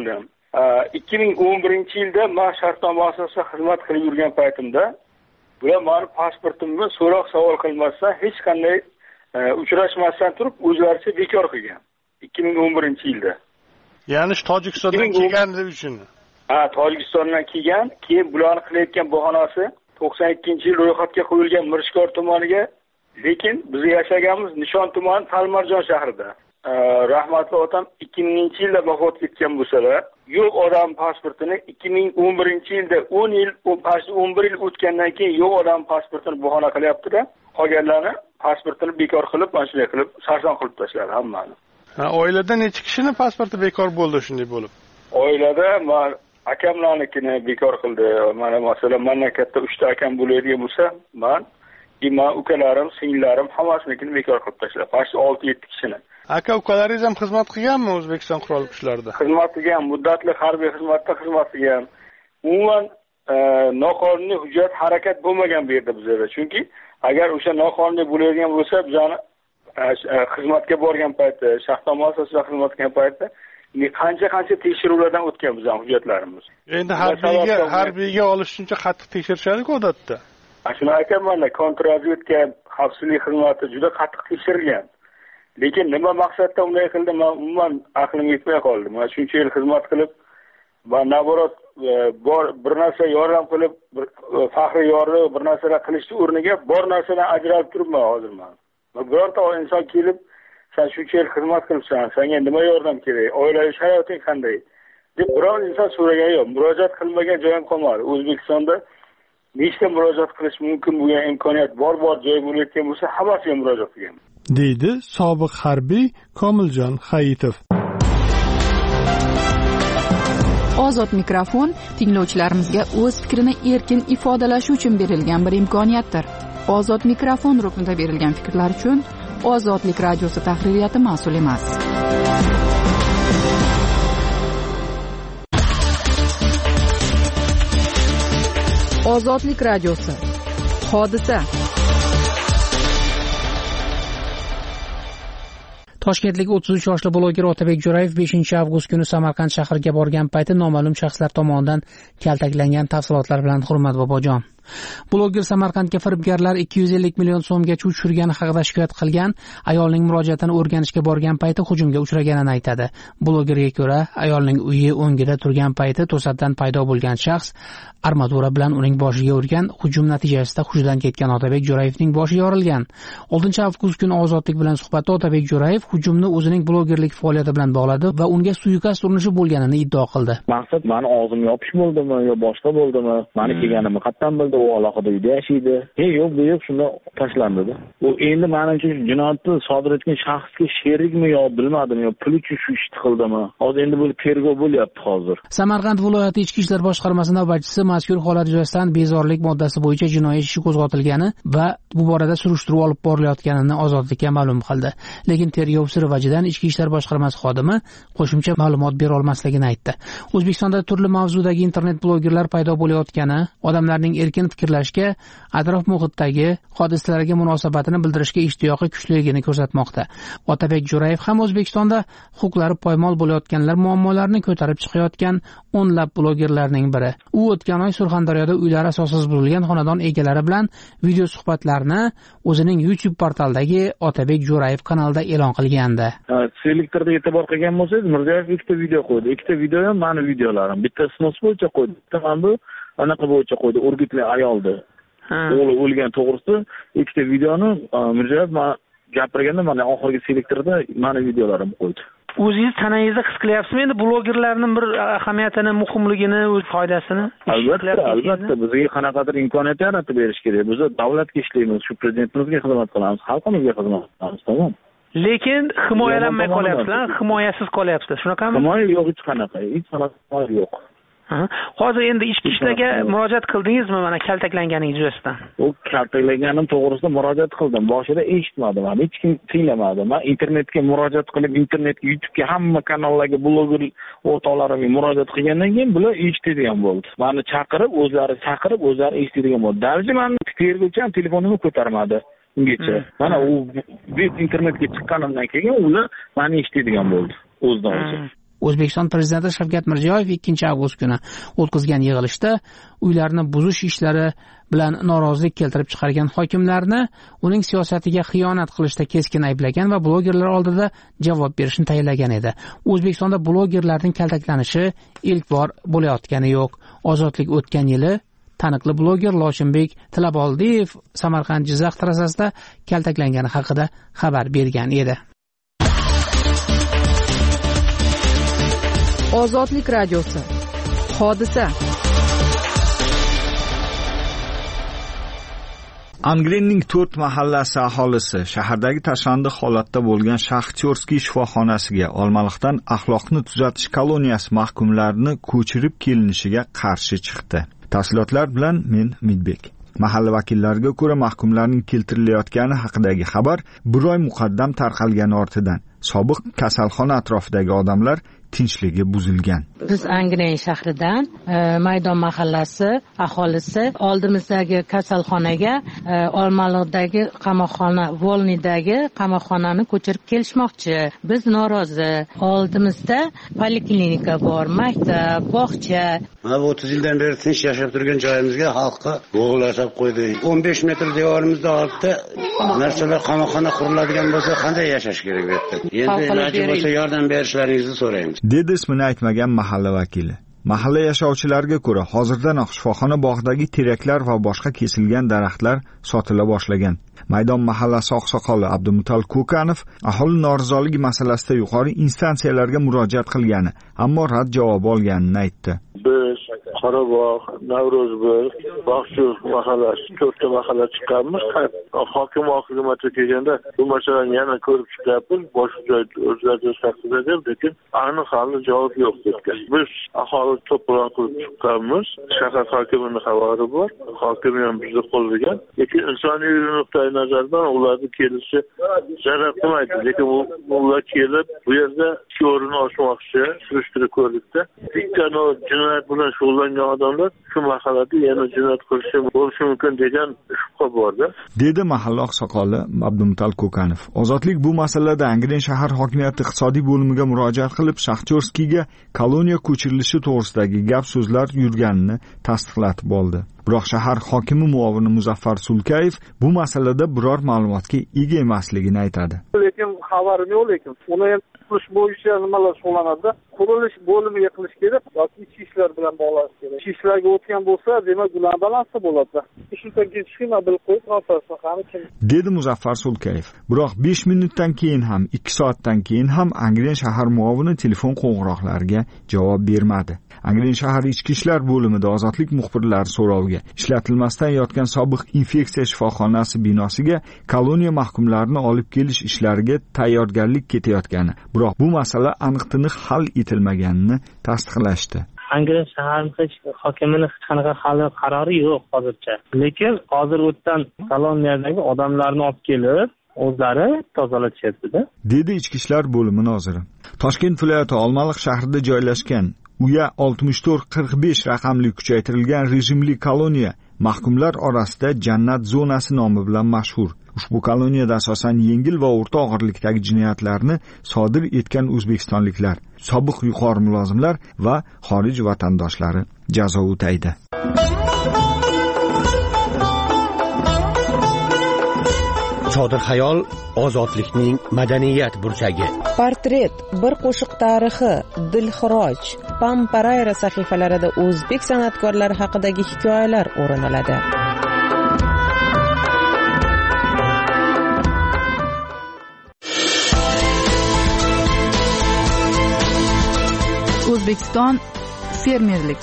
ikki ming o'n birinchi yilda men shartnoma asosida xizmat qilib yurgan paytimda bular meni pasportimni so'roq savol qilmasdan hech qanday uchrashmasdan turib o'zlaricha bekor qilgan ikki ming o'n birinchi yilda. Ya'ni Tojikistondan kelganligi uchun. Ha, Tojikistondan kelgan, keyin bularni qilayotgan bahonasi to'qson ikkinchi yil ro'yxatga qo'yilgan Mirishkor tumaniga, lekin biz yashaganimiz Nishon tumani Talmarjon shahrida. Rahmatli otam ikki minginchi yilda vafot etgan bo'lsalar, yo'q odam pasportini ikki ming o'n birinchi yilda o'n yil, o'n bir yil o'tgandan keyin yo'q odam pasportini bahona qilyapti-da, qolganlarni pasportini bekor qilib, mana shunday qilib sarson qilib tashladi hammani. Ha, oilada necha kishining pasporti bekor bo'ldi shunday bo'lib? Oilada men akamlarnikini bekor qildi. Mana masalan, mendan katta uchta akam bo'ladigan bo'lsa, men, men ukalarim, singillarim hammasinikini bekor qilib tashladi. Faqat olti yetti kishini. Aka ukalaringiz ham xizmat qilganmi O'zbekiston qurolli kuchlarida? Xizmat qilgan, muddatli harbiy xizmatda xizmat qilgan. Umuman noqonuniy hujjat harakat bo'lmagan bu yerda bizda. Chunki agar o'sha noqonuniy bo'ladigan bo'lsa, bizani xizmatga borgan paytda, shartnoma asosida xizmat qilgan paytda qancha-qancha tekshiruvlardan o'tgan bizning hujjatlarimiz. Endi harbiyga harbiyga olish uchun qattiq tekshirishadi-ku odatda. Shuni aytaman-da, kontrrazvedka xavfsizlik xizmati juda qattiq tekshirilgan. Lekin nima maqsadda unday qildi, men umuman aqlim yetmay qoldi. Men shuncha yil xizmat qilib, va naborot bor bir narsa yordam qilib, faxriy yordam bir narsalar qilishni o'rniga bor narsadan ajralib turibman hozir men. Birorta inson kelib, sen shuncha yil xizmat qilibsan, senga nima yordam kerak, oilaviy sharoiting qanday deb biror inson so'ragan yo'q. Murojaat qilmagan joyim qolmadi. O'zbekistonda nechta murojaat qilish mumkin bo'lgan imkoniyat bor-bor joy bo'layotgan bo'lsa, hammasiga murojaat qilganman. deydi sobiq harbiy Komiljon Hayitov. Ozod mikrofon tinglovchilarimizga o'z fikrini erkin ifodalashi uchun berilgan bir imkoniyatdir. Ozod mikrofon ruknida berilgan fikrlar uchun Ozodlik radiosi tahririyati mas'ul emas. Ozodlik radiosi. Hodisa. Toshkentlik o'ttiz uch yoshli bloger Otabek Jo'rayev beshinchi avgust kuni Samarqand shahriga borgan payti noma'lum shaxslar tomonidan kaltaklangan tafsilotlar bilan hurmat bobojon. Bloger Samarqandga firibgarlar ikki yuz ellik million so'mgacha tushirgani haqida shikoyat qilgan, ayolning murojaatini o'rganishga borgan payti hujumga uchraganini aytadi. Blogerga ko'ra, ayolning uyi o'ngida turgan payti to'satdan paydo bo'lgan shaxs armatura bilan uning boshiga urgan, hujum natijasida hushidan ketgan Otabek Jo'rayevning boshi yorilgan. oltinchi avgust kuni Ozodlik bilan suhbatda Otabek Jo'rayev hujumni o'zining blogerlik faoliyati bilan bog'ladi va unga suiqasd urinishi bo'lganini iddao qildi. Maqsad meni og'zimga yopish bo'ldimi yo boshqa bo'ldimi? Meni kelganimni qatdan bildi, u alohida uyda yashaydi. He, yo'q, bu yo'q, shunda tashlandi. U endi menimcha jinoyatni sodir etgan shaxsga sherikmi yo bilmadim yo pul uchun shu ishni qildimi? Hozir endi bu tergov bo'lyapti hozir. Samarqand viloyati Ichki ishlar boshqarmasi navbatchisi mazkur holat yuzasidan bezorilik moddasi bo'yicha jinoiy ish qo'zg'atilgani va bu borada surishtiruv olib borilayotganini Ozodlikka ma'lum qildi. Lekin tergov siri vajidan Ichki ishlar boshqarmasi xodimi qo'shimcha ma'lumot bera olmasligini aytdi. O'zbekistonda turli mavzudagi internet blogerlar paydo bo'layotgani, odamlarning erkin fikrlashga, atrof muhitdagi hodisalarga munosabatini bildirishga ishtiyoqi kuchliligini ko'rsatmoqda. Otabek Jo'rayev ham O'zbekistonda huquqlari poymol bo'layotganlar muammolarini ko'tarib chiqayotgan o'nlab blogerlarning biri. U o'tgan oy Surxondaryoda uylari asossiz buzilgan xonadon egalari bilan video suhbatlarni o'zining YouTube portalidagi Otabek Jo'rayev kanalida e'lon qilgandi. Selektorda e'tibor qilgan bo'lsangiz, Mirziyoyev ikkita video qo'ydi. Ikkita video ham meni videolarim. Bitta snos bo'yicha qo'ydi, bitta ham bu anaqa bo'yicha qo'ydi, o'rgitli ayoldi. O'g'li o'lgan to'g'risida ikkita videoni Mirziyoyev gapirganda mana oxirgi selektorda meni videolarim qo'ydi. O'zingiz tanangizda his qilyapsizmi endi blogerlarning bir ahamiyatini, muhimligini, o'z foydasini? Albatta, albatta bizga qanaqadir imkoniyat yaratib berish kerak. Biz davlatga ishlaymiz, shu prezidentimizga xizmat qilamiz, xalqimizga xizmat qilamiz, tamom. Lekin himoyalanmay qolyapsizlar, himoyasiz qolyapsiz. Shunaqami? Himoya yo'q, hech qanaqa, hech qanaqa yo'q. Hozir endi ichki ishlarga murojaat qildingizmi mana kaltaklanganingiz yuzasidan? U kaltaklanganim to'g'risida murojaat qildim. Boshida eshitmadim, hech kim tinglamadi. Men internetga murojaat qilib, internetga, YouTube'ga, hamma kanallarga, bloger o'rtoqlarimga murojaat qilgandan keyin bular eshitadigan bo'ldi. Meni chaqirib, o'zlari chaqirib, o'zlari eshitadigan bo'ldi. Dalji meni tergovchi ham telefonimni ko'tarmadi ungacha. Mana u internetga chiqqanimdan keyin ular meni eshitadigan bo'ldi o'zidan o'zi. O'zbekiston prezidenti Shavkat Mirziyoyev ikkinchi avgust kuni o'tkazgan yig'ilishda uylarni buzish ishlari bilan norozilik keltirib chiqargan hokimlarni uning siyosatiga xiyonat qilishda keskin ayblagan va blogerlar oldida javob berishni tayinlagan edi. O'zbekistonda blogerlarning kaltaklanishi ilk bor bo'layotgani yo'q. Ozodlik o'tgan yili taniqli bloger Loshinbek Tilaboldiyev Samarqand Jizzax trassasida kaltaklangani haqida xabar bergan edi. Ozodlik radiosi. Hodisa. Angrenning to'rt mahallasi aholisi shahardagi tashlandiq holatda bo'lgan Shaxtyorskiy shifoxonasiga Olmaliqdan axloqni tuzatish koloniyasi mahkumlarini ko'chirib kelinishiga qarshi chiqdi. Tafsilotlar bilan men Midbek. Mahalla vakillariga ko'ra mahkumlarning keltirilayotgani haqidagi xabar bir oy muqaddam tarqalgani ortidan sobiq kasalxona atrofidagi odamlar tinchligi buzilgan. Biz Angren shahridan e, Maydon mahallasi aholisi oldimizdagi kasalxonaga e, Olmaliqdagi qamoqxona, Volnidagi qamoqxonani ko'chirib kelishmoqchi. Biz norozi. Oldimizda poliklinika bor, maktab, bog'cha. Mana o'ttiz yildan beri tinch yashab turgan joyimizga xalqqa bo'g'ilashib qo'ydi. o'n besh metr devorimizda oltita narsalar qamoqxona quriladigan bo'lsa, qanday yashash kerak bu yerda? Endi iloji bo'lsa yordam berishlaringizni so'raymiz. Dedi ismini aytmagan mahalla vakili. Mahalla yashovchilariga ko'ra, hozirdanoq shifoxona bog'idagi teraklar va boshqa kesilgan daraxtlar sotila boshlagan. Maydon mahallasi oqsoqoli Abdumutal Ko'kanov aholi norizoligi masalasida yuqori instansiyalarga murojaat qilgani, ammo rad javobi olganini aytdi. Biz Qorabog', Navro'zbek, Bog'chi mahallasi to'rtta mahalla chiqqanmiz. Hokim hukumatga kelganda bu masalani yana ko'rib chiqyapmiz, boshqa joyda o'zgartirish haqida deb, lekin aniq hali javob yo'q dedilar. Biz aholi to'polon qilib chiqqanmiz. Shahar hokimining xabari bor, hokim ham bizni qo'llagan. Lekin insoniy nuqtai nazardan ularni kelishi zarar qilmaydi. Lekin ular kelib bu yerda ko'rini ochmoqchi, surishtirib ko'rdikda. Bittano jinoyat bilan shug'ullangan odamlar shu mahallada yana jinoyat qilishi bo'lishi mumkin degan shubha borda. Dedi mahalla oqsoqoli Abdumutal Ko'kanov. Ozodlik bu masalada Angren shahar hokimiyati iqtisodiy bo'limiga murojaat qilib, Shaxtyorskiyga koloniya ko'chirilishi to'g'risidagi gap so'zlar yurganini tasdiqlatib oldi. Biroq shahar hokimi muovini Muzaffar Sulkayev bu masalada biror ma'lumotga ega emasligini aytadi. Lekin xabarim yo'q, lekin uni ham qilish bo'yicha nimalar shug'ullanadi? Qurilish bo'limiga qilish kerak yoki ichki ishlar bilan bog'lash kerak. Ichki ishlarga o'tgan bo'lsa, demak ular balansda bo'ladi. Ishdan keyin sxema bilib qo'yib transferni kim? Dedi Muzaffar Sulkayev. Biroq besh minutdan keyin ham, ikki soatdan keyin ham Angren shahar muovini telefon qo'ng'iroqlariga javob bermadi. Angren shahar ichki ishlar bo'limida ozodlik muxbirlari so'roviga ishlatilmasdan yotgan sobiq infeksiya shifoxonasi binosiga koloniya mahkumlarini olib kelish ishlariga tayyorgarlik ketayotgani, biroq bu masala aniq-tiniq hal etilmaganini tasdiqlashdi. Angren shahar hokimining hech qanaqa hali qarori yo'q hozircha. Lekin hozir o'tdan koloniyadagi odamlarni olib kelib o'zlari tozalatishyapti-da. Dedi ichki ishlar bo'limi noziri. Toshkent viloyati Olmaliq shahrida joylashgan Uya oltmish to'rt qirq besh raqamli kuchaytirilgan rejimli koloniya mahkumlar orasida Jannat zonasi nomi bilan mashhur. Ushbu koloniyada asosan yengil va o'rta og'irlikdagi jinoyatlarni sodir etgan o'zbekistonliklar, sobiq yuqori mulozimlar va xorij vatandoshlari jazo o'taydi. Chodir xayol ozodlikning madaniyat burchagi. Portret, bir qo'shiq tarixi, Dilxiroj, Pamparayra sahifalarida o'zbek san'atkorlari haqidagi hikoyalar o'rin oladi. O'zbekiston fermerlik.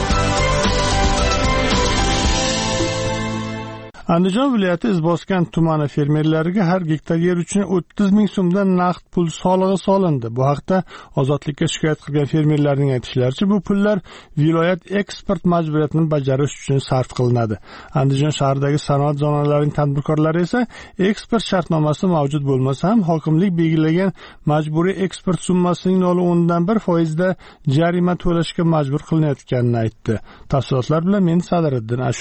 Andijon viloyati Izboskan tumani fermerlariga har gektar yer uchun o'ttiz ming so'mdan naqd pul solig'i solindi. Bu haqda Ozodlikka shikoyat qilgan fermerlarning aytishlaricha, bu pullar viloyat eksport majburiyatini bajarish uchun sarf qilinadi. Andijon shahridagi sanoat zonalarining tadbirkorlari esa eksport shartnomasi mavjud bo'lmasa ham hokimlik belgilagan majburiy eksport summasining nol o'ndan bir foizda jarima to'lashga majbur qilinayotganini aytdi. Tafsilotlar bilan men Sadiriddin Ashur.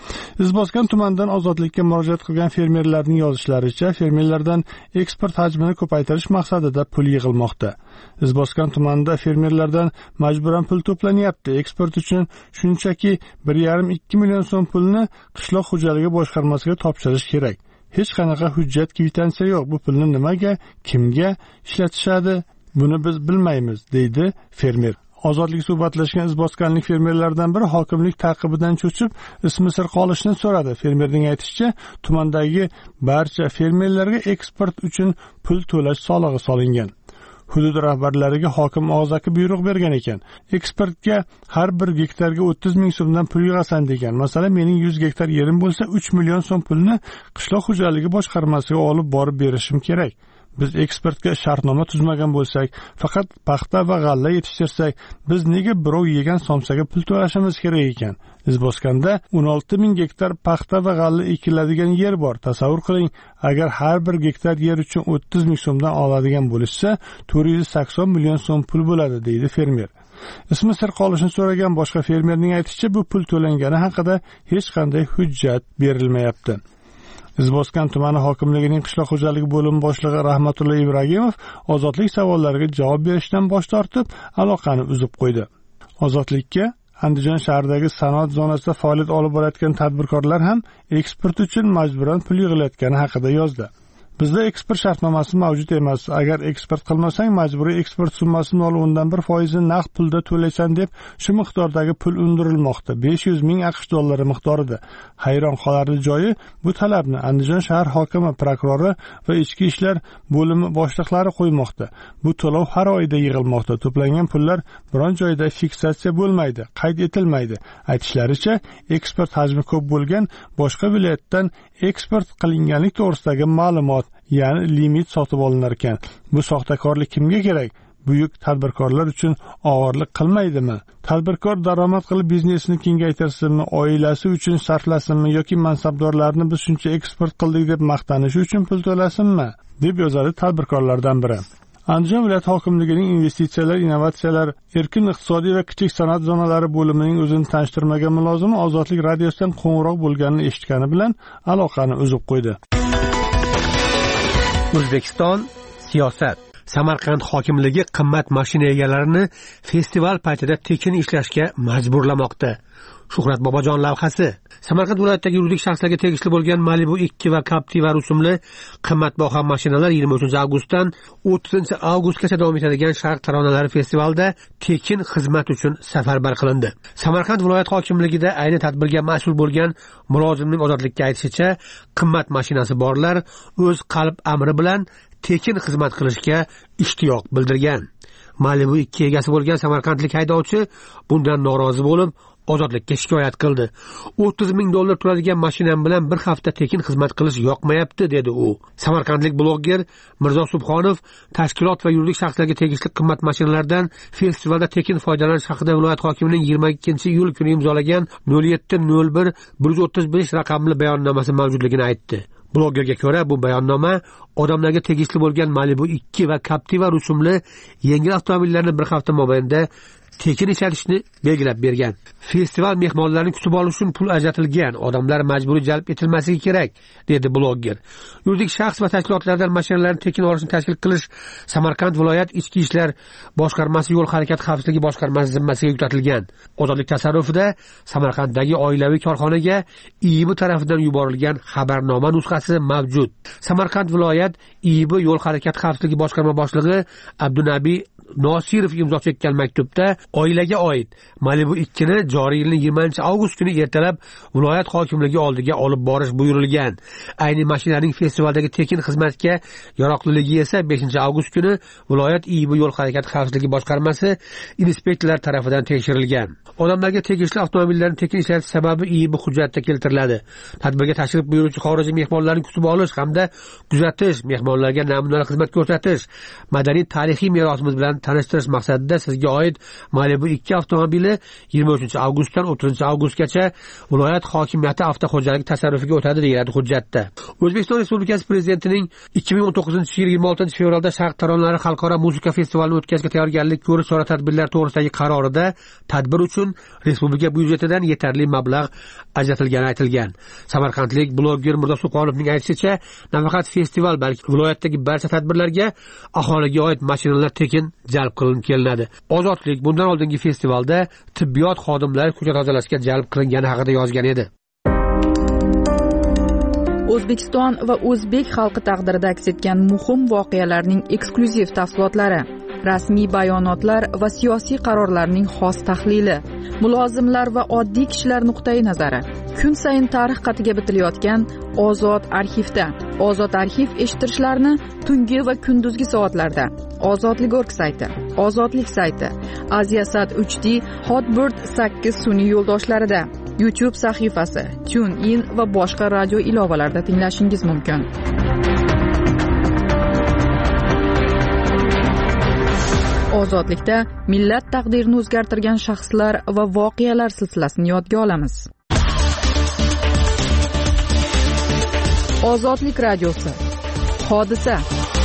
Izboskan tumanidan ozodlikka murojaat qilgan fermerlarning yozishlaricha, fermerlardan eksport hajmini ko'paytirish maqsadida pul yig'ilmoqda. Izboskan tumanida fermerlardan majburan pul to'planyapti. Eksport uchun shunchaki bir yarim ikki million so'm pulni qishloq xo'jaligi boshqarmasiga topshirish kerak. Hech qanaqa hujjat, kvitansiya yo'q. Bu pulni nimaga, kimga ishlatishadi, buni biz bilmaymiz, deydi fermer. Ozodlik suhbatlashgan izboskanlik fermerlardan biri hokimlik taqibidan cho'chib, ismi sir qolishni so'radi. Fermerning aytishicha, tumandagi barcha fermerlarga eksport uchun pul to'lash solig'i solingan. Hudud rahbarlariga hokim og'zaki buyruq bergan ekan. Eksportga har bir gektarga o'ttiz ming so'mdan pul yig'asan degan. Masalan, mening yuz gektar yerim bo'lsa, uch million so'm pulni qishloq xo'jaligi boshqarmasiga olib borib berishim kerak. Biz eksportga shartnoma tuzmagan bo'lsak, faqat paxta va g'alla yetishtirsak, biz nega birov yegan somsaga pul to'lashimiz kerak ekan? Izboskanda o'n olti ming gektar paxta va g'alla ekiladigan yer bor. Tasavvur qiling, agar har bir gektar yer uchun o'ttiz ming so'mdan oladigan bo'lishsa, to'rt yuz sakson million so'm pul bo'ladi, deydi fermer. Ismi sir qolishini so'ragan boshqa fermerning aytishicha, bu pul to'langani haqida hech qanday hujjat berilmayapti. Izboskan tumani hokimligining qishloq xo'jaligi bo'limi boshlig'i Rahmatulla Ibragimov ozodlik savollariga javob berishdan bosh tortib, aloqani uzib qo'ydi. Ozodlikka Andijon shahridagi sanoat zonasida faoliyat olib borayotgan tadbirkorlar ham eksport uchun majburan pul yig'ilayotgani haqida yozdi. Bizda eksport shartnomasi mavjud emas. Agar eksport qilmasang, majburiy eksport summasi nol o'ndan bir foizini naqd pulda to'laysan deb shu miqdordagi pul undirilmoqda. besh yuz ming AQSh dollari miqdorida. Hayron qolarli joyi, bu talabni Andijon shahar hokimi, prokurori va ichki ishlar bo'limi boshliqlari qo'ymoqda. Bu to'lov har oyda yig'ilmoqda. To'plangan pullar biron joyda fiksatsiya bo'lmaydi, qayd etilmaydi. Aytishlaricha, eksport hajmi ko'p bo'lgan boshqa viloyatdan eksport qilinganlik to'g'risidagi ma'lumot, ya'ni limit sotib olinar ekan. Bu soxtakorlik kimga kerak? Buyuk tadbirkorlar uchun og'irlik qilmaydimi? Tadbirkor daromad qilib biznesini kengaytirsinmi, oilasi uchun sarflasinmi yoki mansabdorlarni biz shuncha eksport qildik deb maqtanishi uchun pul to'lasinmi? deb yozadi tadbirkorlardan biri. Andijon viloyat hokimligining investitsiyalar, innovatsiyalar, erkin iqtisodiy va kichik sanoat zonalari bo'limining o'zini tanishtirmagan mulozimi Ozodlik radiosidan qo'ng'iroq bo'lganini eshitgani bilan aloqani uzib qo'ydi. O'zbekiston siyosat. Samarqand hokimligi qimmat mashina egalarini festival paytida tekin ishlashga majburlamoqda. Shuhrat Bobojon lavhasi. Samarqand viloyatidagi yuridik shaxslarga tegishli bo'lgan Malibu ikki va Captiva rusumli qimmatbaho mashinalar yigirma uchinchi avgustdan o'ttizinchi avgustgacha davom etadigan Sharq taronalari festivalida tekin xizmat uchun safarbar qilindi. Samarqand viloyat hokimligida ayni tadbirga mas'ul bo'lgan mulozimning Ozodlikka aytishicha, qimmat mashinasi borlar o'z qalb amri bilan tekin xizmat qilishga ishtiyoq bildirgan. Malibu ikki egasi bo'lgan samarqandlik haydovchi bundan norozi bo'lib, Ozodlikka shikoyat qildi. o'ttiz ming dollar turadigan mashinam bilan bir hafta tekin xizmat qilish yoqmayapti, dedi u. Samarqandlik blogger Mirzo Subhonov tashkilot va yuridik shaxslarga tegishli qimmat mashinalardan festivalda tekin foydalanish haqida viloyat hokimining yigirma ikkinchi iyul kuni imzolagan nol yetti nol bir bir yuz o'ttiz besh raqamli bayonnomasi mavjudligini aytdi. Bloggerga ko'ra, bu bayonnoma odamlarga tegishli bo'lgan Malibu ikki va Captiva rusumli yengil avtomobillarni bir hafta mobaynida tekin ishlatishni belgilab bergan. Festival mehmonlarini kutib olish uchun pul ajratilgan, odamlar majburiy jalb etilmasligi kerak, dedi blogger. Yuridik shaxs va tashkilotlardan mashinalarni tekin olishni tashkil qilish Samarqand viloyat ichki ishlar boshqarmasi yo'l harakati xavfsizligi boshqarmasi zimmasiga yuklatilgan. Ozodlik tasarrufida Samarqanddagi oilaviy korxonaga I I B tarafidan yuborilgan xabarnoma nusxasi mavjud. Samarqand viloyat I I B yo'l harakati xavfsizligi boshqarma boshlig'i Abdunabiy Nosirov imzo chekkan maktubda oilaga oid Malibu ikki ni joriy yilning yigirmanchi avgust kuni ertalab viloyat hokimligi oldiga olib borish buyurilgan. Ayni mashinaning festivaldagi tekin xizmatga yaroqliligi esa beshinchi avgust kuni viloyat I I B yo'l harakati xavfsizligi boshqarmasi inspektorlar tomonidan tekshirilgan. Odamlarga tegishli avtomobillarni tekin ishlatish sababi I I B hujjatda keltiriladi. Tadbirga tashrif buyuruvchi xorijiy mehmonlarni kutib olish hamda kuzatish, mehmonlarga namunali xizmat ko'rsatish, madaniy tarixiy merosimiz bilan bilan tanishtirish maqsadida sizga oid Malibu ikki avtomobili yigirma uchinchi avgustdan o'ttizinchi avgustgacha viloyat hokimiyati avtoxo'jaligi tasarrufiga o'tadi deyiladi hujjatda. O'zbekiston Respublikasi Prezidentining ikki ming o'n to'qqizinchi yil yigirma oltinchi fevralda Sharq taronalari xalqaro musiqa festivalini o'tkazishga tayyorgarlik ko'rish chora-tadbirlar to'g'risidagi qarorida tadbir uchun respublika byudjetidan yetarli mablag' ajratilgani aytilgan. Samarqandlik bloger Murdo Suqonovning aytishicha, nafaqat festival, balki viloyatdagi barcha tadbirlarga aholiga oid mashinalar tekin jalb qilinib kelinadi. Ozodlik bundan oldingi festivalda tibbiyot xodimlari ko'cha tozalashga jalb qilingani haqida yozgan edi. O'zbekiston va o'zbek xalqi taqdirida aks etgan muhim voqealarning eksklyuziv tafsilotlari, rasmiy bayonotlar va siyosiy qarorlarning xos tahlili, mulozimlar va oddiy kishilar nuqtai nazari. Kun sayin tarix qatiga bitilayotgan Ozod arxivda. Ozod arxiv eshittirishlarni tungi va kunduzgi soatlarda Ozodlik org sayti, Ozodlik sayti, Aziasat uch D, Hotbird sakkiz sun'iy yo'ldoshlarida, YouTube sahifasi, TuneIn va boshqa radio ilovalarida tinglashingiz mumkin. Ozodlikda millat taqdirini o'zgartirgan shaxslar va voqealar silsilasini yodga olamiz. Ozodlik radiosi. Hodisa.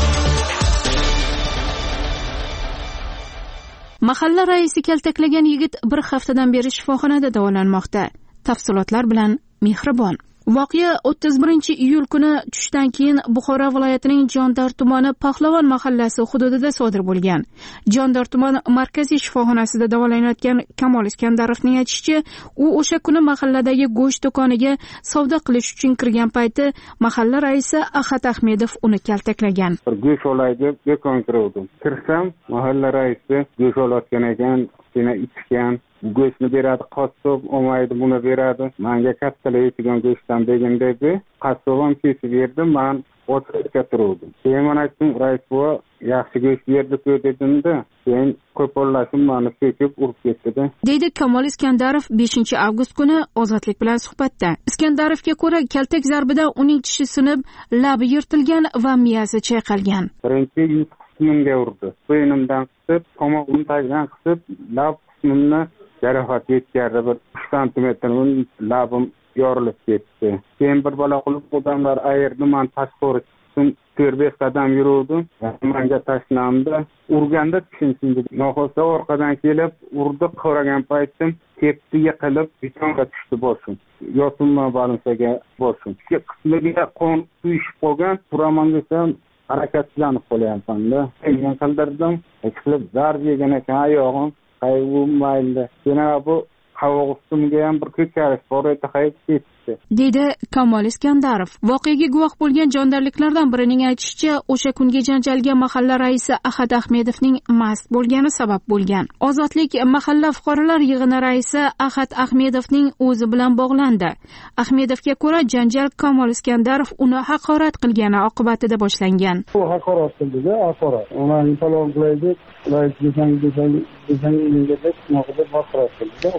Mahalla raisi kaltaklagan yigit bir haftadan beri shifoxonada davolanmoqda. Tafsilotlar bilan Mehribon. Voqea o'ttiz birinchi iyul kuni tushdan keyin Buxoro viloyatining Jondor tumani Pahlavon mahallasi hududida sodir bo'lgan. Jondor tumani markaziy shifoxonasida davolanayotgan Kamol Iskandarovning aytishicha, u o'sha kuni mahalladagi go'sht do'koniga savdo qilish uchun kirgan payti mahalla raisi Ahad Ahmedov uni kaltaklagan. Go'sht olay deb do'konga kirdim. Kirsam, mahalla raisi go'sht olayotgan ekan, yana ichgan. Go'shtni beradi, qassob olmaydi, buni beradi. Menga kattalar yetigan go'shtdan bergin dedi. Qassob ham kesib berdi, men o'tirib turdim. Keyin men aytdim, rais bu yaxshi go'sht berdi-ku dedimda, keyin qo'pollashib meni so'kib urib ketdi. Deydi Kamol Iskandarov beshinchi avgust kuni Ozodlik bilan suhbatda. Iskandarovga ko'ra, kaltak zarbidan uning tishi sinib, labi yirtilgan va miyasi chayqalgan. Birinchi yuz qismimga urdi. Bo'ynimdan qisib, tomog'im tagidan qisib, lab qismimni jarohat yetkazdi. Bir uch santimetr labim yorilib ketdi. Keyin bir balo qilib odamlar ayirdi, men tashqari chiqdim, to'rt besh qadam yurdim. Menga tashlandi. Urganda tushundim. Noxosa orqadan kelib urdi, qo'ragan paytim tepdi, yiqilib betonga tushdi boshim. Yotimma balansaga boshim. Ikki qismiga qon quyishib qolgan. Turaman desam harakatlanib qolyapman-da. Men qildirdim, qilib zarb yegan ekan oyog'im. Qayg'u mayli. Yana bu havo ustimga ham bir ko'charish bor edi, qaytib ketdi. Deydi Kamol Iskandarov. Voqeaga guvoh bo'lgan jondarliklardan birining aytishicha, o'sha kungi janjalga mahalla raisi Ahad Ahmedovning mast bo'lgani sabab bo'lgan. Ozodlik mahalla fuqarolar yig'ini raisi Ahad Ahmedovning o'zi bilan bog'landi. Ahmedovga ko'ra, janjal Kamol Iskandarov uni haqorat qilgani oqibatida boshlangan. U haqorat qildi-da, haqorat. Uni salom qilaydi, rais desang desang desang menga deb noqobil haqorat qildi.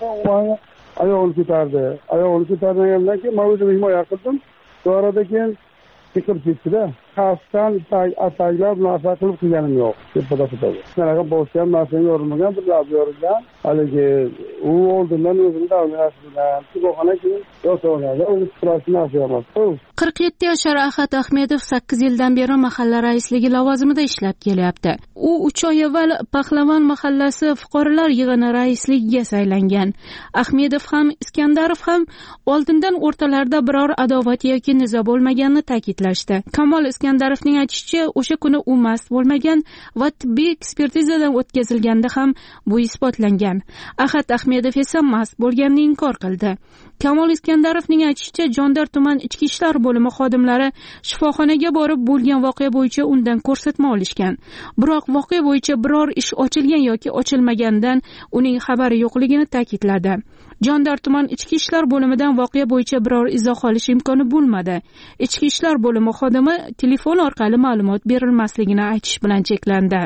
Ayog'ini ko'tardi. Ayog'ini ko'targandan keyin men o'zim himoya qildim. Orada keyin chiqib ketdi-da. Xavfdan ataklab narsa qilib qilganim yo'q. Tepada tutadi. Sanaqa boshqa narsa yorilmagan, bir lab yorilgan. Haligi u oldindan o'zini davlatdan shifoxona keyin yo'taladi. Uni turasi narsa emas. qirq yetti yashar Ahad Ahmedov sakkiz yildan beri mahalla raisligi lavozimida ishlab kelyapti. U uch oy avval Pahlavon mahallasi fuqarolar yig'ini raisligiga saylangan. Ahmedov ham Iskandarov ham oldindan o'rtalarida biror adovat yoki nizo bo'lmaganini ta'kidlashdi. Kamol Iskandarovning aytishicha, o'sha kuni u mast bo'lmagan va tibbiy ekspertizadan o'tkazilganda ham bu isbotlangan. Ahad Ahmedov esa mast bo'lganini inkor qildi. Kamol Iskandarovning aytishicha, Jondor tuman ichki ishlar bo'limi xodimlari shifoxonaga borib bo'lgan voqea bo'yicha undan ko'rsatma olishgan. Biroq voqea bo'yicha biror ish ochilgan yoki ochilmaganidan uning xabari yo'qligini ta'kidladi. Jondor tuman ichki ishlar bo'limidan voqea bo'yicha biror izoh olish imkoni bo'lmadi. Ichki ishlar bo'limi xodimi telefon orqali ma'lumot berilmasligini aytish bilan cheklandi.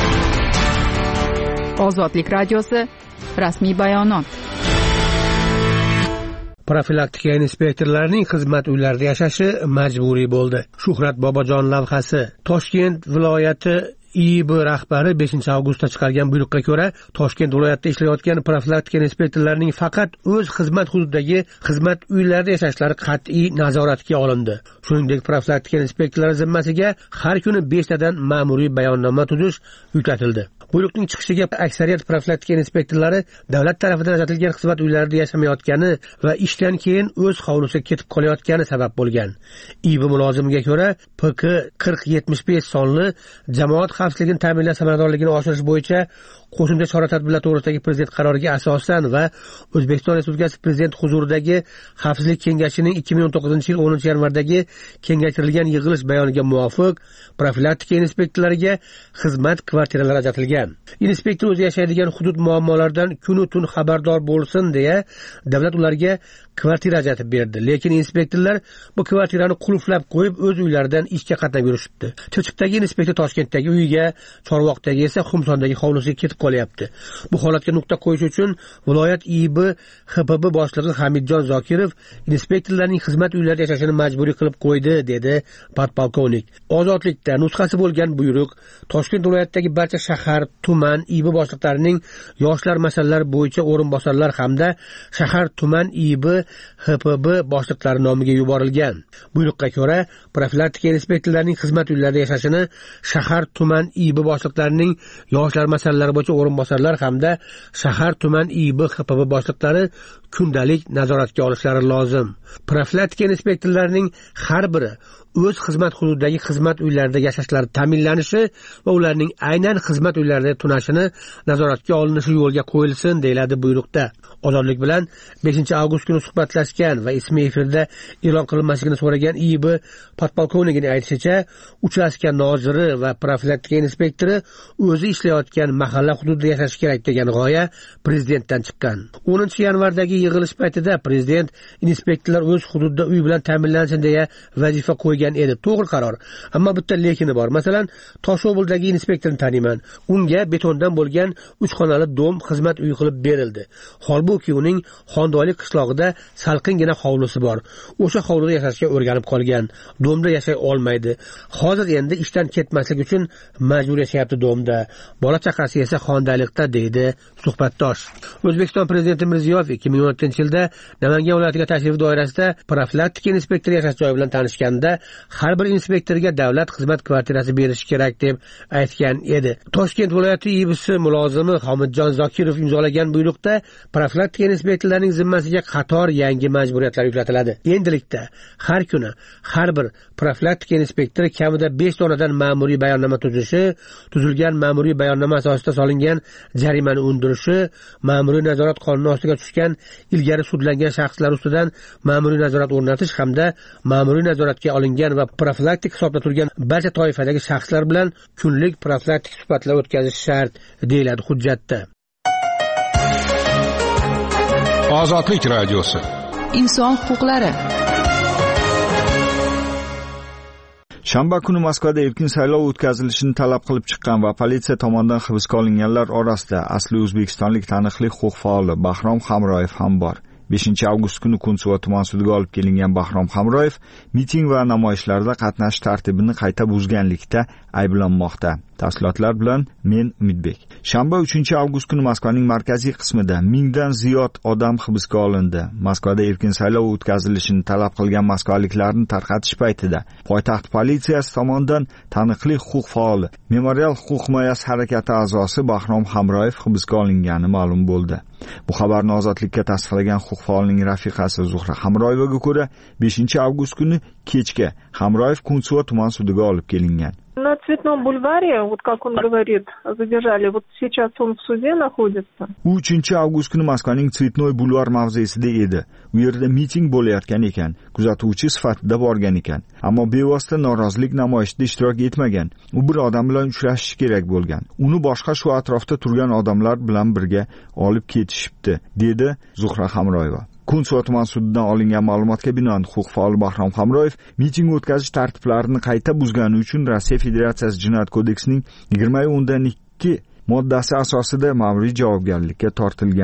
Ozodlik radiosi rasmiy bayonot. Profilaktika inspektorlarining xizmat uylarida yashashi majburiy bo'ldi. Shuhrat Bobojon lavhasi. Toshkent viloyati I B rahbari beshinchi avgustda chiqargan buyruqqa ko'ra, Toshkent viloyatida ishlayotgan profilaktika inspektorlarining faqat o'z xizmat hududidagi xizmat uylarida yashashlari qat'iy nazoratga olindi. Shuningdek, profilaktika inspektorlari zimmasiga har kuni beshtadan ma'muriy bayonnoma tuzish yuklatildi. Buyruqning chiqishiga aksariyat profilaktika inspektorlari davlat tarafidan ajratilgan xizmat uylarida yashamayotgani va ishdan keyin o'z hovlisiga ketib qolayotgani sabab bo'lgan. I B mulozimiga ko'ra, P K qirq yetmish besh sonli jamoat xavfsizligini ta'minlash samaradorligini oshirish bo'yicha qo'shimcha chora-tadbirlar to'g'risidagi prezident qaroriga asosan va O'zbekiston Respublikasi prezident huzuridagi Xavfsizlik kengashining ikki ming o'n to'qqizinchi yil o'ninchi yanvardagi kengaytirilgan yig'ilish bayoniga muvofiq profilaktika inspektorlariga xizmat kvartiralari ajratilgan. Inspektor o'zi yashaydigan hudud muammolaridan kunu tun xabardor bo'lsin deya davlat ularga kvartira ajratib berdi. Lekin inspektorlar bu kvartirani qulflab qo'yib o'z uylaridan ishga qatnab yurishibdi. Chirchiqdagi inspektor Toshkentdagi uyiga, Chorvoqdagi esa Xumsondagi hovlisiga ketib qolyapti. Bu holatga nuqta qo'yish uchun viloyat I B X P B boshlig'i Hamidjon Zokirov inspektorlarning xizmat uylarida yashashini majburiy qilib qo'ydi, dedi podpolkovnik. Ozodlikda nusxasi bo'lgan buyruq Toshkent viloyatidagi barcha shahar, tuman I B boshliqlarining yoshlar masalalari bo'yicha o'rinbosarlar hamda shahar, tuman I B X P B boshliqlari nomiga yuborilgan. Buyruqqa ko'ra, profilaktika inspektorlarining xizmat uylarida yashashini shahar, tuman I B boshliqlarining yoshlar masalalari bo'yicha o'rinbosarlar hamda shahar, tuman I B X P B boshliqlari kundalik nazoratga olishlari lozim. Profilaktika inspektorlarining har biri o'z xizmat hududidagi xizmat uylarida yashashlari ta'minlanishi va ularning aynan xizmat uylarida tunashini nazoratga olinishi yo'lga qo'yilsin, deyiladi buyruqda. Ozodlik bilan beshinchi avgust kuni suhbatlashgan va ismi efirda e'lon qilinmasligini so'ragan I B podpolkovnigining aytishicha, uchastka noziri va profilaktika inspektori o'zi ishlayotgan mahalla hududida yashashi kerak degan g'oya prezidentdan chiqqan. o'ninchi yanvardagi yig'ilish paytida prezident inspektorlar o'z hududida uy bilan ta'minlansin deya vazifa qo'ygan edi. To'g'ri qaror. Ammo bitta lekini bor. Masalan, Toshobuldagi inspektorni taniman. Unga betondan bo'lgan uch xonali dom xizmat uyi qilib berildi. Holbuki uning Xondoyli qishlog'ida salqingina hovlisi bor. O'sha hovlida yashashga o'rganib qolgan. Domda yashay olmaydi. Hozir endi ishdan ketmaslik uchun majbur yashayapti domda. Bola chaqasi esa Xondoylikda, deydi suhbatdosh. O'zbekiston prezidenti Mirziyoyev ikki ming o'n yettinchi yilda Namangan viloyatiga tashrif doirasida profilaktika inspektori yashash joyi bilan tanishganda har bir inspektorga davlat xizmat kvartirasi berish kerak deb aytgan edi. Toshkent viloyati I B S mulozimi Hamidjon Zokirov imzolagan buyruqda profilaktika inspektorlarining zimmasiga qator yangi majburiyatlar yuklatiladi. Endilikda har kuni har bir profilaktika inspektori kamida besh donadan ma'muriy bayonnoma tuzishi, tuzilgan ma'muriy bayonnoma asosida solingan jarimani undirishi, ma'muriy nazorat qonuni ostiga tushgan ilgari sudlangan shaxslar ustidan ma'muriy nazorat o'rnatish hamda ma'muriy nazoratga olingan va profilaktik hisobda turgan barcha toifadagi shaxslar bilan kunlik profilaktik suhbatlar o'tkazish shart, deyiladi hujjatda. Ozodlik radiosi. Inson huquqlari. Shanba kuni Moskvada erkin saylov o'tkazilishini talab qilib chiqqan va politsiya tomonidan hibsga olinganlar orasida asli o'zbekistonlik taniqli huquq faoli Bahrom Hamroyev ham bor. beshinchi avgust kuni Kunsuva tuman sudiga olib kelingan Bahrom Hamroyev miting va namoyishlarda qatnashish tartibini qayta buzganlikda ayblanmoqda. Tafsilotlar bilan men Umidbek. Shanba uchinchi avgust kuni Moskvaning markaziy qismida mingdan ziyod odam hibsga olindi. Moskvada erkin saylov o'tkazilishini talab qilgan moskvaliklarni tarqatish paytida poytaxt politsiyasi tomonidan taniqli huquq faoli, Memorial huquq himoyasi harakati a'zosi Bahrom Hamroyev hibsga olingani ma'lum bo'ldi. Bu xabarni Ozodlikka tasdiqlagan huquq faolining rafiqasi Zuhra Hamroyevaga ko'ra, beshinchi avgust kuni kechga Hamroyev Kunsuva tuman sudiga olib kelingan. На Цветном бульваре, вот как он говорит, задержали. Вот сейчас он в суде находится. uchinchi avgust kuni Moskvaning Tsvetnoy bulvar mavzesida edi. U yerda miting bo'layotgan ekan. Kuzatuvchi sifatida borgan ekan. Ammo bevosita norozilik namoyishida ishtirok etmagan. U bir odam bilan uchrashish kerak bo'lgan. Uni boshqa shu atrofda turgan odamlar bilan birga olib ketishibdi, dedi Zuhra Hamroyeva. Kunsuva tuman sudidan olingan ma'lumotga binoan huquq faoli Bahrom Hamroyev miting o'tkazish tartiblarini qayta buzgani uchun Rossiya Federatsiyasi Jinoyat kodeksining yigirma o'ndan ikki moddasi asosida ma'muriy javobgarlikka tortilgan.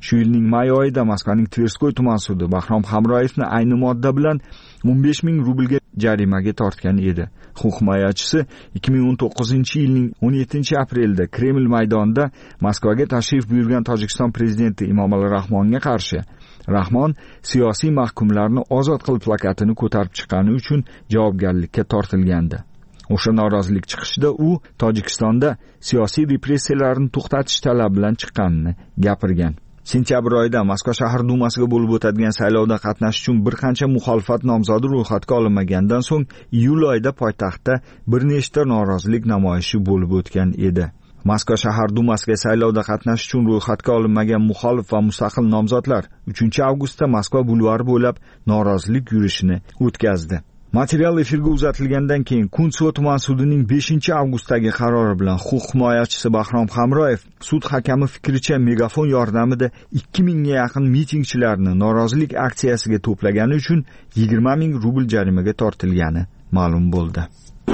Shu yilning may oyida Moskvaning Tverskoy tuman sudi Bahrom Hamroyevni ayni modda bilan o'n besh ming rublga jarimaga tortgan edi. Huquq himoyachisi ikki ming o'n to'qqizinchi yilning o'n yettinchi aprelida Kreml maydonida Moskvaga tashrif buyurgan Tojikiston prezidenti Emomali Rahmonga qarshi Rahmon siyosiy mahkumlarni ozod qil plakatini ko'tarib chiqqani uchun javobgarlikka tortilgandi. O'sha norozilik chiqishida u Tojikistonda siyosiy repressiyalarni to'xtatish talabi bilan chiqqanini gapirgan. Sentyabr oyida Moskva shahar dumasiga bo'lib o'tadigan saylovda qatnashish uchun bir qancha muxolifat nomzodi ro'yxatga olinmagandan so'ng iyul oyida poytaxtda bir nechta norozilik namoyishi bo'lib o'tgan edi. Moskva shahar dumasiga saylovda qatnashish uchun ro'yxatga olinmagan muxolif va mustaqil nomzodlar uchinchi avgustda Moskva bulvari bo'ylab norozilik yurishini o'tkazdi. Material efirga uzatilgandan keyin Kuntsovo tuman sudining beshinchi avgustdagi qarori bilan huquq himoyachisi Bahrom Hamroyev sud hakami fikricha megafon yordamida ikki mingga yaqin mitingchilarni norozilik aksiyasiga to'plagani uchun yigirma ming rubl jarimaga tortilgani ma'lum bo'ldi.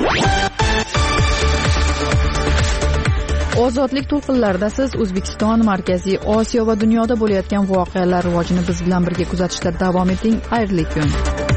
Ozodlik to'lqinlarida siz O'zbekiston, Markaziy Osiyo va dunyoda bo'layotgan voqealar rivojini biz bilan birga kuzatishda davom eting. Xayrli kun.